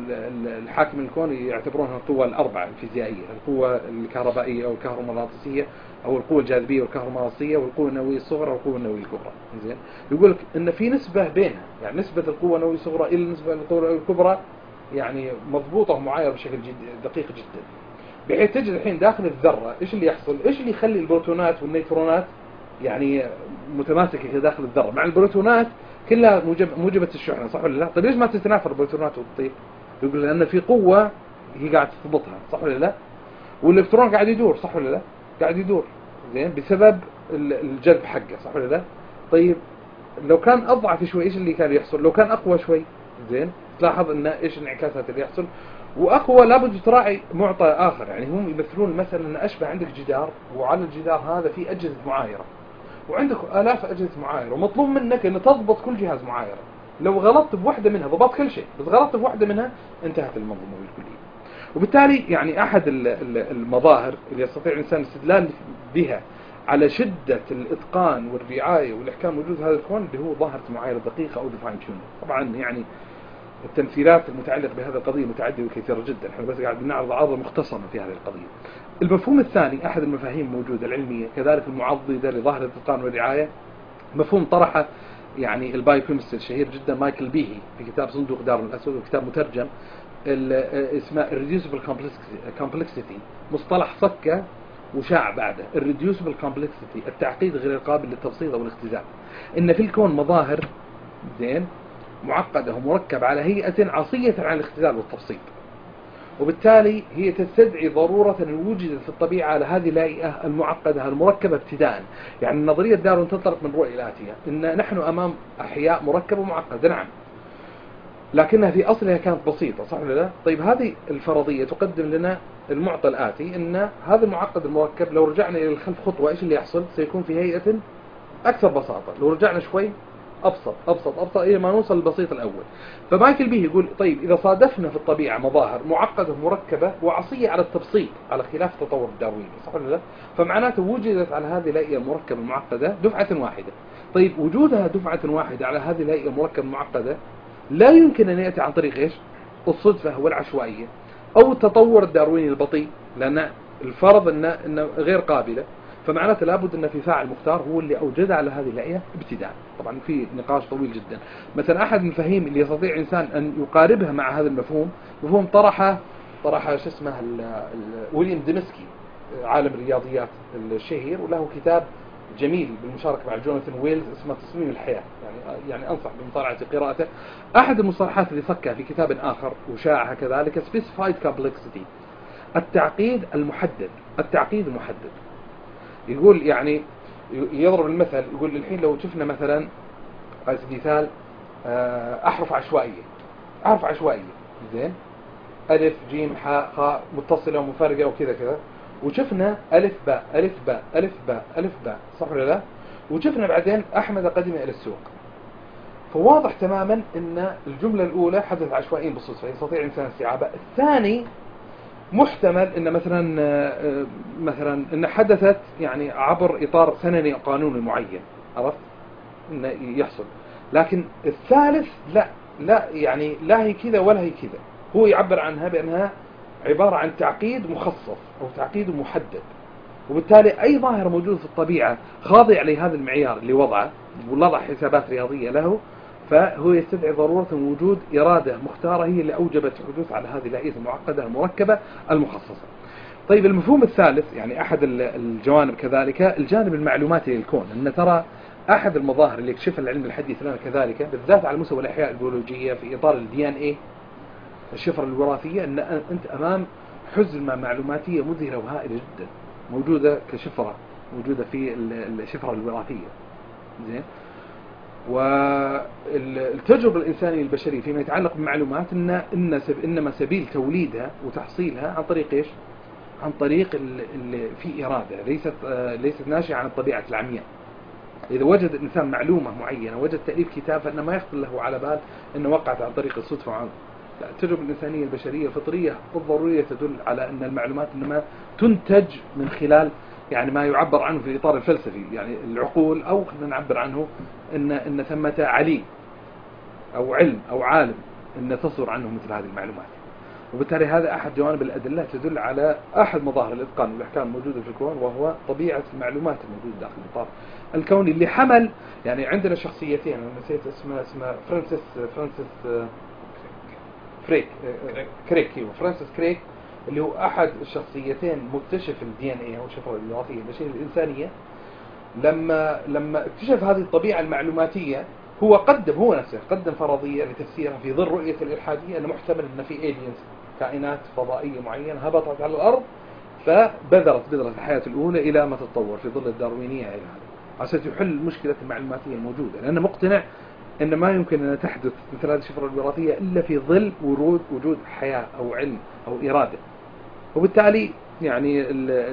الحاكم الكون يعتبرونها القوة الأربعة الفيزيائية، القوة الكهربائية أو الكهرومغناطيسية أو القوة الجاذبية والكهرومغناطيسية والقوة النووية الصغرى والقوة النووية الكبرى. زين. يقول لك إن في نسبة بينها، يعني نسبة القوة النووية الصغرى إلى نسبة القوة النووية الكبرى يعني مضبوطة ومعايرة بشكل دقيق جدا، بحيث تجد الحين داخل الذرة إيش اللي يحصل، إيش اللي يخلي البروتونات والنيوترونات يعني متماسكة داخل الذرة، مع البروتونات كلها موجبة الشحنة، صح ولا لا؟ طيب ليش ما تتنافر البروتونات وتطير؟ يقول لأن في قوة هي قاعد تضبطها، صح ولا لا؟ والإلكترون قاعد يدور، صح ولا لا؟ قاعد يدور. زين. بسبب الجذب حقه، صح ولا لا؟ طيب لو كان أضعف شوي إيش اللي كان يحصل؟ لو كان أقوى شوي، زين، تلاحظ إن إيش الانعكاسات اللي يحصل. وأقوى لابد تراعي معطى آخر، يعني هم يمثلون مثلا أن أشبه عندك جدار، وعلى الجدار هذا في أجهزة معايرة، وعندك آلاف أجهزة معايرة، ومطلوب منك أن تضبط كل جهاز معايرة. لو غلطت بواحدة منها ضبطت كل شيء، بس غلطت بواحدة منها انتهت المنظومة بالكلية. وبالتالي يعني أحد المظاهر اللي يستطيع الإنسان الاستدلال بها على شدة الإتقان والرعاية والإحكام وجود هذا الكون اللي هو ظاهرة معايرة دقيقة أو ديفاين تيونر. طبعا يعني التمثيلات المتعلقة بهذه القضية متعددة وكثيرة جدا، احنا بس قاعد نعرض عرضة مختصرة في هذه القضية. المفهوم الثاني، أحد المفاهيم الموجودة العلمية كذلك المعضدة لظاهرة الإتقان والرعاية، مفهوم طرحه يعني البايوكيمست الشهير جدا مايكل بيهي في كتاب صندوق دار الأسود، وكتاب مترجم اسمه Irreducible Complexity، مصطلح صكة وشاع بعده. Irreducible Complexity، التعقيد غير القابل للتبسيط أو الاختزال، إن في الكون مظاهر زين معقدة ومركبة على هيئة عصية عن الاختزال والتبسيط، وبالتالي هي تستدعي ضرورة أن وجدت في الطبيعة على هذه الهيئة المعقدة المركبة ابتداء. يعني نظرية داروين تنطلق من رؤية الآتية، إن نحن أمام أحياء مركبة ومعقدة، نعم، لكنها في أصلها كانت بسيطة، صح ولا لا؟ طيب هذه الفرضية تقدم لنا المعطى الآتي، إن هذا المعقد المركب لو رجعنا إلى الخلف خطوة إيش اللي يحصل؟ سيكون في هيئة أكثر بساطة، لو رجعنا شوي أبسط أبسط أبسط إلى ما نوصل للبسيط الأول. فمايكل بيه يقول طيب إذا صادفنا في الطبيعة مظاهر معقدة مركبة وعصية على التبسيط على خلاف التطور الدارويني، صح ولا لا؟ فمعناته وجدت على هذه الهيئة المركبة المعقدة دفعة واحدة. طيب وجودها دفعة واحدة على هذه الهيئة المركبة المعقدة لا يمكن أن يأتي عن طريق إيش؟ الصدفة والعشوائية أو التطور الدارويني البطيء، لأن الفرض أنه غير قابلة، فمعناته لابد أن في فاعل مختار هو اللي أوجدها على هذه الهيئة ابتداء. طبعا في نقاش طويل جدا. مثلا أحد المفاهيم اللي يستطيع إنسان أن يقاربها مع هذا المفهوم، مفهوم طرحه شو اسمه ويليام ديمسكي، عالم الرياضيات الشهير، وله كتاب جميل بالمشاركة مع جوناثان ويلز اسمه تصميم الحياة، يعني أنصح بمطالعة قراءته. أحد المصطلحات اللي صكها في كتاب آخر وشاعها كذلك specified complexity، التعقيد المحدد. التعقيد المحدد يقول يعني يضرب المثل، يقول الحين لو شفنا مثلا على سبيل المثال أحرف عشوائية، زين، ألف جيم حاء خاء متصلة ومفارقة وكذا كذا، وشفنا ألف باء ألف باء ألف باء ألف باء، صح ولا لا؟ وشفنا بعدين أحمد قدم إلى السوق. فواضح تماما أن الجملة الأولى حدث عشوائيا بالصدفة يستطيع الإنسان استيعابها. الثاني محتمل أن مثلا أن حدثت يعني عبر إطار سنني قانوني معين، عرفت أنه يحصل. لكن الثالث لا يعني لا هي كذا ولا هي كذا، هو يعبر عنها بأنها عبارة عن تعقيد مخصص أو تعقيد محدد. وبالتالي أي ظاهرة موجودة في الطبيعة خاضع لهذا المعيار اللي وضعه ووضع حسابات رياضية له، فهو يستدعي ضرورة وجود إرادة مختارة هي اللي أوجبت الحدوث على هذه الآلية المعقدة المركبة المخصصة. طيب المفهوم الثالث يعني أحد الجوانب كذلك الجانب المعلوماتي للكون، أن ترى أحد المظاهر اللي يكشفها العلم الحديث لنا كذلك بالذات على مستوى الأحياء البيولوجية في إطار DNA الشفرة الوراثية، أن أنت أمام حزمة معلوماتية مذهلة وهائلة جدا موجودة كشفرة موجودة في الشفرة الوراثية. زين. والتجربة الإنسانية البشرية فيما يتعلق بمعلومات إنما سبيل توليدها وتحصيلها عن طريق إيش؟ عن طريق اللي في إرادة ليست ناشئة عن الطبيعة العمياء. إذا وجد الإنسان معلومة معينة، وجد تأليف كتاب، فإنه ما يخطر له على بال أنه وقعت عن طريق الصدفة عنه. لا، التجربة الإنسانية البشرية الفطرية بالضرورية تدل على أن المعلومات إنما تنتج من خلال يعني ما يعبر عنه في الإطار الفلسفي يعني العقول، أو خلينا نعبر عنه إن ثمة عليم أو علم أو عالم إن تصدر عنه مثل هذه المعلومات. وبالتالي هذا أحد جوانب الأدلة تدل على أحد مظاهر الإتقان والإحكام الموجودة في الكون، وهو طبيعة المعلومات الموجودة داخل الإطار الكوني اللي حمل. يعني عندنا شخصيتين أنا نسيت اسمها فرانسيس فرانسيس كريك اللي هو أحد الشخصيتين مكتشف DNA أو الشفرة الوراثية البشرية الإنسانية. لما اكتشف هذه الطبيعة المعلوماتية هو نفسه قدم فرضية لتفسيرها في ظل رؤية الإلحادية أنه محتمل أن في aliens كائنات فضائية معينة هبطت على الأرض فبذرت بذرة الحياة الأولى إلى ما تتطور في ظل الداروينية إلى هذا، عشان يحل المشكلة المعلوماتية الموجودة، لأنه مقتنع أن ما يمكن أن تحدث مثل هذه الشفرة الوراثية إلا في ظل وجود حياة أو علم أو إرادة. وبالتالي يعني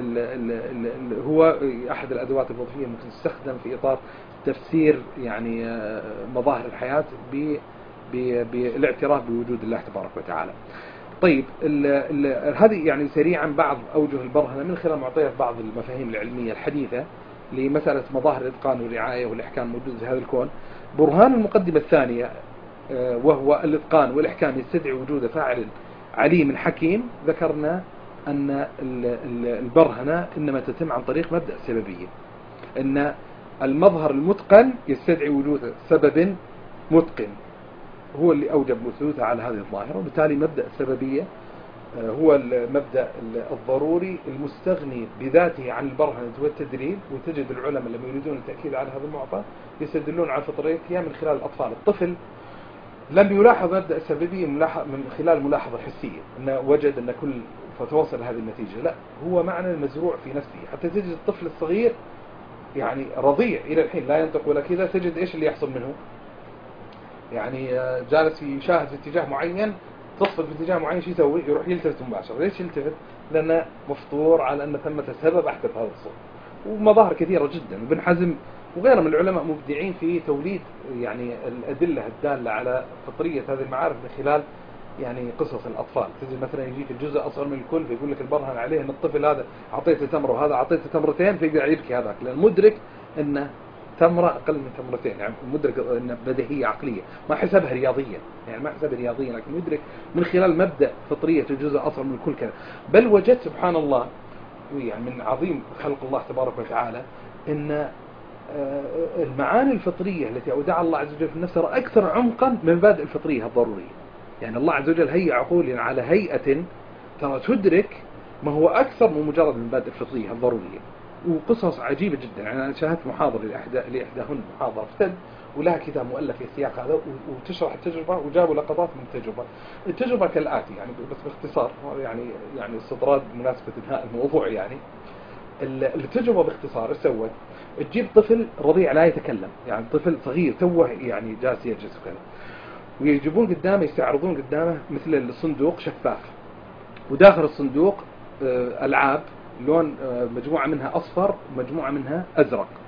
هو أحد الأدوات الوظيفية ممكن تستخدم في إطار تفسير يعني مظاهر الحياة بالاعتراف بوجود الله تبارك وتعالى. طيب هذه يعني سريعا بعض أوجه البرهنة من خلال معطيات بعض المفاهيم العلمية الحديثة لمسألة مظاهر الإتقان والرعاية والإحكام موجودة في هذا الكون. برهان المقدمة الثانية وهو الإتقان والإحكام يستدعي وجود فاعل عليم حكيم. ذكرنا أن البرهنة إنما تتم عن طريق مبدأ السببية، أن المظهر المتقن يستدعي وجود سبب متقن هو اللي أوجب وثوثه على هذه الظاهرة. وبالتالي مبدأ السببية هو المبدأ الضروري المستغني بذاته عن البرهنة والتدليل. وتجد العلماء لما يريدون التأكيد على هذا المعطى يستدلون على فطريتها من خلال الأطفال. الطفل لم يلاحظ مبدأ السببية من خلال ملاحظة حسية أنه وجد أن كل فتوصل هذه النتيجة، لا، هو معنى المزروع في نفسه. حتى تجد الطفل الصغير يعني رضيع إلى الحين لا ينطق ولا كذا، تجد إيش اللي يحصل منه؟ يعني جالس يشاهد في اتجاه معين، تصفق في اتجاه معين، شو يسوي؟ يروح يلتفت مباشرة. ليش يلتفت؟ لأنه مفطور على أن ثمة سبب أحدث هذا الصوت. ومظاهر كثيرة جدا. وابن حزم وغيره من العلماء مبدعين في توليد يعني الأدلة الدالة على فطرية هذه المعارف من خلال يعني قصص الأطفال. تجد مثلا يجي في الجزء أصغر من الكل فيقول لك البرهن عليه أن الطفل هذا أعطيته تمرة وهذا أعطيته تمرتين، فيقدر يبكي هذاك لأن مدرك أن تمرة أقل من تمرتين، يعني مدرك أن بديهية عقلية ما حسبها رياضيا، يعني ما حسبها رياضيا، لكن مدرك من خلال مبدأ فطرية الجزء أصغر من الكل كذا. بل وجدت سبحان الله يعني من عظيم خلق الله تبارك وتعالى أن المعاني الفطرية التي أودعها الله عز وجل في النفس أكثر عمقا من مبادئ الفطرية الضرورية. يعني الله عز وجل هيئ عقولنا على هيئة ترى تدرك ما هو أكثر من مجرد المبادئ الفطرية الضرورية. وقصص عجيبة جدا. يعني أنا شاهدت محاضرة لإحداهن محاضرة فتد ولها كتاب مؤلف في السياق هذا وتشرح التجربة وجابوا لقطات من التجربة. التجربة كالآتي يعني بس باختصار، يعني استطراد بمناسبة انهاء الموضوع. يعني التجربة باختصار ايش سوت؟ تجيب طفل رضيع لا يتكلم، يعني طفل صغير توه يعني جالس يجلس وكذا، ويجيبون قدامه يستعرضون قدامه مثل الصندوق شفاف، وداخل الصندوق ألعاب لون مجموعة منها أصفر ومجموعة منها أزرق.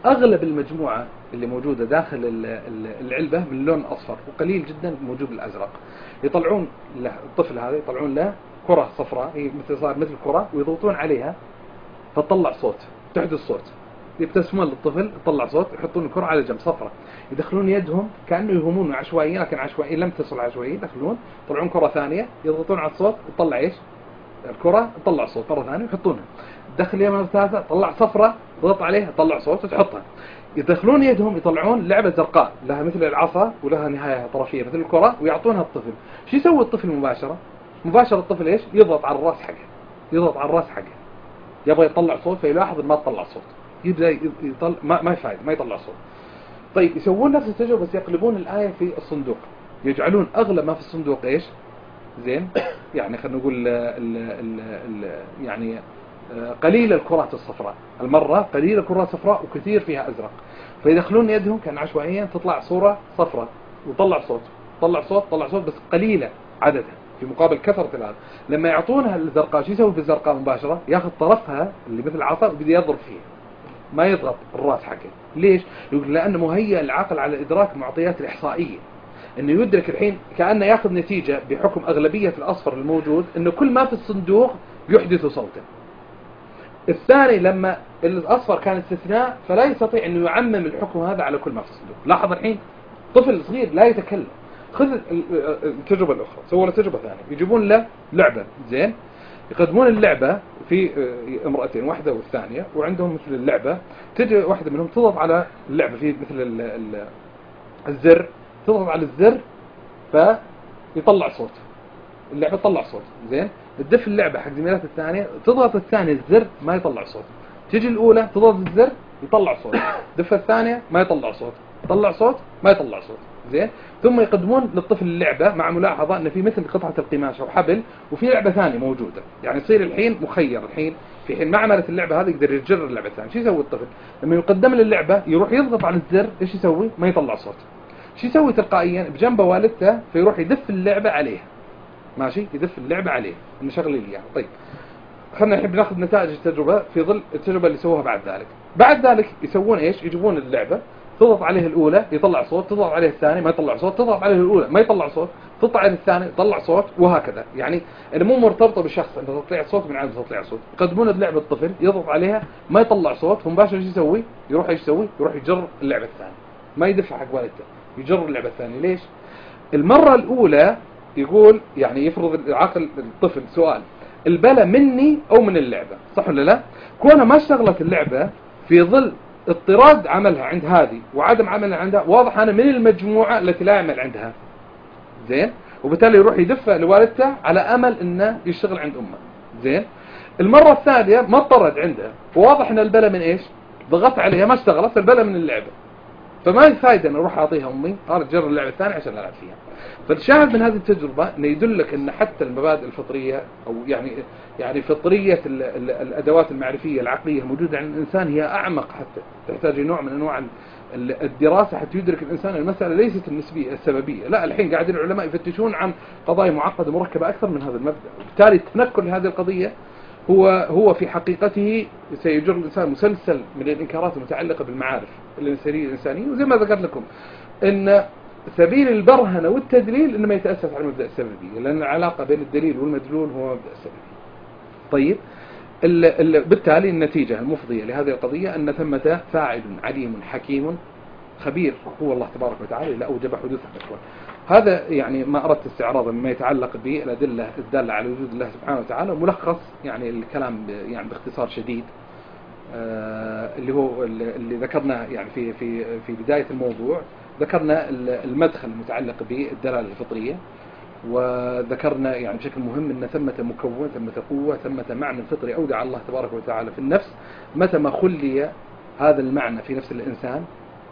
أغلب المجموعة اللي موجودة داخل العلبة من اللون الأصفر، وقليل جدا موجود الأزرق. يطلعون له الطفل هذا، يطلعون له كرة صفراء، هي صار مثل كرة، ويضغطون عليها فتطلع صوت، تحدث صوت. يبتسمون للطفل، يطلع صوت، يحطون الكرة على جنب صفراء، يدخلون يدهم كأنه يهمون عشوائيا، لكن عشوائيا لم تصل عشوائيا، يدخلون يطلعون كرة ثانية، يضغطون على الصوت، تطلع ايش؟ الكرة تطلع صوت مرة ثانية، يحطونها. تدخل يمين ثالثة، طلع صفرة، تضغط عليها تطلع صوت وتحطها. يدخلون يدهم، يطلعون لعبة زرقاء لها مثل العصا ولها نهاية طرفية مثل الكرة، ويعطونها الطفل. شو يسوي الطفل مباشرة؟ مباشرة الطفل ايش؟ يضغط على الراس حقه، يضغط على الراس حقه، يبغى يطلع صوت، فيلاحظ ما تطلع صوت، يبدأ يطلع ما يفعل، ما يطلع صوت. طيب يسوون نفس التجربة بس يقلبون الآية في الصندوق، يجعلون أغلب ما في الصندوق ايش؟ زين، يعني خلينا نقول يعني قليل الكرات الصفراء، المرة قليل الكرات الصفراء وكثير فيها أزرق. فيدخلون يدهم كان عشوائيا، تطلع صورة صفراء وطلع صوت، طلع صوت، طلع صوت، بس قليلة عددها في مقابل كثرة هذا. لما يعطونها الزرقاء، شو يسوي بالزرقاء مباشرة؟ ياخذ طرفها اللي مثل العصا وبدي يضرب فيها، ما يضغط الراس حقه. ليش؟ يقول لأنه مهيئ العقل على إدراك معطيات الإحصائية، انه يدرك الحين كأنه ياخذ نتيجة بحكم أغلبية الأصفر الموجود، انه كل ما في الصندوق يحدث صوتا. الثاني لما الأصفر كان استثناء، فلا يستطيع انه يعمم الحكم هذا على كل ما في الصندوق. لاحظ الحين طفل صغير لا يتكلم. خذ التجربة الأخرى، سووا له تجربة ثانية، يجيبون له لعبة، زين، يقدمون اللعبة في امرأتين، واحدة والثانية، وعندهم مثل اللعبة، تجي واحدة منهم تضغط على اللعبة في مثل الزر، تضغط على الزر فيطلع صوت، اللعبة تطلع صوت، زين. تدف اللعبة حق زميلات الثانية، تضغط الثانية الزر ما يطلع صوت، تيجي الأولى تضغط الزر يطلع صوت، دف الثانية ما يطلع صوت، يطلع صوت ما يطلع صوت، زين. ثم يقدمون للطفل اللعبة مع ملاحظة أن في مثل قطعة القماش أو حبل وفي لعبة ثانية موجودة، يعني يصير الحين مخير، الحين في حين ما عملت اللعبة هذه يقدر يجر اللعبة الثانية. شو يسوي الطفل لما يقدم للعبة؟ يروح يضغط على الزر، إيش يسوي؟ ما يطلع صوت. شو يسوي تلقائيا؟ بجنبه والدته، فيروح يدف اللعبة عليها، ماشي، يدف اللعبة عليه انه شغل لي اياها. طيب خلينا الحين بناخذ نتائج التجربة في ظل التجربة اللي سووها بعد ذلك. بعد ذلك يسوون ايش؟ يجيبون اللعبة، تضغط عليه الأولى يطلع صوت، تضغط عليه الثاني ما يطلع صوت، تضغط عليه الأولى ما يطلع صوت، تضغط عليه الثاني يطلع صوت، وهكذا. يعني انه مو مرتبطة بالشخص، انه تطلع صوت من عنده تطلع صوت. يقدمون اللعبة الطفل يضغط عليها ما يطلع صوت، فمباشرة ايش يسوي؟ يروح ايش يسوي؟ يروح يجر اللعبة الثانية، ما يدفع حق والدته، يجر اللعبة الثانية. ليش؟ المرة الأولى يقول يعني يفرض عقل الطفل سؤال: البلا مني أو من اللعبة؟ صح ولا لا؟ كونها ما اشتغلت اللعبة في ظل اضطراد عملها عند هذه وعدم عملها عندها، واضح أنا من المجموعة التي لا يعمل عندها، زين، وبالتالي يروح يدفع لوالدته على أمل إنه يشتغل عند أمه، زين. المرة الثانية ما اضطرد عندها، وواضح أن البلا من إيش؟ ضغط عليها ما اشتغلت، البلا من اللعبة، فما الفائدة أن أروح أعطيها أمي، أرجع أجرب اللعبة الثانية عشان ألعب فيها. فالشاهد من هذه التجربة أنه يدلك أن حتى المبادئ الفطرية أو يعني فطرية الأدوات المعرفية العقلية موجودة عند الإنسان هي أعمق، حتى تحتاج نوع من أنواع الدراسة حتى يدرك الإنسان المسألة ليست النسبية السببية، لا، الحين قاعدين العلماء يفتشون عن قضايا معقدة مركبة أكثر من هذا المبدأ. وبالتالي تنكل هذه القضية هو في حقيقته سيجر الإنسان مسلسل من الإنكارات المتعلقة بالمعارف الإنسانية. وزي ما ذكرت لكم أن سبيل البرهنة والتدليل إنما يتأسس على مبدأ السببية، لأن العلاقة بين الدليل والمدلول هو مبدأ السببية. طيب بالتالي النتيجة المفضية لهذه القضية أن ثمة فاعل عليم حكيم خبير هو الله تبارك وتعالى إذا أوجب حدوث الأكوان. هذا يعني ما أردت استعراضا مما يتعلق بالأدلة الدالة على وجود الله سبحانه وتعالى. ملخص يعني الكلام يعني باختصار شديد اللي هو اللي ذكرنا يعني في بداية الموضوع، ذكرنا المدخل المتعلق بالدلالة الفطرية، وذكرنا يعني بشكل مهم أن ثمة مكون، ثمة قوة، ثمة معنى فطري أودع الله تبارك وتعالى في النفس، متى ما خلي هذا المعنى في نفس الإنسان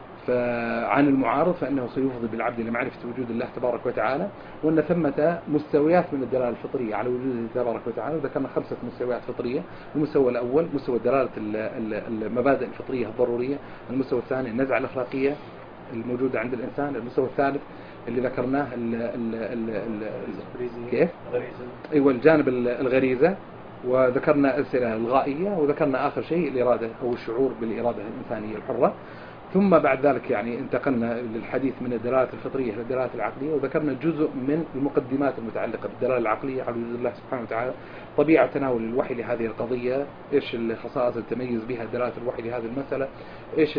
عن المعارض فإنه سيفضي بالعبد لمعرفة وجود الله تبارك وتعالى. وأن ثمة مستويات من الدلالة الفطرية على وجود الله تبارك وتعالى، ذكرنا 5 مستويات فطرية. المستوى الأول مستوى دلالة المبادئ الفطرية الضرورية، المستوى الثاني النزعة الأخلاقية الموجودة عند الإنسان، المستوى الثالث اللي ذكرناه كيف؟ أيوة الجانب الغريزة، وذكرنا أسئلة الغائية، وذكرنا آخر شيء الإرادة أو الشعور بالإرادة الإنسانية الحرة. ثم بعد ذلك يعني انتقلنا للحديث من الدلالات الفطرية إلى الدلالات العقلية، وذكرنا جزء من المقدمات المتعلقة بالدلالة العقلية على وجود الله سبحانه وتعالى، طبيعة تناول الوحي لهذه القضية، إيش الخصائص اللي تميز بها دلالة الوحي لهذه المسألة، إيش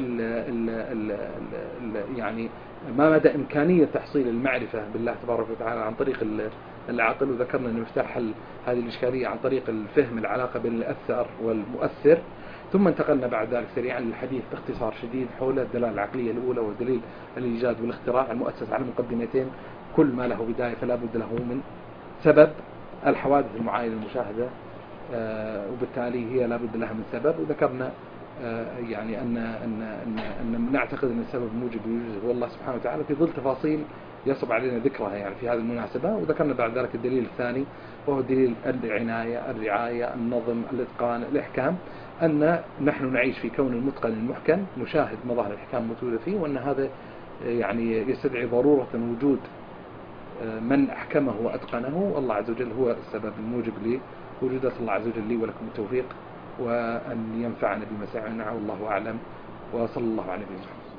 يعني ما مدى إمكانية تحصيل المعرفة بالله تبارك وتعالى عن طريق العقل. وذكرنا أن مفتاح حل هذه الإشكالية عن طريق الفهم العلاقة بين الأثر والمؤثر. ثم انتقلنا بعد ذلك سريعا للحديث باختصار شديد حول الدلالة العقلية الأولى والدليل الإيجاد والاختراع المؤسس على مقدمتين: كل ما له بداية فلا بد له من سبب، الحوادث المعاينة المشاهدة وبالتالي هي لا بد لها من سبب. وذكرنا يعني أن نعتقد أن السبب موجب ويوجد هو الله سبحانه وتعالى في ظل تفاصيل يصعب علينا ذكرها يعني في هذه المناسبة. وذكرنا بعد ذلك الدليل الثاني وهو دليل العناية، الرعاية، النظم، الإتقان، الإحكام، أن نحن نعيش في كون المتقن المحكم نشاهد مظاهر الإحكام موجودة فيه، وأن هذا يعني يستدعي ضرورة وجود من أحكمه وأتقنه، والله عز وجل هو السبب الموجب لوجود الله عز وجل لي ولكم التوفيق، وأن ينفعنا بما سمعنا، والله أعلم، وصلى الله على نبينا محمد.